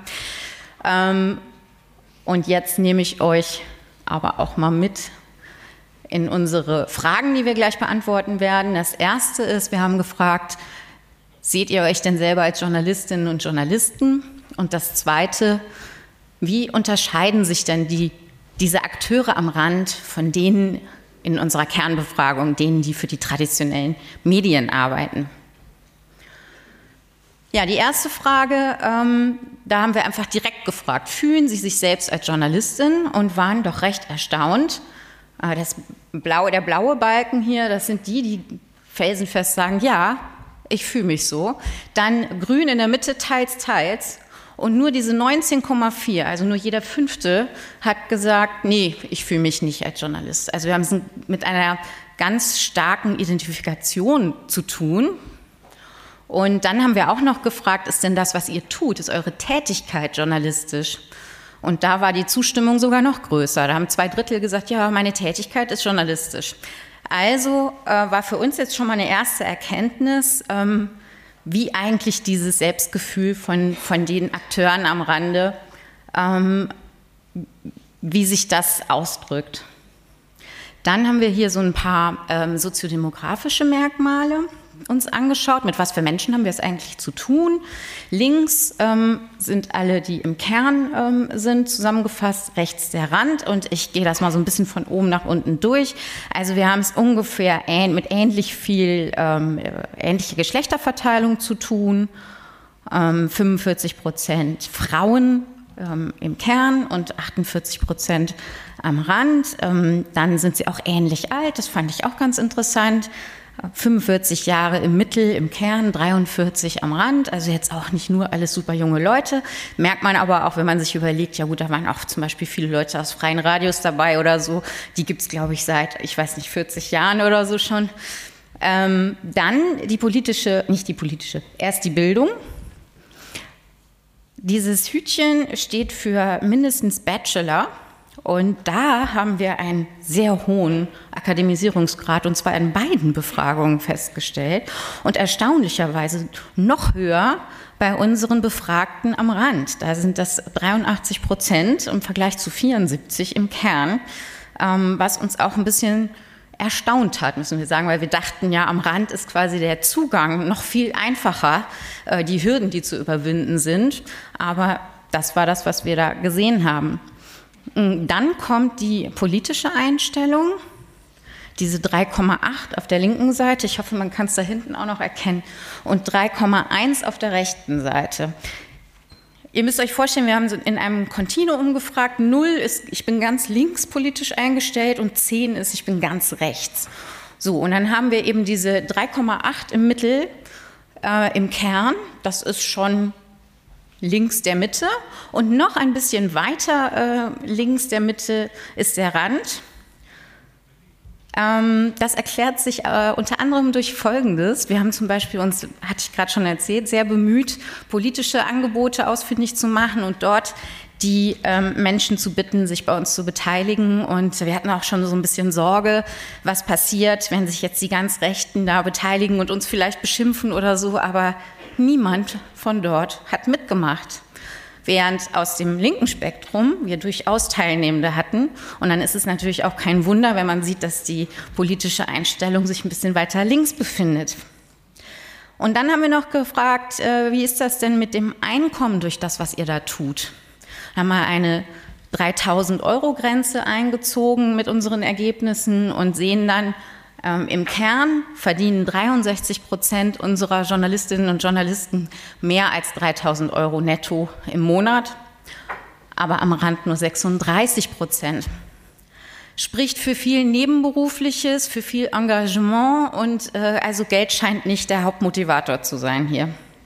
Und jetzt nehme ich euch aber auch mal mit in unsere Fragen, die wir gleich beantworten werden. Das erste ist, wir haben gefragt, seht ihr euch denn selber als Journalistinnen und Journalisten? Und das zweite, wie unterscheiden sich denn diese Akteure am Rand von denen in unserer Kernbefragung, denen, die für die traditionellen Medien arbeiten? Ja, die erste Frage, da haben wir einfach direkt gefragt, fühlen Sie sich selbst als Journalistin und waren doch recht erstaunt. Der blaue Balken hier, das sind die felsenfest sagen, ja, ich fühle mich so. Dann grün in der Mitte, teils. Und nur diese 19,4, also nur jeder 5. hat gesagt, nee, ich fühle mich nicht als Journalist. Also wir haben es mit einer ganz starken Identifikation zu tun. Und dann haben wir auch noch gefragt, ist denn das, was ihr tut, ist eure Tätigkeit journalistisch? Und da war die Zustimmung sogar noch größer. Da haben 2/3 gesagt, ja, meine Tätigkeit ist journalistisch. Also war für uns jetzt schon mal eine erste Erkenntnis, wie eigentlich dieses Selbstgefühl von den Akteuren am Rande, wie sich das ausdrückt. Dann haben wir hier so ein paar soziodemografische Merkmale uns angeschaut. Mit was für Menschen haben wir es eigentlich zu tun? Links sind alle, die im Kern sind, zusammengefasst, rechts der Rand. Und ich gehe das mal so ein bisschen von oben nach unten durch. Also wir haben es ungefähr mit ähnlich viel, ähnliche Geschlechterverteilung zu tun. 45% Frauen im Kern und 48% am Rand. Dann sind sie auch ähnlich alt, das fand ich auch ganz interessant. 45 Jahre im Mittel, im Kern, 43 am Rand, also jetzt auch nicht nur alles super junge Leute, merkt man aber auch, wenn man sich überlegt, ja gut, da waren auch zum Beispiel viele Leute aus freien Radios dabei oder so, die gibt's glaube ich seit, 40 Jahren oder so schon. Dann erst die Bildung. Dieses Hütchen steht für mindestens Bachelor. Und da haben wir einen sehr hohen Akademisierungsgrad, und zwar in beiden Befragungen festgestellt und erstaunlicherweise noch höher bei unseren Befragten am Rand. Da sind das 83% im Vergleich zu 74% im Kern, was uns auch ein bisschen erstaunt hat, müssen wir sagen, weil wir dachten, ja, am Rand ist quasi der Zugang noch viel einfacher, die Hürden, die zu überwinden sind. Aber das war das, was wir da gesehen haben. Dann kommt die politische Einstellung, diese 3,8 auf der linken Seite, ich hoffe, man kann es da hinten auch noch erkennen, und 3,1 auf der rechten Seite. Ihr müsst euch vorstellen, wir haben in einem Kontinuum gefragt, 0 ist, ich bin ganz links politisch eingestellt und 10 ist, ich bin ganz rechts. So, und dann haben wir eben diese 3,8 im Mittel, im Kern, das ist schon links der Mitte, und noch ein bisschen weiter links der Mitte ist der Rand. Das erklärt sich unter anderem durch Folgendes. Wir haben zum Beispiel uns, hatte ich gerade schon erzählt, sehr bemüht, politische Angebote ausfindig zu machen und dort die Menschen zu bitten, sich bei uns zu beteiligen. Und wir hatten auch schon so ein bisschen Sorge, was passiert, wenn sich jetzt die ganz Rechten da beteiligen und uns vielleicht beschimpfen oder so. Aber niemand von dort hat mitgemacht. Während aus dem linken Spektrum wir durchaus Teilnehmende hatten. Und dann ist es natürlich auch kein Wunder, wenn man sieht, dass die politische Einstellung sich ein bisschen weiter links befindet. Und dann haben wir noch gefragt, wie ist das denn mit dem Einkommen durch das, was ihr da tut? Da haben wir eine 3.000-Euro-Grenze eingezogen mit unseren Ergebnissen und sehen dann, im Kern verdienen 63% unserer Journalistinnen und Journalisten mehr als 3.000 Euro netto im Monat, aber am Rand nur 36%. Spricht für viel Nebenberufliches, für viel Engagement und also Geld scheint nicht der Hauptmotivator zu sein hier.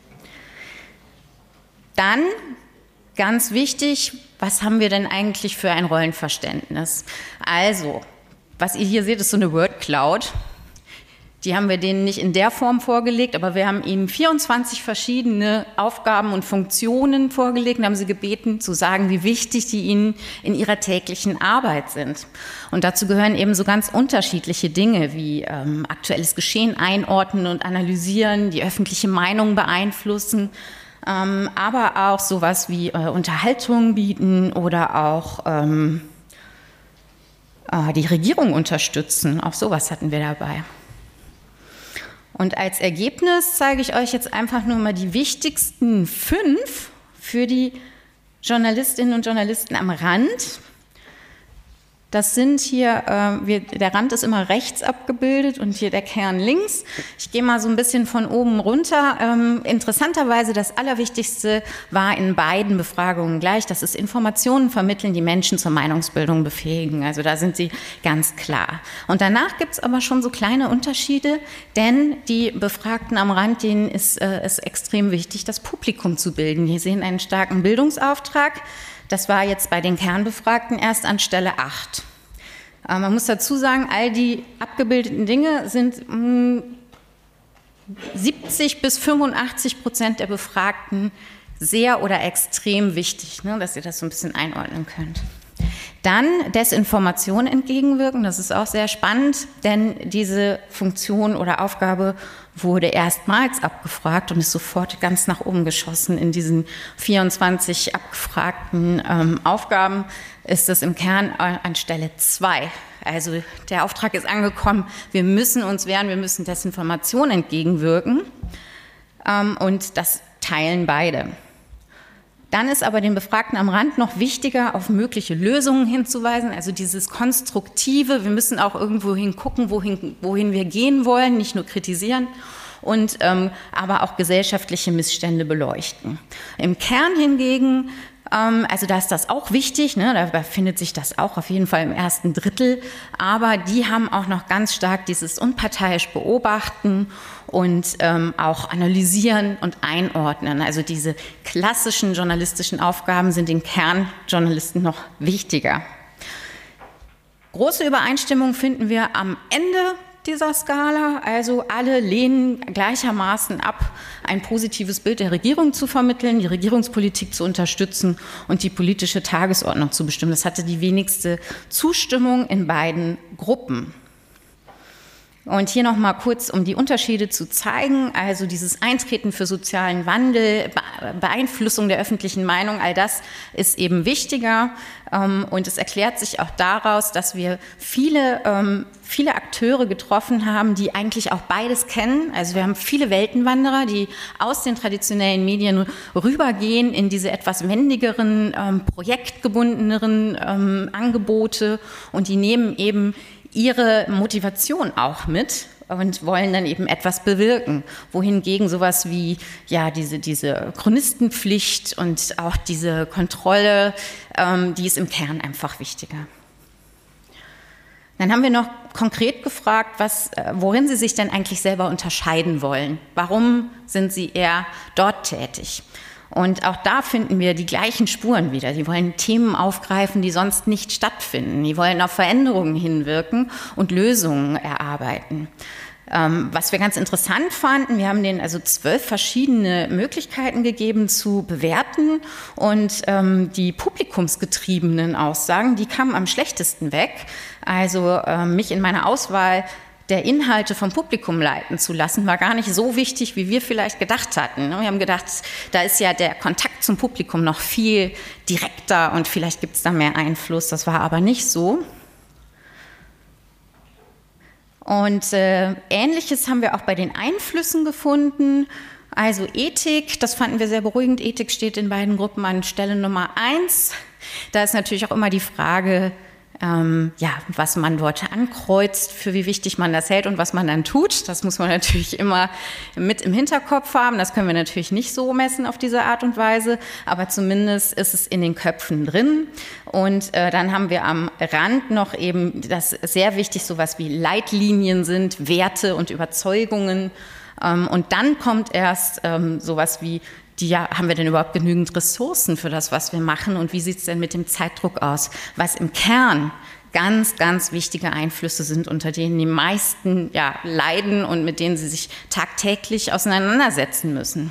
Dann, ganz wichtig, was haben wir denn eigentlich für ein Rollenverständnis? Also, was ihr hier seht, ist so eine Word Cloud. Die haben wir denen nicht in der Form vorgelegt, aber wir haben ihnen 24 verschiedene Aufgaben und Funktionen vorgelegt und haben sie gebeten, zu sagen, wie wichtig die ihnen in ihrer täglichen Arbeit sind. Und dazu gehören eben so ganz unterschiedliche Dinge wie aktuelles Geschehen einordnen und analysieren, die öffentliche Meinung beeinflussen, aber auch sowas wie Unterhaltung bieten oder auch die Regierung unterstützen. Auch sowas hatten wir dabei. Und als Ergebnis zeige ich euch jetzt einfach nur mal die wichtigsten 5 für die Journalistinnen und Journalisten am Rand. Das sind hier, der Rand ist immer rechts abgebildet und hier der Kern links. Ich gehe mal so ein bisschen von oben runter. Interessanterweise das Allerwichtigste war in beiden Befragungen gleich, das ist Informationen vermitteln, die Menschen zur Meinungsbildung befähigen. Also da sind sie ganz klar. Und danach gibt es aber schon so kleine Unterschiede, denn die Befragten am Rand, denen ist es extrem wichtig, das Publikum zu bilden. Die sehen einen starken Bildungsauftrag. Das war jetzt bei den Kernbefragten erst an Stelle 8. Man muss dazu sagen, all die abgebildeten Dinge sind 70-85% der Befragten sehr oder extrem wichtig, ne, dass ihr das so ein bisschen einordnen könnt. Dann Desinformation entgegenwirken, das ist auch sehr spannend, denn diese Funktion oder Aufgabe wurde erstmals abgefragt und ist sofort ganz nach oben geschossen. In diesen 24 abgefragten Aufgaben ist es im Kern an Stelle 2. Also der Auftrag ist angekommen, wir müssen uns wehren, wir müssen Desinformation entgegenwirken und das teilen beide. Dann ist aber den Befragten am Rand noch wichtiger, auf mögliche Lösungen hinzuweisen, also dieses Konstruktive. Wir müssen auch irgendwo hingucken, wohin wir gehen wollen, nicht nur kritisieren und aber auch gesellschaftliche Missstände beleuchten. Im Kern hingegen, also da ist das auch wichtig, ne, da befindet sich das auch auf jeden Fall im ersten Drittel, aber die haben auch noch ganz stark dieses unparteiisch Beobachten und auch analysieren und einordnen. Also diese klassischen journalistischen Aufgaben sind den Kernjournalisten noch wichtiger. Große Übereinstimmung finden wir am Ende dieser Skala. Also alle lehnen gleichermaßen ab, ein positives Bild der Regierung zu vermitteln, die Regierungspolitik zu unterstützen und die politische Tagesordnung zu bestimmen. Das hatte die wenigste Zustimmung in beiden Gruppen. Und hier noch mal kurz, um die Unterschiede zu zeigen, also dieses Eintreten für sozialen Wandel, Beeinflussung der öffentlichen Meinung, all das ist eben wichtiger. Und es erklärt sich auch daraus, dass wir viele Akteure getroffen haben, die eigentlich auch beides kennen. Also wir haben viele Weltenwanderer, die aus den traditionellen Medien rübergehen in diese etwas wendigeren, projektgebundeneren Angebote und die nehmen eben ihre Motivation auch mit und wollen dann eben etwas bewirken. Wohingegen sowas wie ja diese Chronistenpflicht und auch diese Kontrolle, die ist im Kern einfach wichtiger. Dann haben wir noch konkret gefragt, worin Sie sich denn eigentlich selber unterscheiden wollen. Warum sind Sie eher dort tätig? Und auch da finden wir die gleichen Spuren wieder. Die wollen Themen aufgreifen, die sonst nicht stattfinden. Die wollen auf Veränderungen hinwirken und Lösungen erarbeiten. Was wir ganz interessant fanden, wir haben denen also 12 verschiedene Möglichkeiten gegeben zu bewerten und die publikumsgetriebenen Aussagen, die kamen am schlechtesten weg. Also mich in meiner Auswahl der Inhalte vom Publikum leiten zu lassen, war gar nicht so wichtig, wie wir vielleicht gedacht hatten. Wir haben gedacht, da ist ja der Kontakt zum Publikum noch viel direkter und vielleicht gibt es da mehr Einfluss. Das war aber nicht so. Und Ähnliches haben wir auch bei den Einflüssen gefunden. Also Ethik, das fanden wir sehr beruhigend. Ethik steht in beiden Gruppen an Stelle Nummer 1. Da ist natürlich auch immer die Frage, was man dort ankreuzt, für wie wichtig man das hält und was man dann tut. Das muss man natürlich immer mit im Hinterkopf haben. Das können wir natürlich nicht so messen auf diese Art und Weise, aber zumindest ist es in den Köpfen drin. Und dann haben wir am Rand noch eben, dass sehr wichtig sowas wie Leitlinien sind, Werte und Überzeugungen. Und dann kommt erst sowas wie, haben wir denn überhaupt genügend Ressourcen für das, was wir machen und wie sieht es denn mit dem Zeitdruck aus? Was im Kern ganz, ganz wichtige Einflüsse sind, unter denen die meisten leiden und mit denen sie sich tagtäglich auseinandersetzen müssen.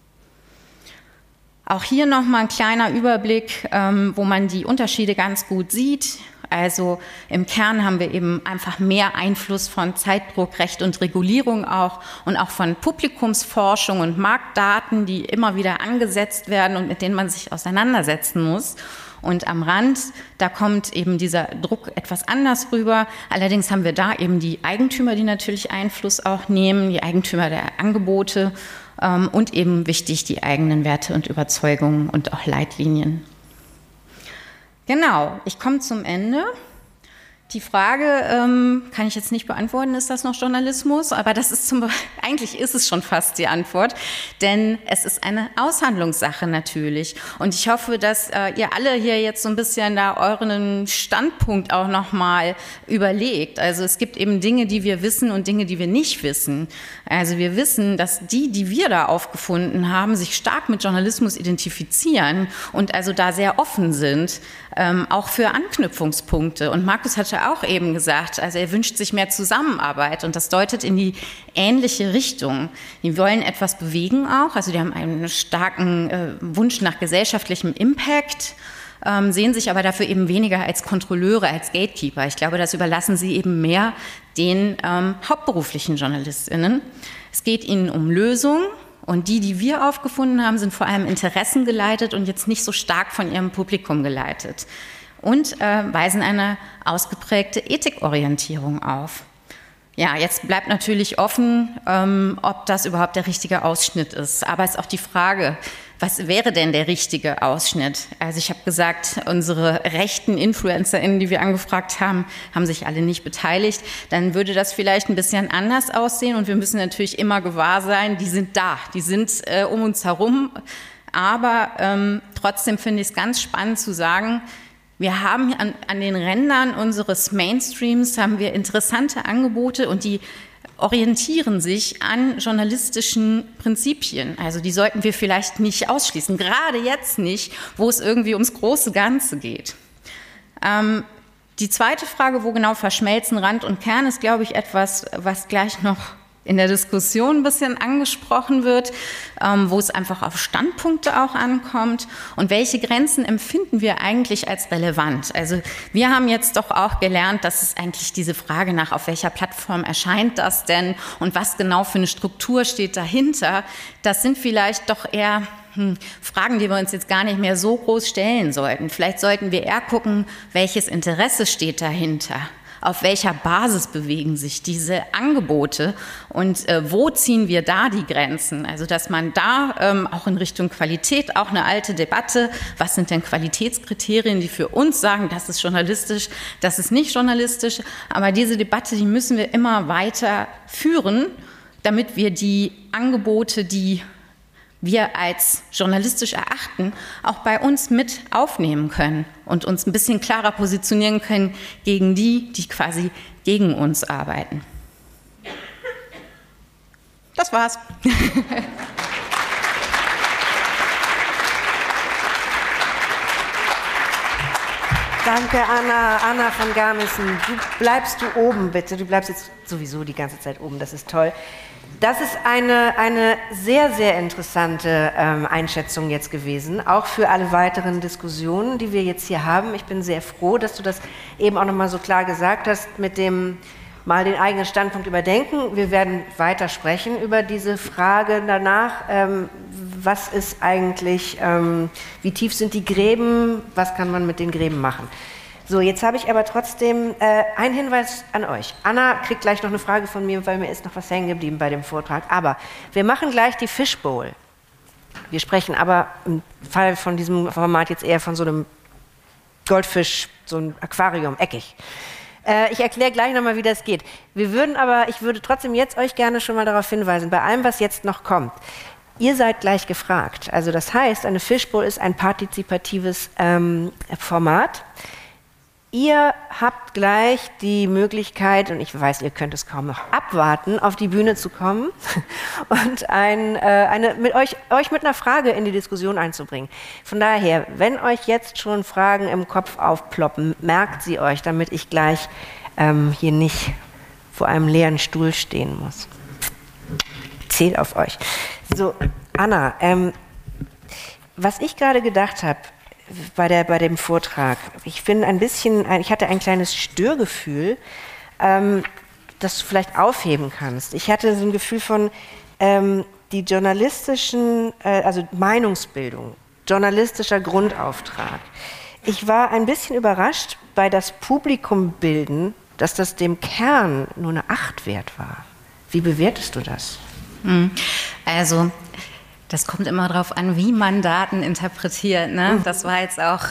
Auch hier nochmal ein kleiner Überblick, wo man die Unterschiede ganz gut sieht. Also im Kern haben wir eben einfach mehr Einfluss von Zeitdruck, Recht und Regulierung auch und auch von Publikumsforschung und Marktdaten, die immer wieder angesetzt werden und mit denen man sich auseinandersetzen muss. Und am Rand, da kommt eben dieser Druck etwas anders rüber. Allerdings haben wir da eben die Eigentümer, die natürlich Einfluss auch nehmen, die Eigentümer der Angebote und eben wichtig die eigenen Werte und Überzeugungen und auch Leitlinien. Genau, ich komme zum Ende. Die Frage kann ich jetzt nicht beantworten, ist das noch Journalismus? Aber eigentlich ist es schon fast die Antwort, denn es ist eine Aushandlungssache natürlich. Und ich hoffe, dass ihr alle hier jetzt so ein bisschen da euren Standpunkt auch nochmal überlegt. Also es gibt eben Dinge, die wir wissen und Dinge, die wir nicht wissen. Also wir wissen, dass die wir da aufgefunden haben, sich stark mit Journalismus identifizieren und also da sehr offen sind, auch für Anknüpfungspunkte. Und Markus hatte auch eben gesagt, also er wünscht sich mehr Zusammenarbeit und das deutet in die ähnliche Richtung. Die wollen etwas bewegen auch, also die haben einen starken Wunsch nach gesellschaftlichem Impact, sehen sich aber dafür eben weniger als Kontrolleure, als Gatekeeper. Ich glaube, das überlassen sie eben mehr den hauptberuflichen JournalistInnen. Es geht ihnen um Lösungen. Und die wir aufgefunden haben, sind vor allem interessengeleitet und jetzt nicht so stark von ihrem Publikum geleitet. Und weisen eine ausgeprägte Ethikorientierung auf. Ja, jetzt bleibt natürlich offen, ob das überhaupt der richtige Ausschnitt ist. Aber es ist auch die Frage, was wäre denn der richtige Ausschnitt? Also ich habe gesagt, unsere rechten InfluencerInnen, die wir angefragt haben, haben sich alle nicht beteiligt. Dann würde das vielleicht ein bisschen anders aussehen. Und wir müssen natürlich immer gewahr sein, die sind da, die sind um uns herum. Aber trotzdem finde ich es ganz spannend zu sagen, wir haben an den Rändern unseres Mainstreams haben wir interessante Angebote und die orientieren sich an journalistischen Prinzipien. Also die sollten wir vielleicht nicht ausschließen, gerade jetzt nicht, wo es irgendwie ums große Ganze geht. Die zweite Frage, wo genau verschmelzen Rand und Kern, ist, glaube ich, etwas, was gleich noch in der Diskussion ein bisschen angesprochen wird, wo es einfach auf Standpunkte auch ankommt und welche Grenzen empfinden wir eigentlich als relevant. Also wir haben jetzt doch auch gelernt, dass es eigentlich diese Frage nach, auf welcher Plattform erscheint das denn und was genau für eine Struktur steht dahinter, das sind vielleicht doch eher Fragen, die wir uns jetzt gar nicht mehr so groß stellen sollten. Vielleicht sollten wir eher gucken, welches Interesse steht dahinter. Auf welcher Basis bewegen sich diese Angebote und wo ziehen wir da die Grenzen? Also dass man da auch in Richtung Qualität, auch eine alte Debatte, was sind denn Qualitätskriterien, die für uns sagen, das ist journalistisch, das ist nicht journalistisch. Aber diese Debatte, die müssen wir immer weiter führen, damit wir die Angebote, die wir als journalistisch erachten, auch bei uns mit aufnehmen können und uns ein bisschen klarer positionieren können gegen die quasi gegen uns arbeiten. Das war's. Danke, Anna. Anna von Garmissen. Bleibst du oben, bitte. Du bleibst jetzt sowieso die ganze Zeit oben. Das ist toll. Das ist eine sehr, sehr interessante Einschätzung jetzt gewesen, auch für alle weiteren Diskussionen, die wir jetzt hier haben. Ich bin sehr froh, dass du das eben auch nochmal so klar gesagt hast, mit dem mal den eigenen Standpunkt überdenken. Wir werden weiter sprechen über diese Frage danach. Was ist eigentlich, wie tief sind die Gräben, was kann man mit den Gräben machen? So, jetzt habe ich aber trotzdem einen Hinweis an euch. Anna kriegt gleich noch eine Frage von mir, weil mir ist noch was hängen geblieben bei dem Vortrag. Aber wir machen gleich die Fishbowl. Wir sprechen aber im Fall von diesem Format jetzt eher von so einem Goldfisch, so ein Aquarium, eckig. Ich erkläre gleich nochmal, wie das geht. Ich würde trotzdem jetzt euch gerne schon mal darauf hinweisen, bei allem, was jetzt noch kommt. Ihr seid gleich gefragt. Also das heißt, eine Fishbowl ist ein partizipatives Format. Ihr habt gleich die Möglichkeit, und ich weiß, ihr könnt es kaum noch abwarten, auf die Bühne zu kommen und euch mit einer Frage in die Diskussion einzubringen. Von daher, wenn euch jetzt schon Fragen im Kopf aufploppen, merkt sie euch, damit ich gleich hier nicht vor einem leeren Stuhl stehen muss. Zählt auf euch. So, Anna, was ich gerade gedacht habe, bei dem Vortrag. Ich hatte ein kleines Störgefühl, das du vielleicht aufheben kannst. Ich hatte so ein Gefühl von die journalistischen, also Meinungsbildung, journalistischer Grundauftrag. Ich war ein bisschen überrascht bei das Publikum bilden, dass das dem Kern nur eine 8 wert war. Wie bewertest du das? Also, das kommt immer darauf an, wie man Daten interpretiert. Ne? Das war jetzt auch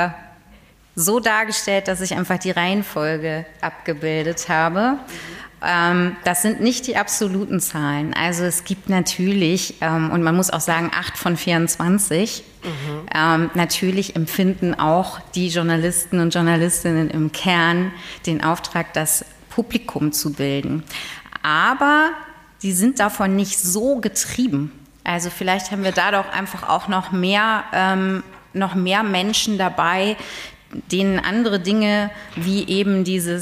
so dargestellt, dass ich einfach die Reihenfolge abgebildet habe. Das sind nicht die absoluten Zahlen. Also es gibt natürlich, und man muss auch sagen, 8 von 24, natürlich empfinden auch die Journalisten und Journalistinnen im Kern den Auftrag, das Publikum zu bilden. Aber die sind davon nicht so getrieben. Also vielleicht haben wir da doch einfach auch noch mehr Menschen dabei, denen andere Dinge wie eben diese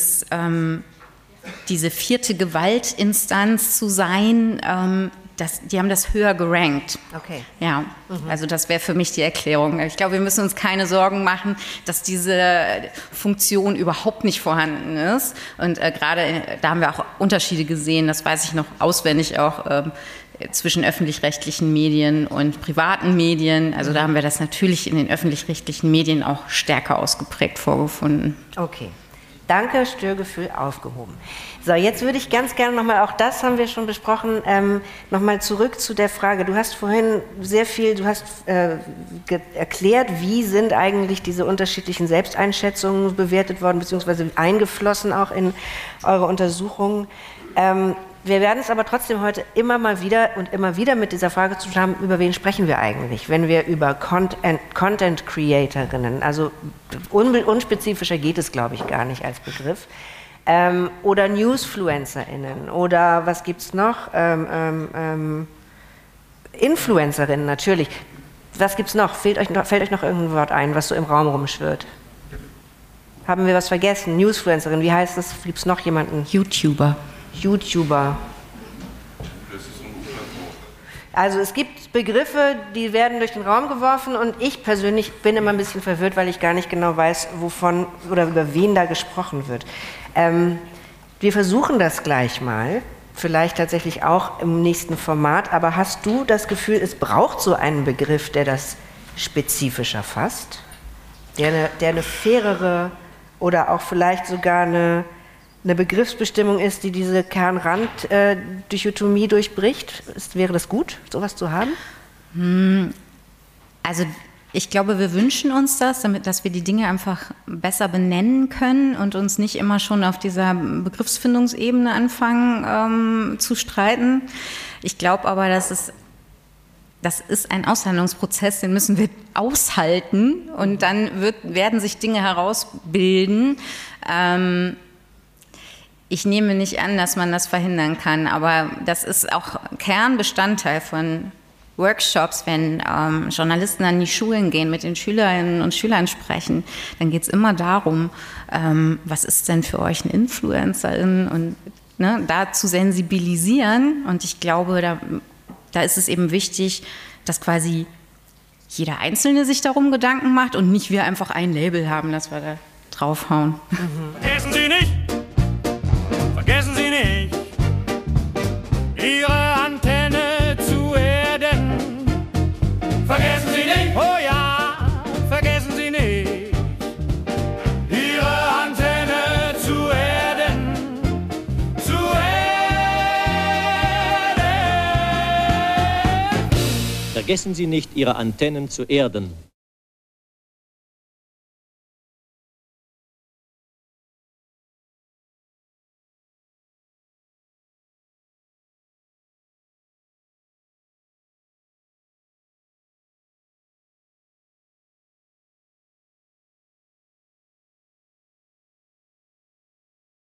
4. Gewaltinstanz zu sein, die haben das höher gerankt. Okay. Ja, also das wäre für mich die Erklärung. Ich glaube, wir müssen uns keine Sorgen machen, dass diese Funktion überhaupt nicht vorhanden ist. Und gerade da haben wir auch Unterschiede gesehen, das weiß ich noch auswendig auch, zwischen öffentlich-rechtlichen Medien und privaten Medien. Also da haben wir das natürlich in den öffentlich-rechtlichen Medien auch stärker ausgeprägt vorgefunden. Okay. Danke, Störgefühl aufgehoben. So, jetzt würde ich ganz gerne nochmal, auch das haben wir schon besprochen, nochmal zurück zu der Frage. Du hast vorhin erklärt, wie sind eigentlich diese unterschiedlichen Selbsteinschätzungen bewertet worden, beziehungsweise eingeflossen auch in eure Untersuchungen. Wir werden es aber trotzdem heute immer wieder mit dieser Frage zu tun haben, über wen sprechen wir eigentlich, wenn wir über Content-Creatorinnen, also unspezifischer geht es, glaube ich, gar nicht als Begriff, oder Newsfluencerinnen oder was gibt es noch, Influencerinnen natürlich. Was gibt es noch? Fällt euch noch irgendein Wort ein, was so im Raum rumschwirrt? Haben wir was vergessen? Newsfluencerin, wie heißt das? Gibt es noch jemanden? YouTuber. Also es gibt Begriffe, die werden durch den Raum geworfen und ich persönlich bin immer ein bisschen verwirrt, weil ich gar nicht genau weiß, wovon oder über wen da gesprochen wird. Wir versuchen das gleich mal, vielleicht tatsächlich auch im nächsten Format, aber hast du das Gefühl, es braucht so einen Begriff, der das spezifischer fasst, der eine fairere oder auch vielleicht sogar eine Begriffsbestimmung ist, die diese Kern-Rand-Dichotomie durchbricht? Wäre das gut, sowas zu haben? Also ich glaube, wir wünschen uns das, dass wir die Dinge einfach besser benennen können und uns nicht immer schon auf dieser Begriffsfindungsebene anfangen zu streiten. Ich glaube aber, das ist ein Aushandlungsprozess, den müssen wir aushalten und dann werden sich Dinge herausbilden. Ich nehme nicht an, dass man das verhindern kann, aber das ist auch Kernbestandteil von Workshops, wenn Journalisten an die Schulen gehen, mit den Schülerinnen und Schülern sprechen, dann geht es immer darum, was ist denn für euch eine Influencerin und da zu sensibilisieren. Und ich glaube, da ist es eben wichtig, dass quasi jeder Einzelne sich darum Gedanken macht und nicht wir einfach ein Label haben, das wir da draufhauen. Vergessen Sie nicht, Ihre Antenne zu erden. Vergessen Sie nicht, oh ja, vergessen Sie nicht, Ihre Antenne zu erden. Vergessen Sie nicht, Ihre Antennen zu erden.